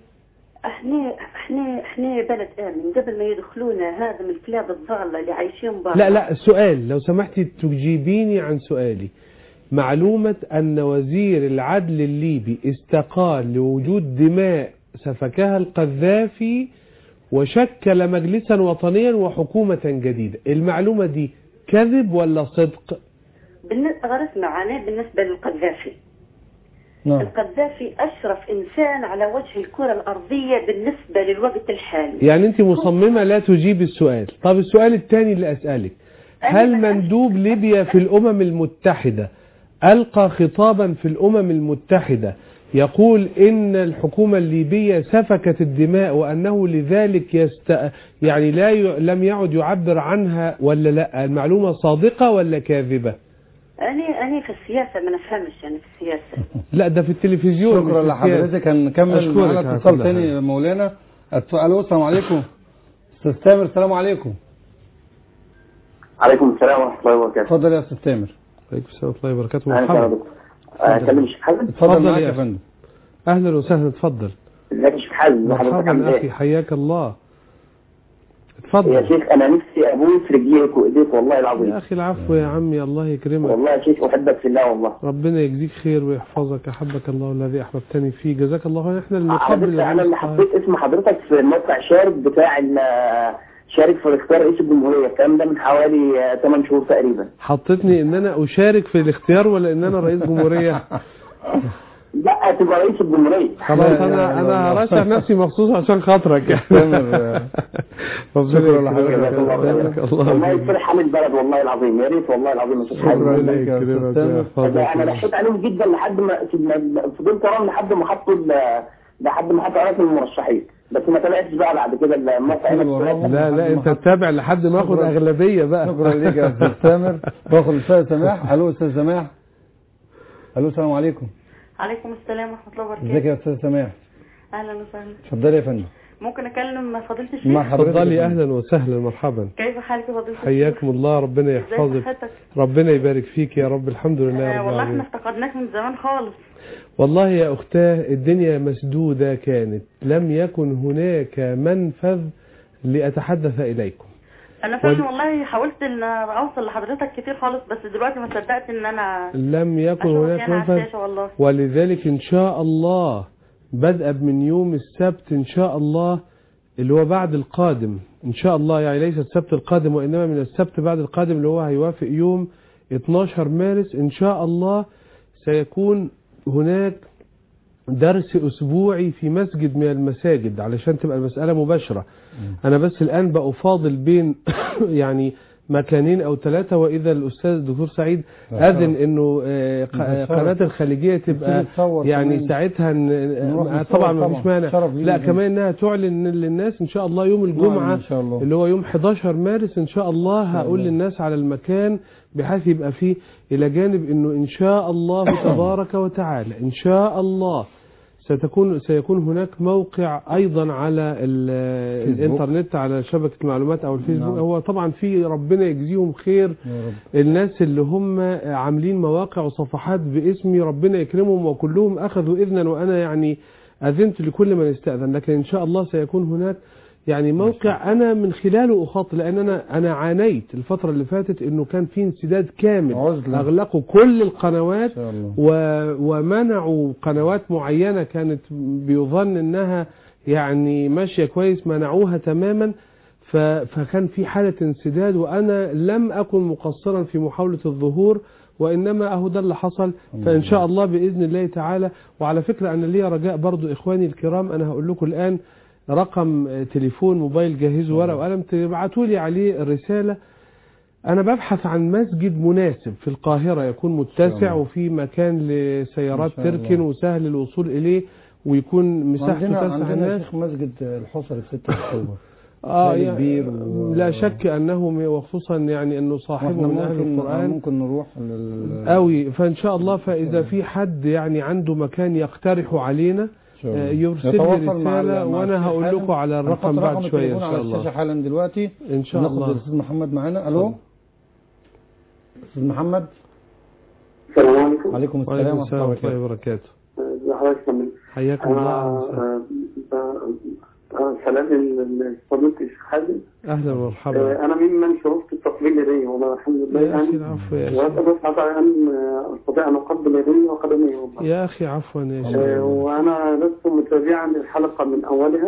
احنا بلد آمن، قبل ما يدخلونا هذا من الكلاب الضالة اللي عايشين برا. لا السؤال لو سمحتي تجيبيني عن سؤالي. معلومة أن وزير العدل الليبي استقال لوجود دماء سفكها القذافي وشكل مجلسا وطنيا وحكومة جديدة، المعلومة دي كذب ولا صدق؟ بالنسبة للقذافي، القذافي أشرف إنسان على وجه الكرة الأرضية بالنسبة للوقت الحالي. يعني أنت مصممة لا تجيب السؤال. طب السؤال الثاني اللي أسألك، هل مندوب ليبيا في الأمم المتحدة ألقى خطابا في الأمم المتحدة يقول إن الحكومة الليبية سفكت الدماء وأنه لذلك يعني لم يعد يعبر عنها، ولا لا؟ المعلومة صادقة ولا كاذبة؟ أنا في السياسة ما نفهمش، يعني في السياسة. لا ده في التلفزيون. شكرا لحضرتك. هنكمل معنا اتصال ثاني مولانا. الو السلام عليكم. استاذ تامر السلام عليكم. عليكم السلام ورحمة الله وبركاته. اتفضل يا استاذ تامر. عليكم السلام ورحمة الله وبركاته. مرحبا. اكلم الشيخ حازم. اتفضل يا فندم. اهلا وسهلا، اتفضل. ازيك يا شيخ حازم؟ مرحبا اخي، حياك الله. اتفضل يا شيخ. انا نفسي ابوس رجليك وايديك والله العظيم. يا اخي العفو يا عمي، الله يكرمك. والله يا شيخ احبك في الله والله. ربنا يجزيك خير ويحفظك، احبك الله الذي احببتني فيه، جزاك الله خير. احنا اللي نقبل. انا اللي حطيت اسم حضرتك في الموقع شارك بتاع شارك في اختيار رئيس الجمهورية، الكلام ده من حوالي 8 شهور تقريبا. حطيتني ان انا اشارك في الاختيار ولا ان انا رئيس جمهورية؟ لا تبقى رئيس الجمهورية. خلاص انا هرشح نفسي مخصوص عشان خاطرك. شكرا لحضرتك. والله يفرح حال البلد والله العظيم، يا ريت والله العظيم يا شيخ حازم. شكرا لك يا استاذ. انا رحت عليهم جدا لحد ما فضلت اراهم لحد ما حطوا اماكن المرشحين، بس ما تابعتش بقى بعد كده الموقع. لا انت تتابع لحد ما اخد اغلبيه بقى. شكرا لك يا استاذ تامر. باخد الاستاذ سماح. الو استاذ سماح. الو السلام عليكم. عليكم السلام ورحمه الله وبركاته. ازيك يا استاذ سماح؟ اهلا وسهلا. اتفضلي يا فندم. ممكن اكلم فضيله الشيخ؟ اتفضلي. اهلا وسهلا، مرحبا. كيف حالك يا فضيله الشيخ؟ حياكم الله، ربنا يحفظك، ربنا يبارك فيك يا رب. الحمد لله رب العالمين. والله احنا افتقدناك من زمان خالص. والله يا أختاه الدنيا مسدودة كانت، لم يكن هناك منفذ لأتحدث إليكم. أنا فعلا والله حاولت إن أوصل لحضرتك كتير خالص، بس دلوقتي ما صدقت إن أنا لم يكن هناك منفذ، ولذلك إن شاء الله بدءا من يوم السبت إن شاء الله اللي هو بعد القادم إن شاء الله، يعني ليس السبت القادم وإنما من السبت بعد القادم اللي هو هيوافق يوم 12 مارس إن شاء الله، سيكون هناك درس أسبوعي في مسجد من المساجد علشان تبقى المسألة مباشرة. أنا بس الآن بأفاضل بين يعني مكانين أو 3، وإذا الأستاذ الدكتور سعيد أذن أنه قناة الخليجية تبقى يعني ساعتها طبعا ما فيش مانع، لا كمان أنها تعلن للناس إن شاء الله يوم الجمعة اللي هو يوم 11 مارس إن شاء الله. هقول للناس على المكان بحيث يبقى فيه إلى جانب أنه إن شاء الله تبارك وتعالى إن شاء الله سيكون هناك موقع أيضا على الإنترنت على شبكة المعلومات أو الفيسبوك. هو طبعا في ربنا يجزيهم خير الناس اللي هم عاملين مواقع وصفحات باسمي، ربنا يكرمهم، وكلهم أخذوا إذنا وأنا يعني أذنت لكل من استأذن، لكن إن شاء الله سيكون هناك يعني موقع أنا من خلاله أخاطب، لأن أنا عانيت الفترة اللي فاتت إنه كان في انسداد كامل، أغلقوا كل القنوات ومنعوا قنوات معينة كانت بيظن إنها يعني ماشية كويس منعوها تماما. فكان في حالة انسداد، وأنا لم أكن مقصرا في محاولة الظهور، وإنما أهو ده اللي حصل. فإن شاء الله بإذن الله تعالى. وعلى فكرة أنا لي رجاء برضو إخواني الكرام، أنا هقول لكم الآن رقم تليفون موبايل، جهزوا ورقة وقلم تبعتوا لي عليه الرسالة. أنا ببحث عن مسجد مناسب في القاهرة يكون متسع وفي مكان لسيارات تركن وسهل الوصول إليه ويكون مساحته تسع الناس. شيخ مسجد الحصري في 6 أكتوبر كبير لا شك أنه، وخصوصا يعني أنه صاحبه من أهل القرآن ممكن نروح قوي. فإن شاء الله فإذا في حد يعني عنده مكان يقترح علينا يرسل لي رسالة، وأنا هقول لكم على الرقم بعد شوية إن شاء الله. حالا دلوقتي إن شاء الله. ناخد الأستاذ محمد معانا. ألو أستاذ محمد. السلام عليكم. وعليكم السلام ورحمة الله وبركاته. حضرتك حياكم الله. سلام لفضيلة الشيخ حازم. اهلا ومرحبا. انا ممن شرفت التقبيل يديه والله الحمد لله. يا اخي العفو يا شيخ. واسال ان استطيع ان اقبل يديه وقدميه والله. يا اخي عفوا يا شيخ. وانا لست متابعا للحلقه من اولها.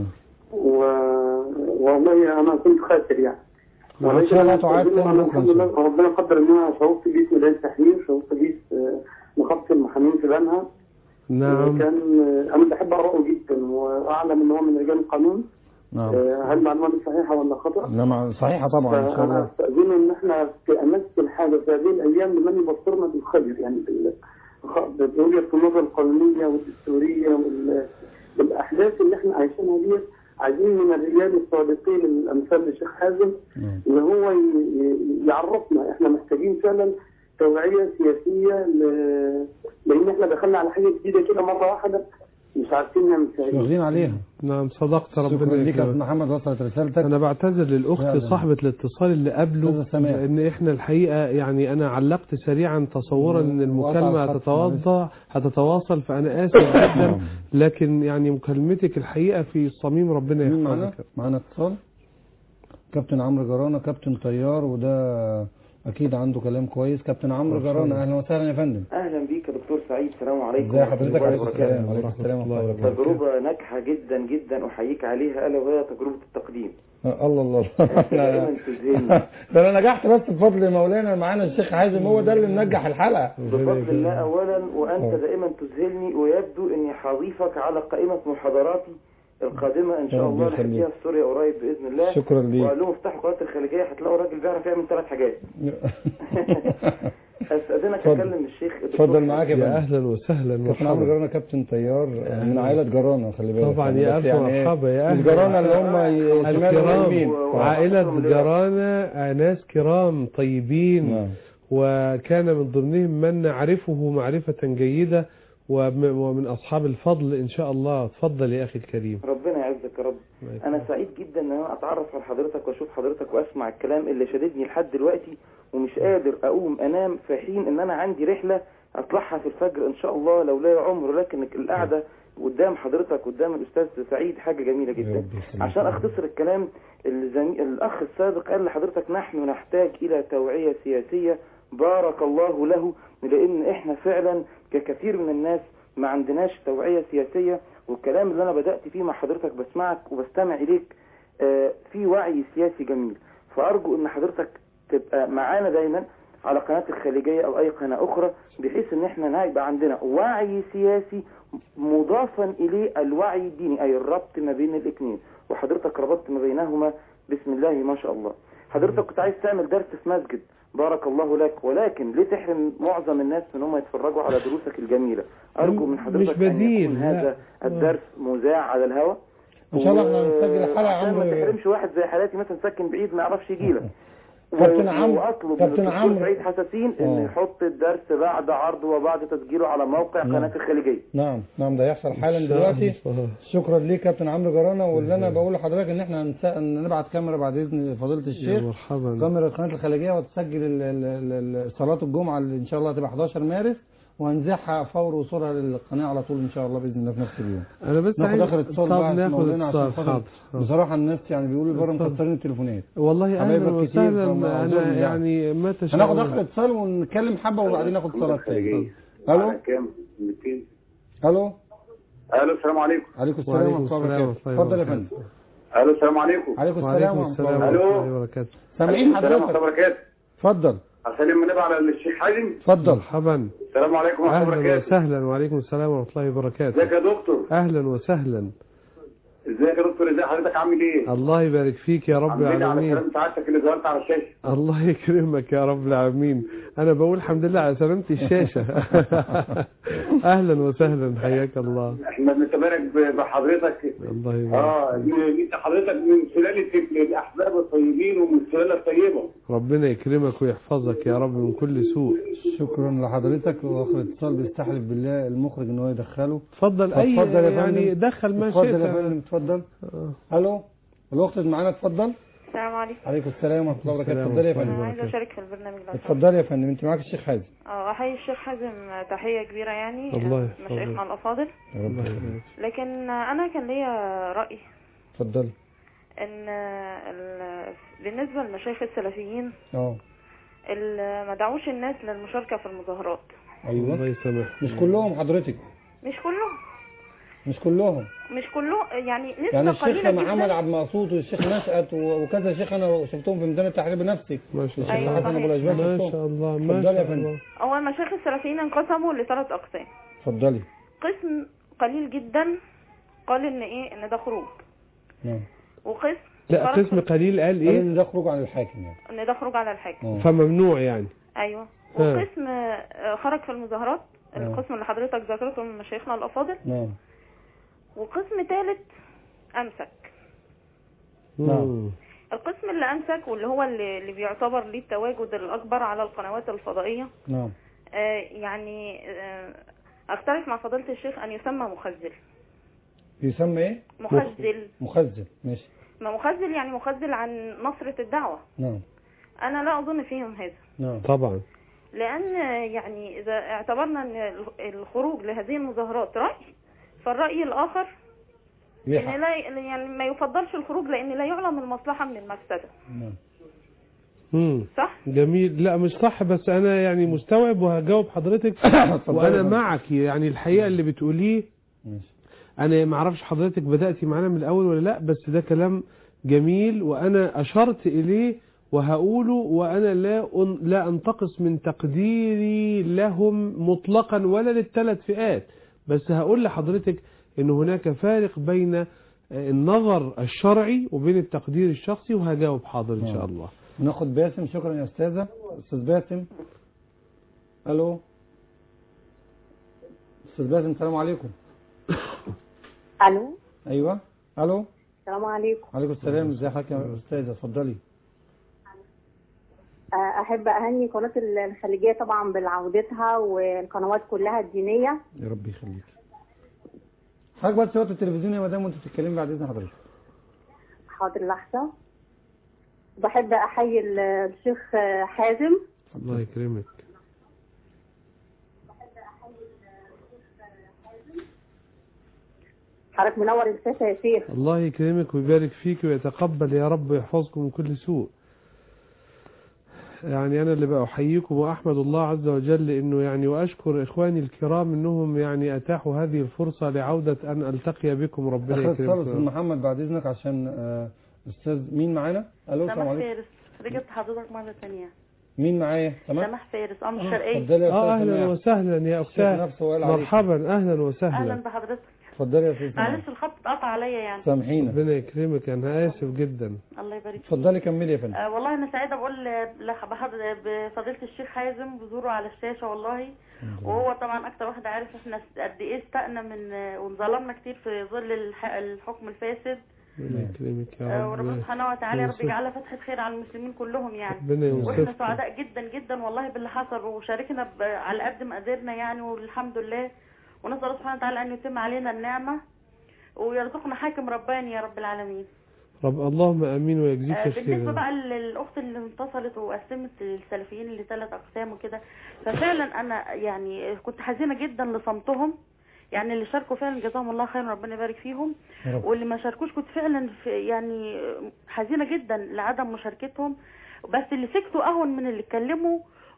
والله انا كنت خاسر يعني. وان شاء الله تعاد الحمد لله ربنا قدر ان انا شرفت بيه في ميدان التحرير، شرفت بيه في نقابه المحامين في بنها. نعم. كان انا بحب اقراه جدا واعلم ان هو من رجال القانون. نعم. هل معلوماتي صحيحه ولا خطا؟ لا صحيحه طبعا ان شاء الله. استاذن ان احنا في امس الحاجه في هذه الايام لمن يبصرنا بالخير يعني بوجهه النظر القانونيه والدستوريه والاحداث اللي احنا عايشينها دي. عايزين من الرجال الصادقين الامثال للشيخ حازم اللي هو يعرفنا. احنا محتاجين فعلا توعية سياسية لأن احنا دخلنا على حاجة جديدة كده مرة واحدة مش عارفين نعمل فيها. واخدين عليها. نعم صدقت ربنا شكرا لك يا محمد، وصلت رسالتك. أنا بعتذر للأخت صاحبة الاتصال اللي قبله لأن احنا الحقيقة يعني أنا علقت سريعا تصورا أن المكالمة هتتواصل فأنا آسف جدا، لكن يعني مكالمتك الحقيقة في الصميم ربنا يحفظك. معنا اتصال كابتن عمرو جرانة، كابتن طيار، وده اكيد عنده كلام كويس. كابتن عمرو جرانة اهلا وسهلا يا فندم. اهلا بيك يا دكتور سعيد. السلام عليكم. ازي حضرتك؟ وعليكم السلام ورحمه الله وبركاته. تجربه ناجحه جدا جدا احييك عليها، الا وهي تجربه التقديم. الله ده انا نجحت بس بفضل مولانا معانا الشيخ حازم، هو ده اللي منجح الحلقه بفضل الله اولا، وانت دائما تذهلني ويبدو اني هضيفك على قائمه محاضراتي القادمه ان شاء الله نحكيها في سوريا قريب باذن الله. شكرا ليك. وقال لهم افتحوا قناه الخليجيه هتلاقوا راجل بيعرف يعمل 3 حاجات. استاذنك اكلم الشيخ. اتفضل معاك يا اهلا وسهلا. كابتن عمرو جرانة كابتن طيار من عائله جرانة، خلي بالك طبعا. يا الف مرحبا يا اهلا. جرانة اللي هم الكرام، عائله جرانة ناس كرام طيبين. وكان من ضمنهم من نعرفه معرفه جيده ومن أصحاب الفضل إن شاء الله. تفضل يا أخي الكريم. ربنا يعزك يا رب. أنا سعيد جدا أن أنا أتعرف على حضرتك وأشوف حضرتك وأسمع الكلام اللي شددني لحد دلوقتي، ومش قادر أقوم أنام في حين أن أنا عندي رحلة أطلعها في الفجر إن شاء الله لو لا عمر. لكن القعدة قدام حضرتك قدام الأستاذ سعيد حاجة جميلة جدا. عشان أختصر الكلام، الأخ السابق قال لحضرتك نحن نحتاج إلى توعية سياسية. بارك الله له، لأن إحنا فعلا ككثير من الناس ما عندناش توعية سياسية. والكلام اللي أنا بدأت فيه مع حضرتك بسمعك وبستمع إليك في وعي سياسي جميل. فأرجو أن حضرتك تبقى معانا دايما على قناة الخليجية أو أي قناة أخرى، بحيث أن إحنا يبقى عندنا وعي سياسي مضافا إليه الوعي الديني، أي الربط ما بين الاثنين. وحضرتك ربطت ما بينهما بسم الله ما شاء الله. حضرتك كنت عايز تعمل درس في مسجد، بارك الله لك، ولكن ليه تحرم معظم الناس من هم يتفرجوا على دروسك الجميلة؟ أرجو من حضرتك أن يكون هذا الدرس مذاع على الهواء إن شاء الله. احنا نسجل الحلقة عشان ما تحرمش واحد زي حالاتي مثلا ساكن بعيد ما يعرفش يجي لك. كابتن عمرو واطلب من الدكتور سعيد حساسين ان يحط الدرس بعد عرضه وبعد تسجيله على موقع قناة الخليجية. نعم ده يحصل حالا دلوقتي. شكرا ليك كابتن عمرو جرانة. واللي انا بقول لحضرتك ان احنا نبعت كاميرا بعد اذن فضيلة الشيخ، كاميرا قناة الخليجية، وتسجل صلاة الجمعة اللي ان شاء الله هتبقى 11 مارس، وهنزحها فور وصولها للقناه على طول ان شاء الله باذن الله في نفس اليوم. انا بس ناخد اخر اتصال بقى. ناخد اتصال. بصراحه الناس يعني بيقولوا بره مكسرين التليفونات. والله اهلا وسهلا. انا يعني ما تشاء. هناخد اخر اتصال ونتكلم حبه وبعدين ناخد اتصالات تاني. الو. كام 200. الو. الو السلام عليكم. عليكم السلام ورحمه الله وبركاته. اتفضل يا فندم. الو السلام عليكم. عليكم السلام ورحمه الله وبركاته. سامعين حضرتك؟ السلام ورحمه الله وبركاته. اتفضل. اسلم من على الشيخ حازم. اتفضل. مرحبا. السلام عليكم ورحمه الله اهلا وبركاته. وسهلا. وعليكم السلام ورحمه الله وبركاته. ازيك يا دكتور؟ اهلا وسهلا. ازيك يا دكتور؟ ازي حضرتك؟ عامل ايه؟ الله يبارك فيك يا رب العالمين. على سلامة سعادتك اللي ظهرت على الشاشه. الله يكرمك يا رب العالمين. انا بقول الحمد لله على سلامة الشاشة. اهلا وسهلا حياك الله. احنا بنتبارك بحضرتك. الله يبارك. انت حضرتك من سلالة الاحباب الطيبين ومن السلالة الطيبة. ربنا يكرمك ويحفظك يا رب من كل سوء. شكرا لحضرتك. واخر اتصال بيستحلف بالله المخرج ان هو يدخله. اتفضل. اي يعني دخل ما شئت. اتفضل يا فندم اتفضل. الو الوقت معانا اتفضل. السلام عليكم. عليكم السلام ورحمه الله وبركاته. اتفضلي يا فندم. انا عايزه اشارك في البرنامج ده. اتفضلي يا فندم. انت معاك الشيخ حازم. احيي الشيخ حازم تحيه كبيره يعني. الله مشايخنا الافاضل. لكن انا كان ليا راي. اتفضلي. ان بالنسبه للمشايخ السلفيين ما دعوش الناس للمشاركه في المظاهرات. ايوه الله يسامحك. مش كلهم حضرتك. مش كلهم يعني نسبه يعني قليله الشيخ محمد عبد المقصود والشيخ نشأت وكذا شيخ انا شفتهم في ميدان التحرير بنفسي. ما شاء الله. أيوة حسن ابو الاشبال. ما شاء الله. ما شاء الله. هو المشايخ السلفيين انقسموا لثلاث اقسام. اتفضلي. قسم قليل جدا قال ان ده خروج. نعم. وقسم لا قسم قليل قال ايه؟ ان ده خروج عن الحاكم يعني. ان ده خروج على الحاكم. فممنوع يعني. ايوه. وقسم خرج في المظاهرات. القسم اللي حضرتك ذكرته من مشايخنا الافاضل. نعم. وقسم ثالث امسك. نعم. القسم اللي امسك واللي هو اللي بيعتبر ليه التواجد الاكبر على القنوات الفضائيه. نعم. يعني اختلف مع فضيله الشيخ ان يسمى مخزل. يسمى ايه؟ مخزل. ماشي. ما مخزل يعني مخزل عن نصرة الدعوة. نعم. انا لا اظن فيهم هذا. نعم. طبعا. لان يعني اذا اعتبرنا ان الخروج لهذه المظاهرات رأي، فالرأي الاخر ان لا يعني ما يفضلش الخروج لان لا يعلم المصلحة من المفسدة. نعم. صح؟ جميل. لا مش صح بس انا يعني مستوعب وهجاوب حضرتك. وانا معك يعني الحقيقة اللي بتقوليه. انا ما اعرفش حضرتك بدأتي معانا من الاول ولا لا، بس ده كلام جميل وانا اشرت اليه وهقوله، وانا لا انتقص من تقديري لهم مطلقا ولا للثلاث فئات، بس هقول لحضرتك ان هناك فارق بين النظر الشرعي وبين التقدير الشخصي، وهجاوب حاضر ان شاء الله. ناخد باسم. شكرا يا استاذة. استاذ باسم. الو استاذ باسم. السلام عليكم. الو. ايوه. الو. السلام عليكم. وعليكم السلام. ازي حضرتك يا استاذه؟ اتفضلي. احب اهني قناه الخليجيه طبعا بعودتها والقنوات كلها الدينيه. يا رب يخليك. حضرتك بس وقت التلفزيون يا مدام وانت بتتكلمي بعد اذن حضرتك. حاضر لحظه. بحب احيي الشيخ حازم. الله يكرمك. حضرتك منور الشاشه يا شيخ. الله يكرمك ويبارك فيك ويتقبل يا رب ويحفظكم من كل سوء. يعني انا اللي بقى احييكم واحمد الله عز وجل انه يعني واشكر اخواني الكرام انهم يعني اتاحوا هذه الفرصة لعودة ان التقي بكم. ربنا يكرمكم. استاذ محمد بعد اذنك عشان استاذ مين معانا؟ الو السلام عليكم. سماح فارس. رجعت حضرتك مرة ثانية. مين معايا؟ سماح فارس أم الشرقية. اهلا وسهلا يا اختاه. مرحبا. اهلا وسهلا. اهلا بحضرتك. اتفضلي يا استاذ. معلش الخط اتقطع عليا يعني. سامحينا. ربنا يكرمك. انا اسف جدا. الله يبارك فيك. اتفضلي كملي يا فندم. والله انا سعيده اقول بفضيله الشيخ حازم بظهوره على الشاشه والله. وهو طبعا اكتر واحد عارف احنا قد ايه استقنا من وانظلمنا كتير في ظل الحكم الفاسد. ربنا يكرمك يا رب. وربنا سبحانه وتعالى يا رب يجعلها فتحه خير على المسلمين كلهم يعني. واحنا سعداء جدا جدا والله باللي حصل، وشاركنا على قد ما قدرنا يعني، والحمد لله. ونسال الله سبحانه وتعالى ان يتم علينا النعمه ويرزقنا حاكم رباني يا رب العالمين. اللهم امين ويجزيك خير. بالنسبه بقى للاخت اللي انتصلت وقسمت السلفيين لثلاث اقسام وكده، ففعلا انا يعني كنت حزينه جدا لصمتهم. يعني اللي شاركوا فعلا جزاهم الله خير ربنا يبارك فيهم، واللي ما شاركوش كنت فعلا يعني حزينه جدا لعدم مشاركتهم. بس اللي سكتوا اهون من اللي اتكلموا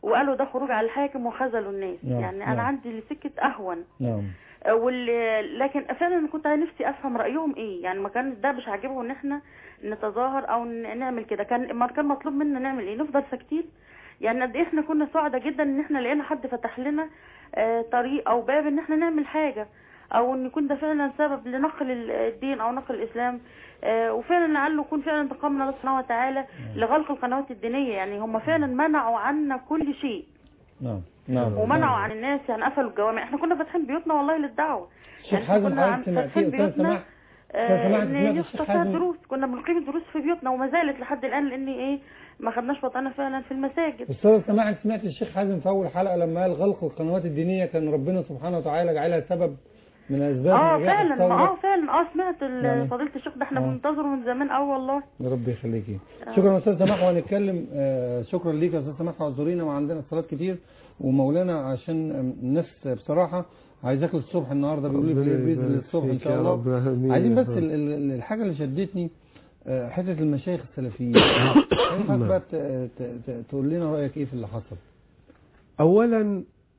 وقالوا ده خروج على الحاكم وخذلوا الناس. نعم. يعني انا نعم. عندي سكه اهون. نعم. لكن فعلا كنت نفسي افهم رايهم ايه. يعني ما كان ده مش عاجبهم ان احنا نتظاهر او نعمل كده. كان مطلوب منا نعمل ايه؟ نفضل ساكتين؟ يعني قد ايه احنا كنا سعداء جدا ان احنا لقينا حد فتح لنا طريق او باب ان احنا نعمل حاجه، او ان يكون ده فعلا سبب لنقل الدين او نقل الاسلام. وفعلا لعله يكون فعلا انتقام من الله سبحانه وتعالى لغلق القنوات الدينيه. يعني هم فعلا منعوا عنا كل شيء. نعم. نعم. ومنعوا عن الناس، يعني قفلوا الجوامع. احنا كنا فاتحين بيوتنا والله للدعوه. يعني كنا فاتحين بيوتنا يفتح دروس، كنا بنقيم الدروس في بيوتنا وما زالت لحد الان، لان ايه ما خدناش وطننا فعلا في المساجد. استاذ سماح، سمعت الشيخ حازم في اول حلقه لما قال غلق القنوات الدينيه كان ربنا سبحانه وتعالى جعلها سبب من اسباب فعلا سمعت فضيله الشيخ ده احنا بننتظره من زمان والله. يا رب يخليكي. شكرا استاذ سماح، وهنتكلم شكرا ليك يا استاذ سماح، واعذرينا وعندنا اتصالات كتير ومولانا عشان الناس بصراحه عايزاك للصبح النهارده، بيقولوا لي باذن الصبح ان شاء الله. عايزين بس الحاجه اللي شدتني حته المشايخ السلفيين. عايزك بقى تقول لنا رايك ايه في اللي حصل. اولا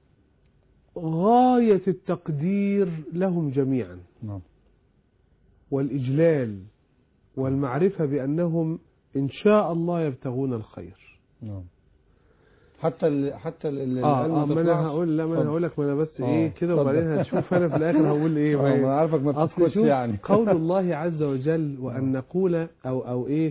غايه التقدير لهم جميعا. نعم. والاجلال والمعرفه بانهم ان شاء الله يبتغون الخير. نعم. حتى ما انا هقول لك، ما انا بس ايه كده وبعدين هتشوف انا في الاخر هقول ايه. ما عارفك ما بتسكتش يعني. قول الله عز وجل وان نقول او ايه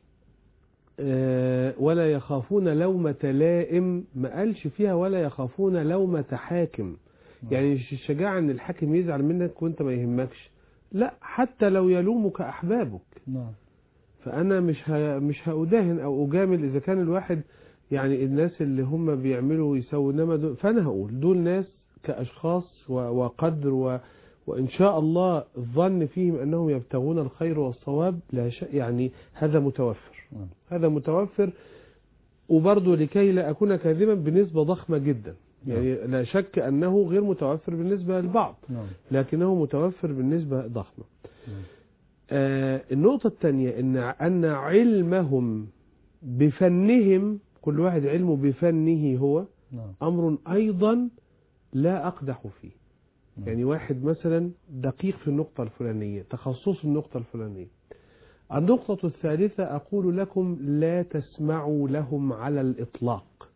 ولا يخافون لومة لائم، ما قالش فيها ولا يخافون لومة حاكم. يعني الشجاعة ان الحاكم يزعل منك وانت ما يهمكش، لا، حتى لو يلومك احبابك. نعم. فانا مش هأداهن او اجامل اذا كان الواحد يعني الناس اللي هم بيعملوا ويسووا، انما فانا هقول دول ناس كاشخاص وقدر وان شاء الله الظن فيهم انهم يبتغون الخير والصواب، لا شيء يعني هذا متوفر. هذا متوفر. وبرضه لكي لا اكون كاذبا بنسبة ضخمة جدا، يعني لا شك انه غير متوفر بالنسبة للبعض، لكنه متوفر بالنسبة ضخمة. النقطة الثانية ان علمهم بفنهم، كل واحد علمه بفنه هو أمر أيضا لا أقدح فيه. يعني واحد مثلا دقيق في النقطة الفلانية، تخصص النقطة الفلانية. النقطة الثالثة أقول لكم لا تسمعوا لهم على الإطلاق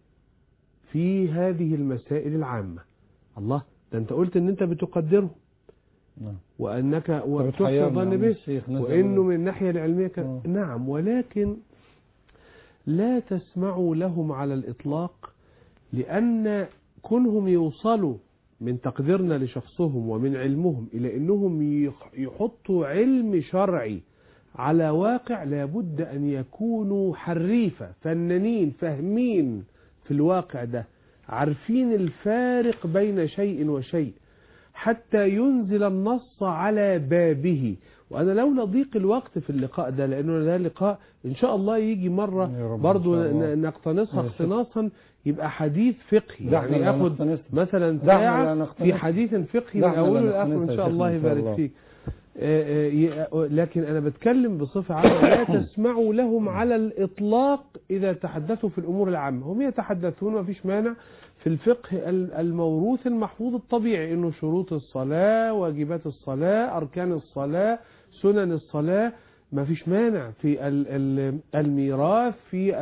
في هذه المسائل العامة. الله، ده أنت قلت أن أنت بتقدره وأنك وتحسن ظن به وإنه من الناحية العلمية نعم، ولكن لا تسمعوا لهم على الإطلاق، لأن كونهم يوصلوا من تقديرنا لشخصهم ومن علمهم إلى أنهم يحطوا علم شرعي على واقع، لابد أن يكونوا حريفة فنانين فاهمين في الواقع ده، عارفين الفارق بين شيء وشيء حتى ينزل النص على بابه. وأنا لولا ضيق الوقت في اللقاء ده، لأنه ده لقاء إن شاء الله يجي مرة برضو نقتنصها اقتناصا، يبقى حديث فقهي، يعني ياخد مثلا ساعة في حديث فقهي من أوله لآخره إن شاء الله يبارك فيك. لكن أنا بتكلم بصفة عامة، لا تسمعوا لهم على الإطلاق إذا تحدثوا في الأمور العامة. هم يتحدثون ما فيش مانع في الفقه الموروث المحفوظ الطبيعي، إنه شروط الصلاة، واجبات الصلاة، أركان الصلاة، سنن الصلاة، ما فيش مانع في الميراث، في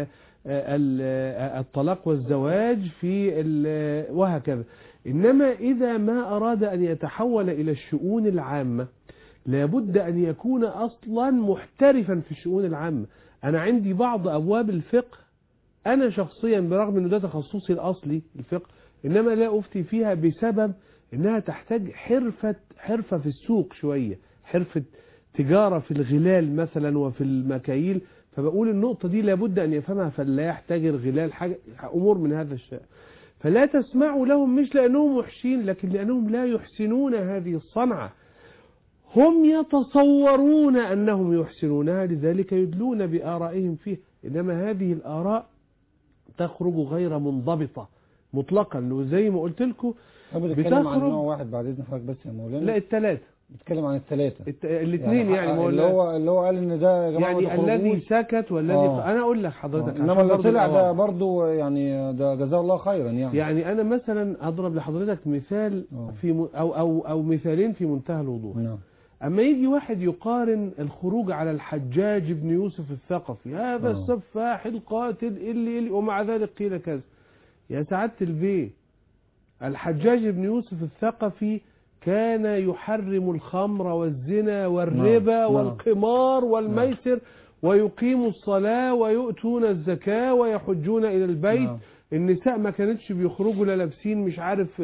الطلاق والزواج، في وهكذا. إنما إذا ما أراد أن يتحول إلى الشؤون العامة لابد أن يكون أصلا محترفا في الشؤون العامة. أنا عندي بعض أبواب الفقه أنا شخصيا برغم أنه ده تخصصي الأصلي الفقه، إنما لا أفتي فيها بسبب أنها تحتاج حرفة في السوق شوية، حرفة تجارة في الغلال مثلا وفي المكاييل، فبقول النقطة دي لابد أن يفهمها، فلا يحتاج الغلال حاجة أمور من هذا الشيء. فلا تسمعوا لهم مش لأنهم وحشين، لكن لأنهم لا يحسنون هذه الصنعة. هم يتصورون أنهم يحسنونها، لذلك يدلون بآرائهم فيه، إنما هذه الآراء تخرج غير منضبطة مطلقا. وزي ما قلت لكم بتخرج عن نوع واحد بعد إذن حضرتك بس يا مولانا. لا الثلاثة بيتكلم عن الثلاثه الاثنين يعني اللي هو قال ان ده يا جماعه يعني الذي سكت والذي انا اقول لك حضرتك انما اللي طلع ده برضه يعني ده جزاه الله خيرا يعني انا مثلا اضرب لحضرتك مثال في او مثالين في منتهى الوضوح. اما يجي واحد يقارن الخروج على الحجاج بن يوسف الثقفي، هذا السفاح القاتل اللي ومع ذلك قيل كذا. يا سعادة البيه، الحجاج بن يوسف الثقفي كان يحرم الخمر والزنا والربا والقمار والميسر ويقيم الصلاة ويؤتون الزكاة ويحجون إلى البيت. النساء ما كانتش بيخرجوا لا لابسين مش عارف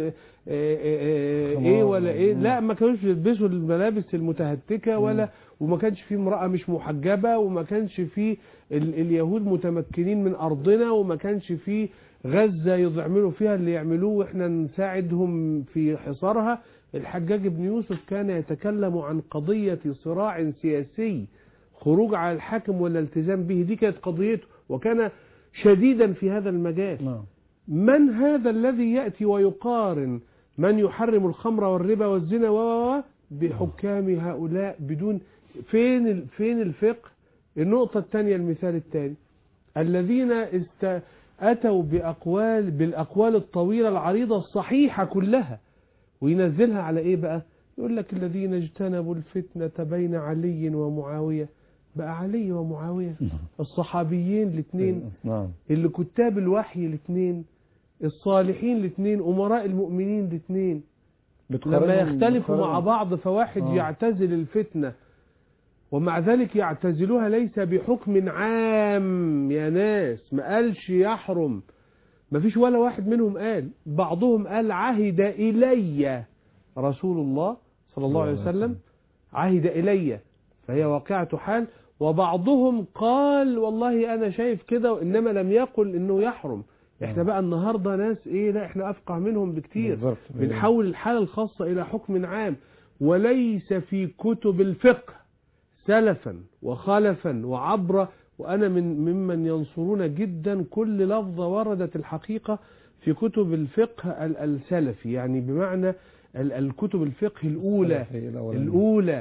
ايه ولا ايه، لا ما كانوش بيلبسوا الملابس المتهتكة وما كانش فيه امرأة مش محجبة، وما كانش فيه اليهود متمكنين من أرضنا، وما كانش فيه غزة يعملوا فيها اللي يعملوه واحنا نساعدهم في حصارها. الحجاج بن يوسف كان يتكلم عن قضية صراع سياسي، خروج على الحاكم ولا التزام به، دي كانت قضيته، وكان شديدا في هذا المجال. من هذا الذي يأتي ويقارن من يحرم الخمر والربا والزنا بحكام هؤلاء بدون فين الفقه؟ النقطة الثانية، المثال الثاني، الذين أتوا بالأقوال الطويلة العريضة الصحيحة كلها، وينزلها على إيه بقى؟ يقول لك الذين اجتنبوا الفتنة بين علي ومعاوية. بقى علي ومعاوية الصحابيين الاثنين، اللي كتاب الوحي الاثنين، الصالحين الاثنين، أمراء المؤمنين الاثنين، لما يختلفوا مع بعض فواحد يعتزل الفتنة، ومع ذلك يعتزلوها ليس بحكم عام يا ناس، ما قالش يحرم، ما فيش ولا واحد منهم قال. بعضهم قال عهد إلي رسول الله صلى الله عليه وسلم، عهد إلي، فهي واقعة حال. وبعضهم قال والله أنا شايف كده، وإنما لم يقل إنه يحرم. احنا بقى النهاردة ناس لا احنا أفقه منهم بكتير، بنحول الحالة الخاصة إلى حكم عام. وليس في كتب الفقه سلفا وخلفا وعبر، وأنا ممن ينصرون جدا كل لفظة وردت الحقيقة في كتب الفقه السلفي، يعني بمعنى الكتب الفقه الأولى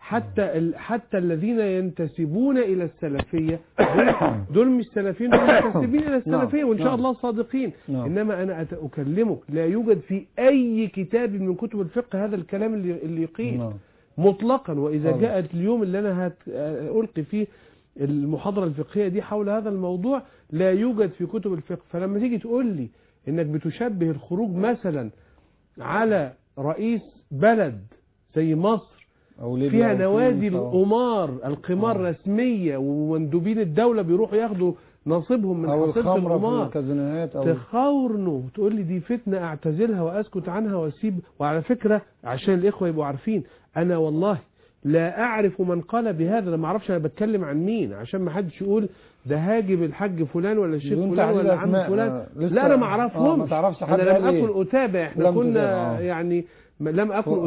حتى الذين ينتسبون إلى السلفية دول مش سلفيين، دول منتسبين إلى السلفية وإن شاء الله صادقين. إنما أنا أكلمك لا يوجد في أي كتاب من كتب الفقه هذا الكلام اللي يقيل مطلقا. وإذا جاءت اليوم اللي أنا ألقي فيه المحاضرة الفقهية دي حول هذا الموضوع لا يوجد في كتب الفقه. فلما تيجي تقول لي إنك بتشبه الخروج مثلا على رئيس بلد زي مصر فيها نوادي القمار رسمية، ومندوبين الدولة بيروحوا ياخدوا نصيبهم من حصيلة القمار، تخاورنه وتقول لي دي فتنة اعتزلها واسكت عنها واسيب. وعلى فكرة عشان الاخوة يبقوا عارفين، انا والله لا اعرف من قال بهذا، انا ما اعرفش انا بتكلم عن مين، عشان ما حدش يقول ده هاجب الحاج فلان ولا الشيخ فلان ولا عم فلان. لا انا ما اعرفهمش، انا لم اكن اتابع، احنا كنا يعني لم أكن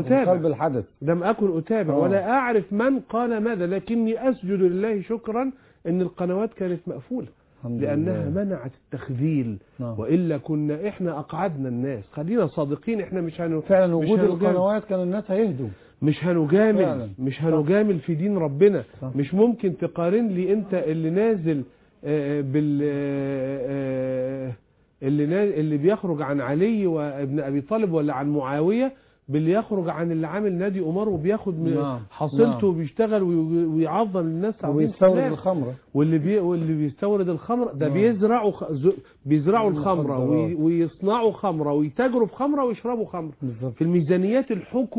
أتابع ولا أعرف من قال ماذا، لكني أسجد لله شكرا أن القنوات كانت مقفولة لأنها منعت التخذيل. وإلا كنا إحنا أقعدنا الناس. خلينا صادقين، إحنا مش فعلا وجود القنوات كان الناس هيهدوا، مش هنجامل في دين ربنا. مش ممكن تقارن لي أنت اللي نازل اللي بيخرج عن علي وابن أبي طالب ولا عن معاوية باللي يخرج عن اللي عامل نادي أمار وبياخد حصيلته وبيشتغل ويعظم الناس ويستورد الخمرة، واللي بيستورد الخمرة ده بيزرعوا الخمرة ويصنعوا خمرة ويتاجروا في خمرة ويشربوا خمرة. في الميزانيات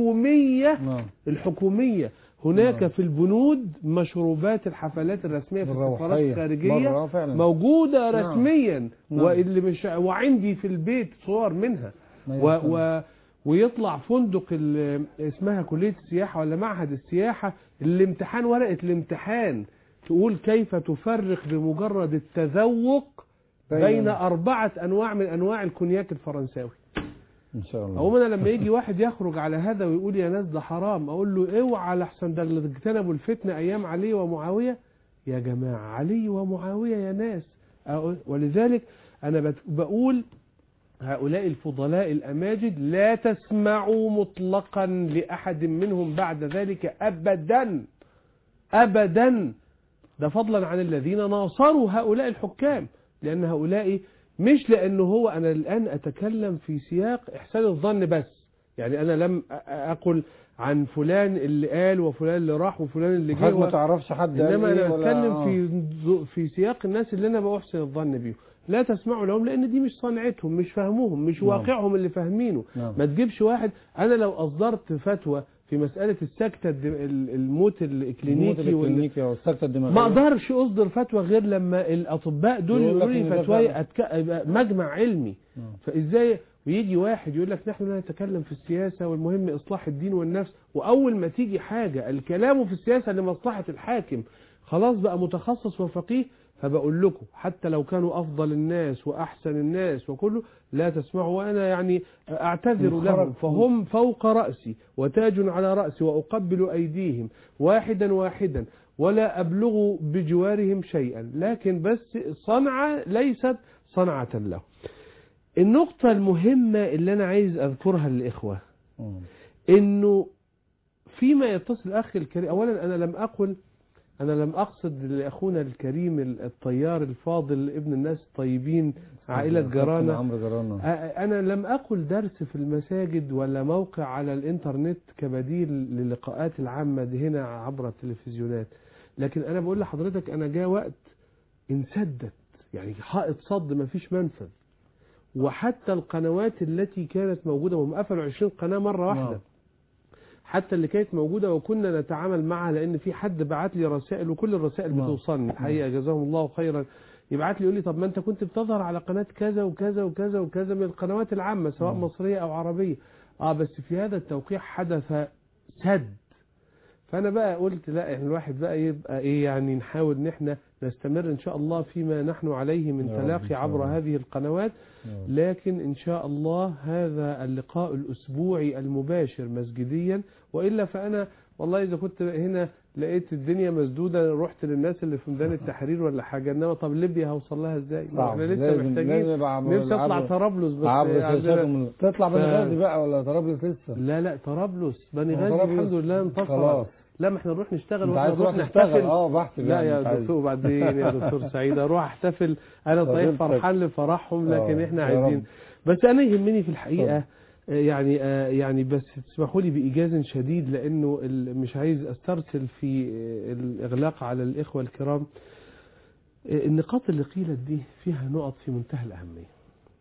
الحكومية هناك في البنود مشروبات الحفلات الرسمية في السفارات الخارجية موجودة رسميا، واللي مش وعندي في البيت صور منها. ويطلع فندق اسمها كلية السياحة ولا معهد السياحة، الامتحان ورقة الامتحان تقول كيف تفرق بمجرد التذوق بين 4 أنواع من أنواع الكونياك الفرنساوي. إن شاء الله. أو أنا لما يجي واحد يخرج على هذا ويقول يا ناس ده حرام، أقول له اوعى لحسن ده اللي اجتنبوا الفتنة أيام علي ومعاوية. يا جماعة علي ومعاوية يا ناس. ولذلك أنا بقول هؤلاء الفضلاء الأماجد لا تسمعوا مطلقا لأحد منهم بعد ذلك أبدا أبدا، ده فضلا عن الذين ناصروا هؤلاء الحكام، لأن هؤلاء مش لأنه هو أنا الآن أتكلم في سياق إحسان الظن بس، يعني أنا لم أقل عن فلان اللي قال وفلان اللي راح وفلان اللي جه ما تعرفش حد، إنما أنا بتكلم في سياق الناس اللي أنا بأحسن الظن بيهم. لا تسمعوا لهم لأن دي مش صنعتهم، مش فهموهم، مش واقعهم اللي فاهمينه. ما تجيبش واحد. أنا لو أصدرت فتوى في مسألة السكتة الموت الإكلينيكي والسكتة الدماغية، ما أقدرش أصدر فتوى غير لما الأطباء دول يقولوا لي فتوى مجمع علمي. فإزاي ويجي واحد يقول لك نحن لا نتكلم في السياسة والمهم إصلاح الدين والنفس، وأول ما تيجي حاجة الكلام في السياسة لمصلحة الحاكم خلاص بقى متخصص وفقيه. فبقول لكم حتى لو كانوا أفضل الناس وأحسن الناس وكله لا تسمعوا، وأنا يعني أعتذر لهم، فهم فوق رأسي وتاج على رأسي وأقبل أيديهم واحدا واحدا ولا أبلغ بجوارهم شيئا، لكن بس صنعة ليست صنعة له. النقطة المهمة اللي أنا عايز أذكرها للإخوة إنه فيما يتصل أخي الكريم، أولا أنا لم أقصد لأخونا الكريم الطيار الفاضل ابن الناس الطيبين عائلة جرانا، أنا لم أقل درس في المساجد ولا موقع على الإنترنت كبديل للقاءات العامة دي هنا عبر التلفزيونات، لكن أنا بقول لحضرتك أنا جاء وقت انسدت، يعني حائط صد ما فيش منفذ، وحتى القنوات التي كانت موجودة وهم قفلوا 20 قناة مرة واحدة، حتى اللي كانت موجودة وكنا نتعامل معها، لأن في حد بعت لي رسائل وكل الرسائل بتوصلني الحقيقة جزاهم الله خيرا، يبعت لي يقول لي طب ما أنت كنت بتظهر على قناة كذا وكذا وكذا وكذا من القنوات العامة سواء مصرية أو عربية، بس في هذا التوقيع حدث سد. فأنا بقى قلت لا احنا الواحد بقى يبقى إيه، يعني نحاول إن احنا نستمر إن شاء الله فيما نحن عليه من تلاقي عبر هذه القنوات، لكن إن شاء الله هذا اللقاء الأسبوعي المباشر مسجديا، وإلا فأنا والله إذا كنت هنا لقيت الدنيا مسدودة رحت للناس اللي في ميدان التحرير ولا حاجة، إنما طب ليبيا هوصل لها إزاي؟ احنا لسه محتاجين نفسي أطلع طرابلس، بس تطلع بني غازي بقى ولا طرابلس لسه؟ لا طرابلس بني غازي الحمد لله انتصر. لا ما احنا نروح نشتغل نروح نحتفل بحث. لا يا دكتور وبعدين يا دكتور سعيد اروح احتفل، انا طيب فرحان لفرحهم، لكن احنا عايزين بس انا يهمني في الحقيقة يعني بس تسمحوا لي بإيجاز شديد لأنه مش عايز أسترسل في الإغلاق على الإخوة الكرام. النقاط اللي قيلت دي فيها نقط في منتهى الأهمية.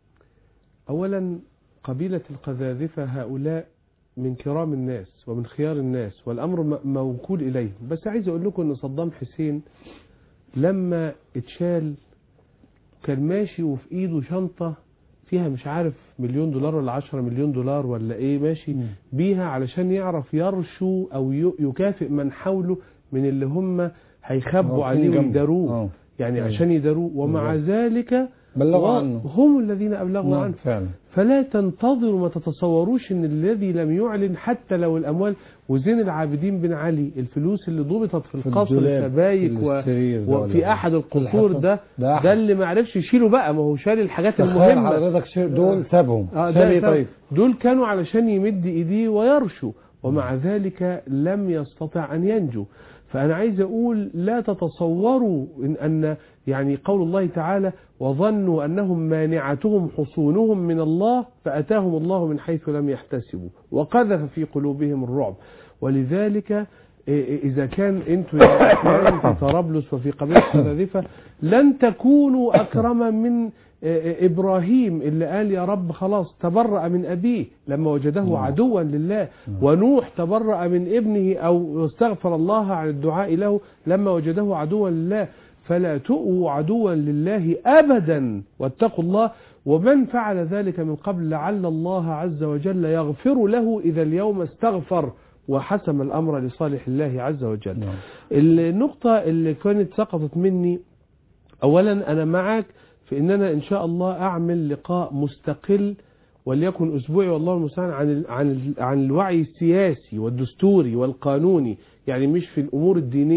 أولا قبيلة القذاذفة هؤلاء من كرام الناس ومن خيار الناس والأمر موكول إليهم، بس عايز أقول لكم أن صدام حسين لما اتشال كان ماشي وفي إيده شنطة فيها مش عارف $1,000,000 ولا 10 مليون دولار ولا ايه، ماشي بيها علشان يعرف يرشو او يكافئ من حوله من اللي هم هيخبوا عليه ويداروه، يعني عشان يداروه، ومع ذلك بلغوا عنه، هم الذين أبلغوا عنه فعلا. فلا تنتظروا، ما تتصوروش ان الذي لم يعلن حتى لو الأموال وزين العابدين بن علي الفلوس اللي ضبطت في القصر السبايك وفي أحد القصور ده اللي ما عرفش يشيله بقى، ما هو شال الحاجات المهمة. حضرتك دول سابهم طيب دول كانوا علشان يمد إيديه ويرشوا، ومع ذلك لم يستطع أن ينجو. فأنا عايز أقول لا تتصوروا أن يعني قول الله تعالى وظنوا أنهم مانعتهم حصونهم من الله فأتاهم الله من حيث لم يحتسبوا وقذف في قلوبهم الرعب. ولذلك إذا كان أنتم في طرابلس وفي قبيلة قذاذفة لن تكونوا أكرم من إبراهيم اللي قال يا رب خلاص تبرأ من أبيه لما وجده عدوا لله، ونوح تبرأ من ابنه أو استغفر الله عن الدعاء له لما وجده عدوا لله. فلا تؤوا عدوا لله أبدا واتقوا الله، ومن فعل ذلك من قبل لعل الله عز وجل يغفر له إذا اليوم استغفر وحسم الأمر لصالح الله عز وجل. النقطة اللي كانت سقطت مني، أولا أنا معك في أننا إن شاء الله أعمل لقاء مستقل وليكن أسبوعي والله المستعان عن الوعي السياسي والدستوري والقانوني، يعني مش في الأمور الدينية.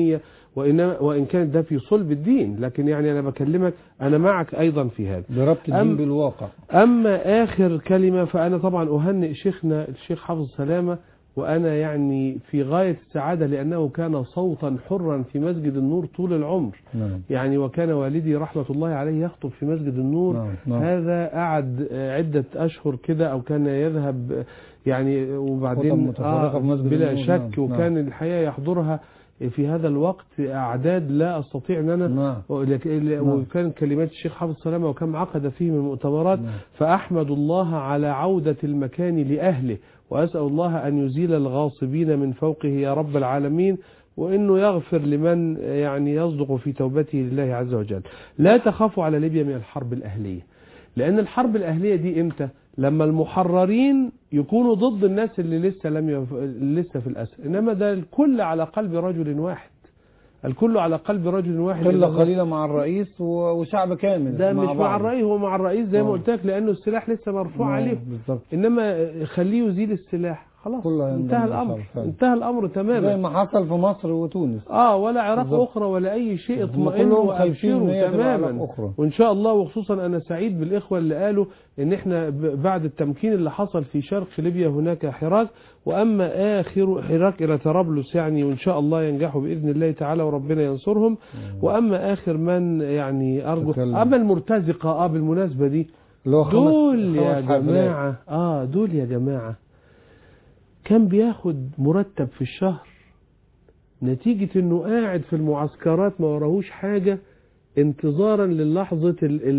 وإن كان ده في صلب الدين، لكن يعني أنا بكلمك أنا معك أيضا في هذا بربط الدين بالواقع. أما آخر كلمة فأنا طبعا أهنئ شيخنا الشيخ حافظ سلامة، وأنا يعني في غاية السعادة لأنه كان صوتا حرا في مسجد النور طول العمر. يعني وكان والدي رحمة الله عليه يخطب في مسجد النور. هذا قعد عدة أشهر كده أو كان يذهب يعني وبعدين بلا شك. وكان الحقيقة يحضرها في هذا الوقت أعداد لا أستطيع أن أنا وكان كلمات الشيخ حافظ سلامة وكم عقد فيه من مؤتمرات. فأحمد الله على عودة المكان لأهله، وأسأل الله أن يزيل الغاصبين من فوقه يا رب العالمين، وإنه يغفر لمن يعني يصدق في توبته لله عز وجل. لا تخافوا على ليبيا من الحرب الأهلية، لأن الحرب الأهلية دي إمتى؟ لما المحررين يكونوا ضد الناس اللي لسه في الأسر. إنما ده الكل على قلب رجل واحد، الكل على قلب رجل واحد، قلة قليلة مع الرئيس وشعب كامل. ده مش مع الرئيس، هو مع الرئيس زي ما قلت لك، لأنه السلاح لسه مرفوع عليه. إنما خليه يزيل السلاح خلاص، انتهى الأمر. انتهى الأمر تماما، زي ما حصل في مصر وتونس. ولا عراق أخرى ولا أي شيء. اطمئنوا وأبشروا تماما، وإن شاء الله. وخصوصا أنا سعيد بالإخوة اللي قالوا إن إحنا بعد التمكين اللي حصل في شرق ليبيا هناك حراك، وأما آخر حراك إلى طرابلس يعني، وإن شاء الله ينجحوا بإذن الله تعالى وربنا ينصرهم. وأما آخر من يعني أرجو أما المرتزقة بالمناسبة دي، دول يا جماعة دول يا جماعة كان بياخد مرتب في الشهر نتيجة انه قاعد في المعسكرات ما وراهوش حاجة انتظارا للحظة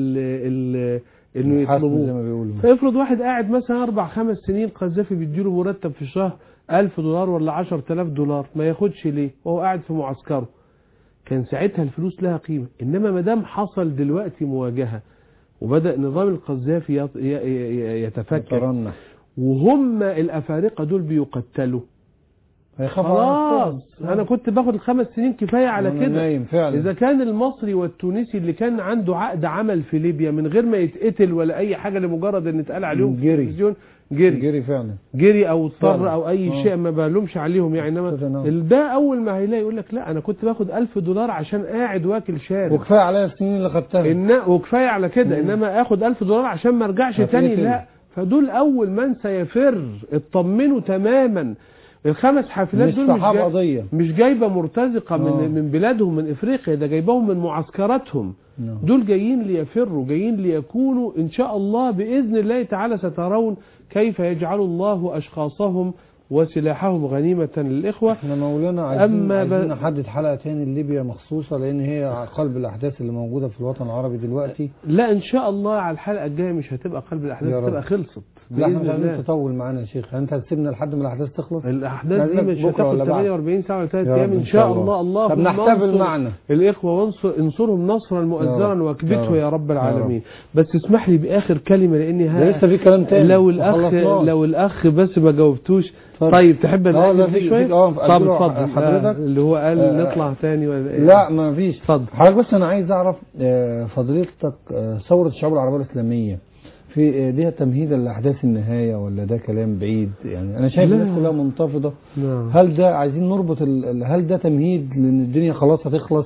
انه يطلبوه. فافرض واحد قاعد مثلا 4-5 سنين قذافي بيديله مرتب في الشهر $1000 ولا $10,000، ما ياخدش ليه وهو قاعد في معسكره؟ كان ساعتها الفلوس لها قيمة. انما ما دام حصل دلوقتي مواجهة وبدأ نظام القذافي يتفكك وهم الأفارقة دول بيقتلوا، خلاص أنا كنت باخد ال5 سنين كفاية على كده. إذا كان المصري والتونسي اللي كان عنده عقد عمل في ليبيا من غير ما يتقتل ولا أي حاجة لمجرد أن اتقال عليهم في التلفزيون جري فعلا، جري أو اضطر أو أي شيء، ما بلومش عليهم يعني. إنما ده أول ما هيلاقي يقول لك لا أنا كنت باخد $1000 عشان قاعد واكل شارع وكفاية عليا السنين اللي خدتها وكفاية على كده. إنما آخد $1000 عشان ما ارجعش تاني، لا. فدول أول من سيفر. اطمنوا تماما. ال5 حافلات دول مش جايبة مرتزقة من بلادهم من إفريقيا، ده جايبهم من معسكراتهم. دول جايين ليفروا، جايين ليكونوا إن شاء الله بإذن الله تعالى سترون كيف يجعل الله أشخاصهم وسلاحهم غنيمة للإخوة. احنا مولانا عايزين نحدد حلقة تاني لليبيا مخصوصة، لأن هي قلب الأحداث اللي موجودة في الوطن العربي دلوقتي. لا إن شاء الله على الحلقة الجاية مش هتبقى قلب الأحداث، هتبقى خلصت. لا احنا مش عايزين تطول معانا يا شيخ، انت هتسيبنا لحد ما الأحداث تخلص. الأحداث دي مش هتاخد 48 ساعة ولا 3 أيام إن شاء الله. الله طب نحتفل معنا الإخوة انصرهم نصرا مؤزرا واكبته يا رب العالمين. بس اسمح لي بآخر كلمة لأني لسه في كلام تاني. لو الأخ بس ما جاوبتوش. طيب تحب نقول شويه؟ طب اتفضل حضرتك اللي هو قال نطلع تاني ولا ايه؟ لا ما فيش. اتفضل حضرتك. بس انا عايز اعرف فضيلتك ثوره الشعوب العربيه الاسلاميه في دي تمهيدا لاحداث النهايه ولا ده كلام بعيد؟ يعني انا شايف الناس كلها منتفضه. هل ده عايزين نربط هل ده تمهيد لان الدنيا خلاص هتخلص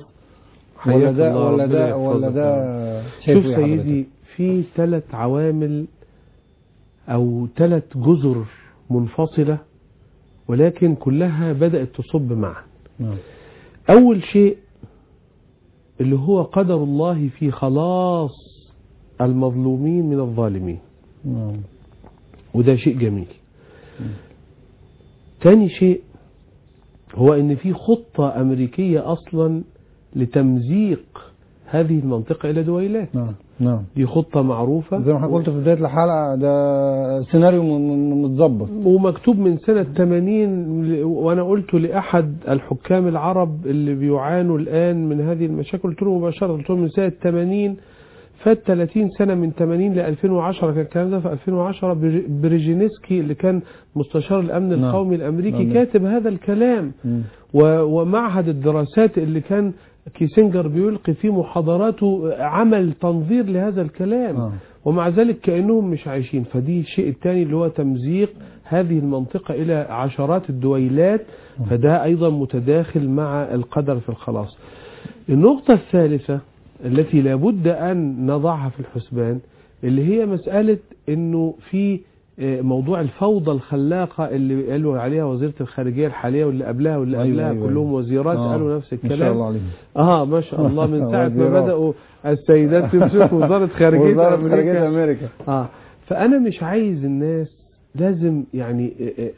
ولا ده شوف سيدي، في 3 عوامل او 3 جزر منفصله ولكن كلها بدأت تصب معا. أول شيء اللي هو قدر الله في خلاص المظلومين من الظالمين، وده شيء جميل. تاني شيء هو ان في خطة أمريكية أصلا لتمزيق هذه المنطقة إلى دويلات. دي خطة معروفة زي ما قلت في بداية الحلقة، ده سيناريو متظبط ومكتوب من سنة 80. وأنا قلت لأحد الحكام العرب اللي بيعانوا الآن من هذه المشاكل، قلت له مباشرة، قلت له من سنة 80 فات 30 سنة، من 80 ل 2010 كان الكلام ده. في 2010 بريجينسكي اللي كان مستشار الأمن القومي الأمريكي كاتب هذا الكلام. ومعهد الدراسات اللي كان كيسنجر بيلقي في محاضراته عمل تنظير لهذا الكلام. ومع ذلك كأنهم مش عايشين. فدي الشيء الثاني اللي هو تمزيق هذه المنطقة إلى عشرات الدويلات، فده أيضا متداخل مع القدر في الخلاص. النقطة الثالثة التي لابد أن نضعها في الحسبان اللي هي مسألة أنه في موضوع الفوضى الخلاقة اللي قالوا عليها وزيرة الخارجية الحالية واللي قبلها واللي قبلها كلهم وزيرات قالوا نفس الكلام. ما شاء الله عليهم. ما شاء الله من ساعة ما بدأوا السيدات تمسك وزارة خارجية أمريكا. فأنا مش عايز الناس لازم يعني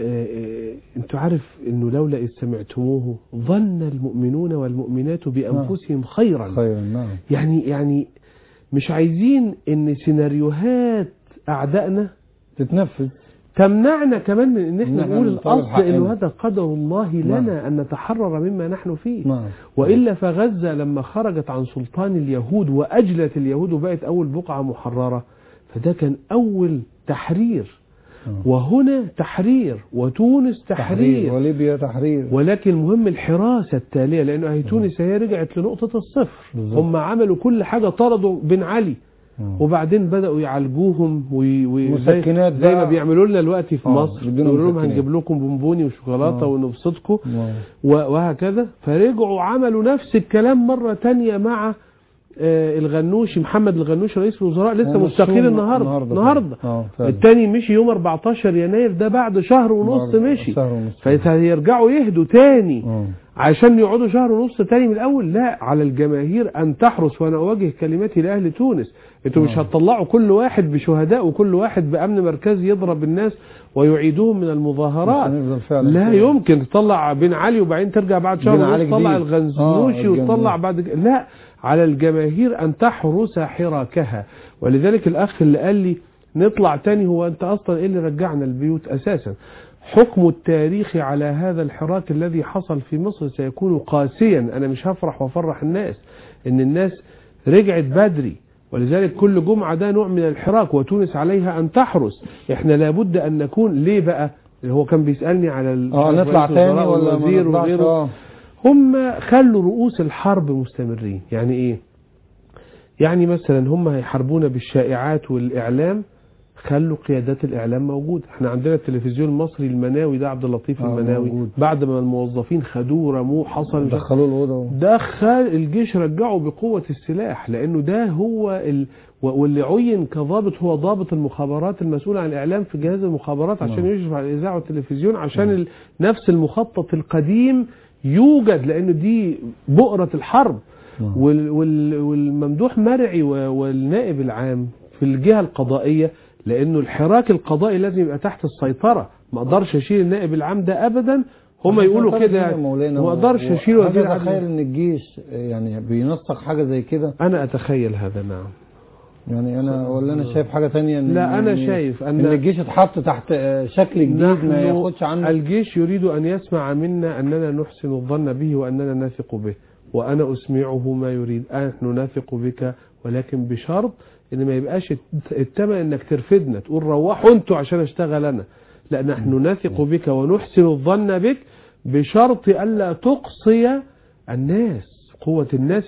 انتوا عارف انه لولا إذ سمعتموه ظن المؤمنون والمؤمنات بأنفسهم خيرا. نعم. يعني مش عايزين ان سيناريوهات أعدائنا تتنفذ تمنعنا كمان من ان احنا نقول الاصل انه هذا قدر الله لنا ان نتحرر مما نحن فيه. وإلا فغزة لما خرجت عن سلطان اليهود وأجلت اليهود وبقت أول بقعة محررة، فده كان أول تحرير. وهنا تحرير، وتونس تحرير، وليبيا تحرير. ولكن المهم الحراسة التالية، لأنه هي تونس هي رجعت لنقطة الصفر. هم عملوا كل حاجة، طردوا بن علي وبعدين بدأوا يعالجوهم مسكنات زي ما بيعملوا لنا دلوقتي في مصر، يقولوا لهم هنجيب لكم بونبوني وشوكولاته ونبسطكم وهكذا. فرجعوا عملوا نفس الكلام مرة تانية مع الغنوشي، محمد الغنوشي رئيس الوزراء، لسه مستقيل النهارده. التاني مشي يوم 14 يناير، ده بعد شهر ونص مشي. فيرجعوا يهدوا تاني عشان يقعدوا شهر ونص تاني من الأول. لا، على الجماهير أن تحرس. وأنا أوجه كلماتي لأهل تونس، انتوا مش هتطلعوا كل واحد بشهداء وكل واحد بأمن مركزي يضرب الناس ويعيدوهم من المظاهرات. لا يمكن تطلع بن علي وبعدين ترجع بعد شهر ونص تطلع الغنوشي وتطلع بعد لا، على الجماهير أن تحرس حراكها. ولذلك الأخ اللي قال لي نطلع تاني، هو أنت أصلا إيه اللي رجعنا البيوت أساسا؟ حكم التاريخ على هذا الحراك الذي حصل في مصر سيكون قاسيا. أنا مش هفرح وافرح الناس إن الناس رجعت بدري، ولذلك كل جمعة ده نوع من الحراك، وتونس عليها أن تحرس. إحنا لابد أن نكون ليه بقى؟ هو كان بيسألني على نطلع تاني ولا الوزير وغيره. هم خلوا رؤوس الحرب مستمرين. يعني إيه؟ يعني مثلا هم هيحاربونا بالشائعات والإعلام، خلوا قيادات الإعلام موجود. احنا عندنا التلفزيون المصري المناوي ده، عبد اللطيف المناوي، بعد ما الموظفين خدوه رموه، حصل دخلوا الأوضة، دخل الجيش رجعوا بقوة السلاح، لأنه ده هو واللي عين كضابط هو ضابط المخابرات المسؤول عن الإعلام في جهاز المخابرات عشان يشرف على الإذاعة والتلفزيون، عشان نفس المخطط القديم يوجد، لأنه دي بؤرة الحرب. والممدوح مرعي والنائب العام في الجهة القضائية، لأنه الحراك القضائي لازم يبقى تحت السيطرة. ما اقدرش اشيل النائب العام ده ابدا. هم يقولوا كده، ما اقدرش اشيله. انا اتخيل ان الجيش يعني بينسق حاجة زي كده. انا اتخيل هذا، نعم. يعني ولا انا شايف حاجة تانية؟ لا، انا شايف ان الجيش اتحط تحت شكل جديد ما ياخدش عنه. الجيش يريد ان يسمع منا اننا نحسن الظن به واننا نثق به، وانا اسمعه ما يريد. نحن نثق بك، ولكن بشرط ان ما يبقاش التمن انك ترفدنا تقول روحوا انتوا عشان اشتغل انا. لا، نحن نثق بك ونحسن الظن بك بشرط الا تقصي الناس. قوة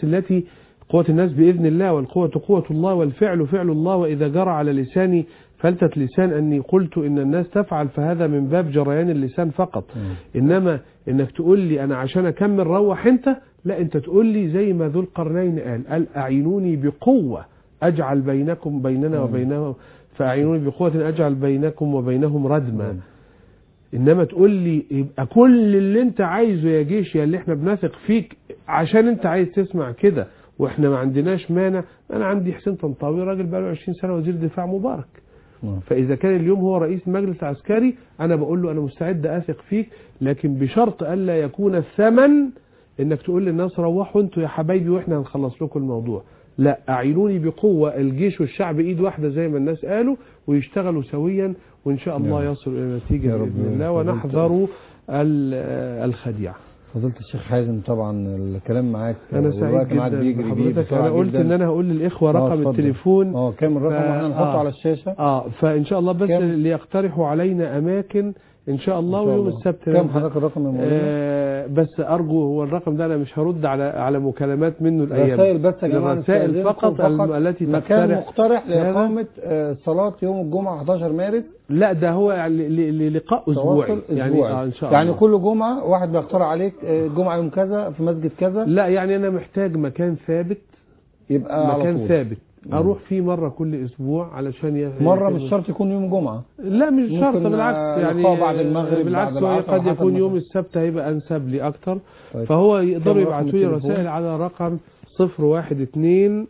الناس بإذن الله، والقوة قوة الله، والفعل فعل الله. وإذا جرى على لساني فلتة لسان أني قلت إن الناس تفعل، فهذا من باب جريان اللسان فقط. إنما إنك تقول لي أنا عشان أكمل روح أنت، لا، أنت تقول لي زي ما ذو القرنين قال أعينوني بقوة أجعل بيننا وبينهم، فأعينوني بقوة أجعل بينكم وبينهم ردما. إنما تقول لي يبقى كل اللي أنت عايزه يا جيش، يا اللي احنا بنثق فيك عشان أنت عايز تسمع كده واحنا ما عندناش مانع. أنا عندي حسين طنطاوي راجل بقاله 20 سنة وزير دفاع مبارك، فإذا كان اليوم هو رئيس المجلس العسكري أنا بقول له أنا مستعد أثق فيك، لكن بشرط ألا يكون الثمن إنك تقول للناس روحوا أنتوا يا حبايبي وإحنا هنخلص لكم الموضوع. لا، أعينوني بقوة، الجيش والشعب إيد واحدة زي ما الناس قالوا، ويشتغلوا سويا، وإن شاء الله يصل إلى نتيجة بإذن الله، ونحذروا الخديعة. فضلت الشيخ حازم، طبعا الكلام معاك انا سعيد جدا بحضرتك. انا قلت ان انا هقول للاخوه رقم التليفون، كام الرقم احنا نحطه على الشاشه. فان شاء الله بس اللي يقترحوا علينا اماكن ان شاء الله، الله. ويوم السبت كم حضرتك الرقم يا مولانا؟ بس ارجو هو الرقم ده انا مش هرد على مكالمات منه الايام، رسائل بس يا جماعه، الرسائل فقط التي مكان مقترح لاقامه صلاه يوم الجمعه 11 مارس. لا ده هو لقاء اسبوعي يعني ان شاء الله، يعني كل جمعه واحد بيقترح عليك جمعه يوم كذا في مسجد كذا. لا يعني انا محتاج مكان ثابت، يبقى مكان ثابت اروح فيه مره كل اسبوع علشان مره مش شرط يكون يوم جمعه. لا مش شرط، بالعكس يعني بعد المغرب بالعكس بعد قد يكون يوم السبت هيبقى انسب لي اكتر. طيب. فهو يقدروا يبعتوا لي رسائل على رقم 012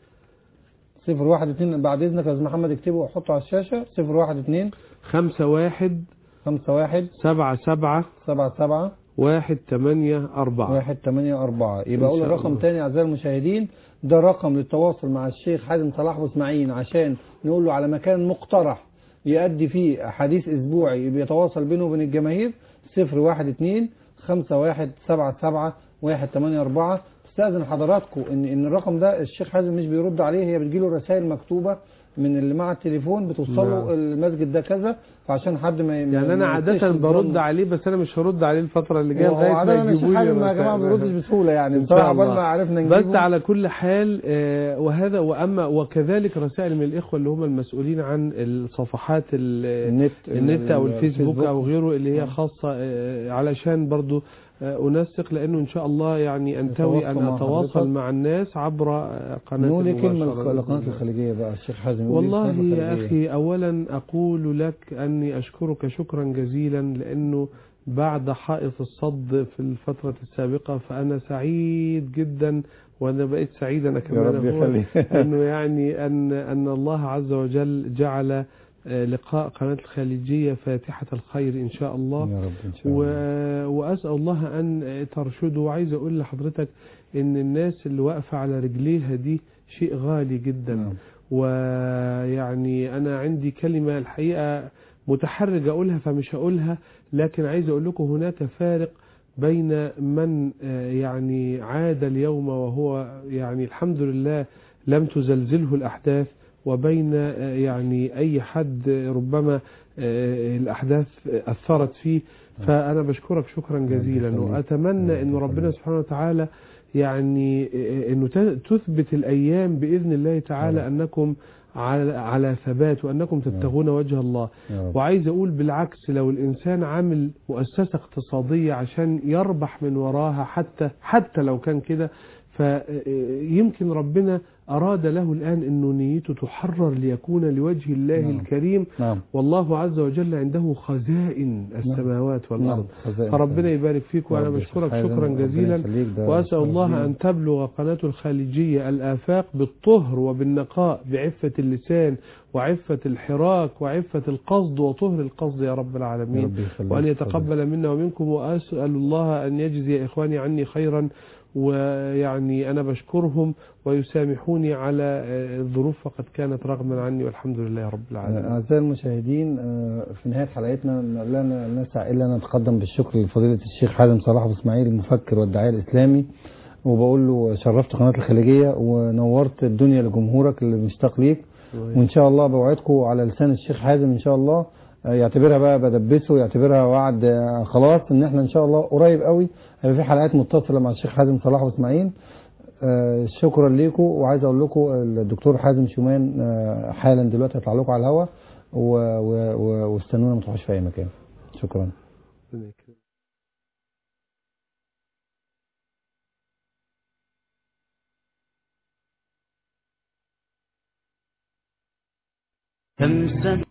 بعد اذنك يا استاذ محمد اكتبه وحطه على الشاشه. 012 51 77 184 يبقى اقول الرقم تاني اعزائي المشاهدين، ده رقم للتواصل مع الشيخ حازم صلاح ابو اسماعيل عشان نقول له على مكان مقترح يؤدي فيه حديث اسبوعي بيتواصل بينه وبين الجماهير. 012 5177 184. استاذن حضراتكم ان الرقم ده الشيخ حازم مش بيرد عليه، هي بتجيله رسائل مكتوبه من اللي مع التليفون بتوصل له المسجد ده كذا، فعشان حد ما يعني انا عاده برد عليه، بس انا مش هرد عليه الفتره اللي جايه لغايه ما يجيبوا لي. يا جماعه ما بيردش بسهوله يعني بصراحه قبل ما عرفنا نجيبه. بس على كل حال وهذا وكذلك رسائل من الاخوه اللي هم المسؤولين عن الصفحات النت او الفيسبوك او غيره اللي هي خاصه علشان برضو أنسق، لأنه إن شاء الله يعني أنتوي أن أتواصل مع الناس عبر قناة نقول كلمة لقناة الخليجية بقى الشيخ حازم. والله يا أخي أولا أقول لك أني أشكرك شكرا جزيلا، لأنه بعد حائط الصد في الفترة السابقة فأنا سعيد جدا، وأنا بقيت سعيد أنا كمان أنه يعني أن الله عز وجل جعل لقاء قناة الخليجية فاتحة الخير إن شاء الله يا رب إن شاء الله. وأسأل الله أن ترشدوا. وعايز أقول لحضرتك إن الناس اللي واقفة على رجليها دي شيء غالي جدا. ويعني أنا عندي كلمة الحقيقة متحرج أقولها فمش هقولها، لكن عايز أقول لكم هناك فارق بين من يعني عاد اليوم وهو يعني الحمد لله لم تزلزله الأحداث، وبين يعني أي حد ربما الأحداث أثرت فيه. فأنا بشكرك شكرا جزيلا، وأتمنى أن ربنا سبحانه وتعالى يعني أنه تثبت الأيام بإذن الله تعالى أنكم على ثبات وأنكم تبتغون وجه الله. وعايز أقول بالعكس، لو الإنسان عامل مؤسسة اقتصادية عشان يربح من وراها حتى لو كان كده، فيمكن ربنا أراد له الآن أنه نيته تحرر ليكون لوجه الله الكريم. والله عز وجل عنده خزائن السماوات والأرض. فربنا يبارك فيك، وأنا بشكرك شكرا جزيلا، وأسأل الله أن تبلغ قناة الخليجية الآفاق بالطهر وبالنقاء، بعفة اللسان وعفة الحراك وعفة القصد وطهر القصد يا رب العالمين، وأن يتقبل منا ومنكم. وأسأل الله أن يجزي إخواني عني خيرا، ويعني أنا بشكرهم ويسامحوني على الظروف فقد كانت رغما عني، والحمد لله رب العالمين. أعزائي المشاهدين، في نهاية حلقتنا لا نسعى إلا أن نتقدم بالشكر لفضيلة الشيخ حازم صلاح أبو اسماعيل المفكر والداعية الإسلامي، وبقول له شرفت قناة الخليجية ونورت الدنيا لجمهورك اللي مشتاق ليك. وإن شاء الله بوعدكم على لسان الشيخ حازم إن شاء الله يعتبرها بقى بدبسه، يعتبرها وعد خلاص ان احنا ان شاء الله قريب قوي هيبقى في حلقات متصله مع الشيخ حازم صلاح ابو اسماعيل. شكرا لكم، وعايز اقول لكم الدكتور حازم شومان حالا دلوقتي هيطلع لكم على الهواء، واستنونا ما تروحوش في اي مكان. شكرا. همسة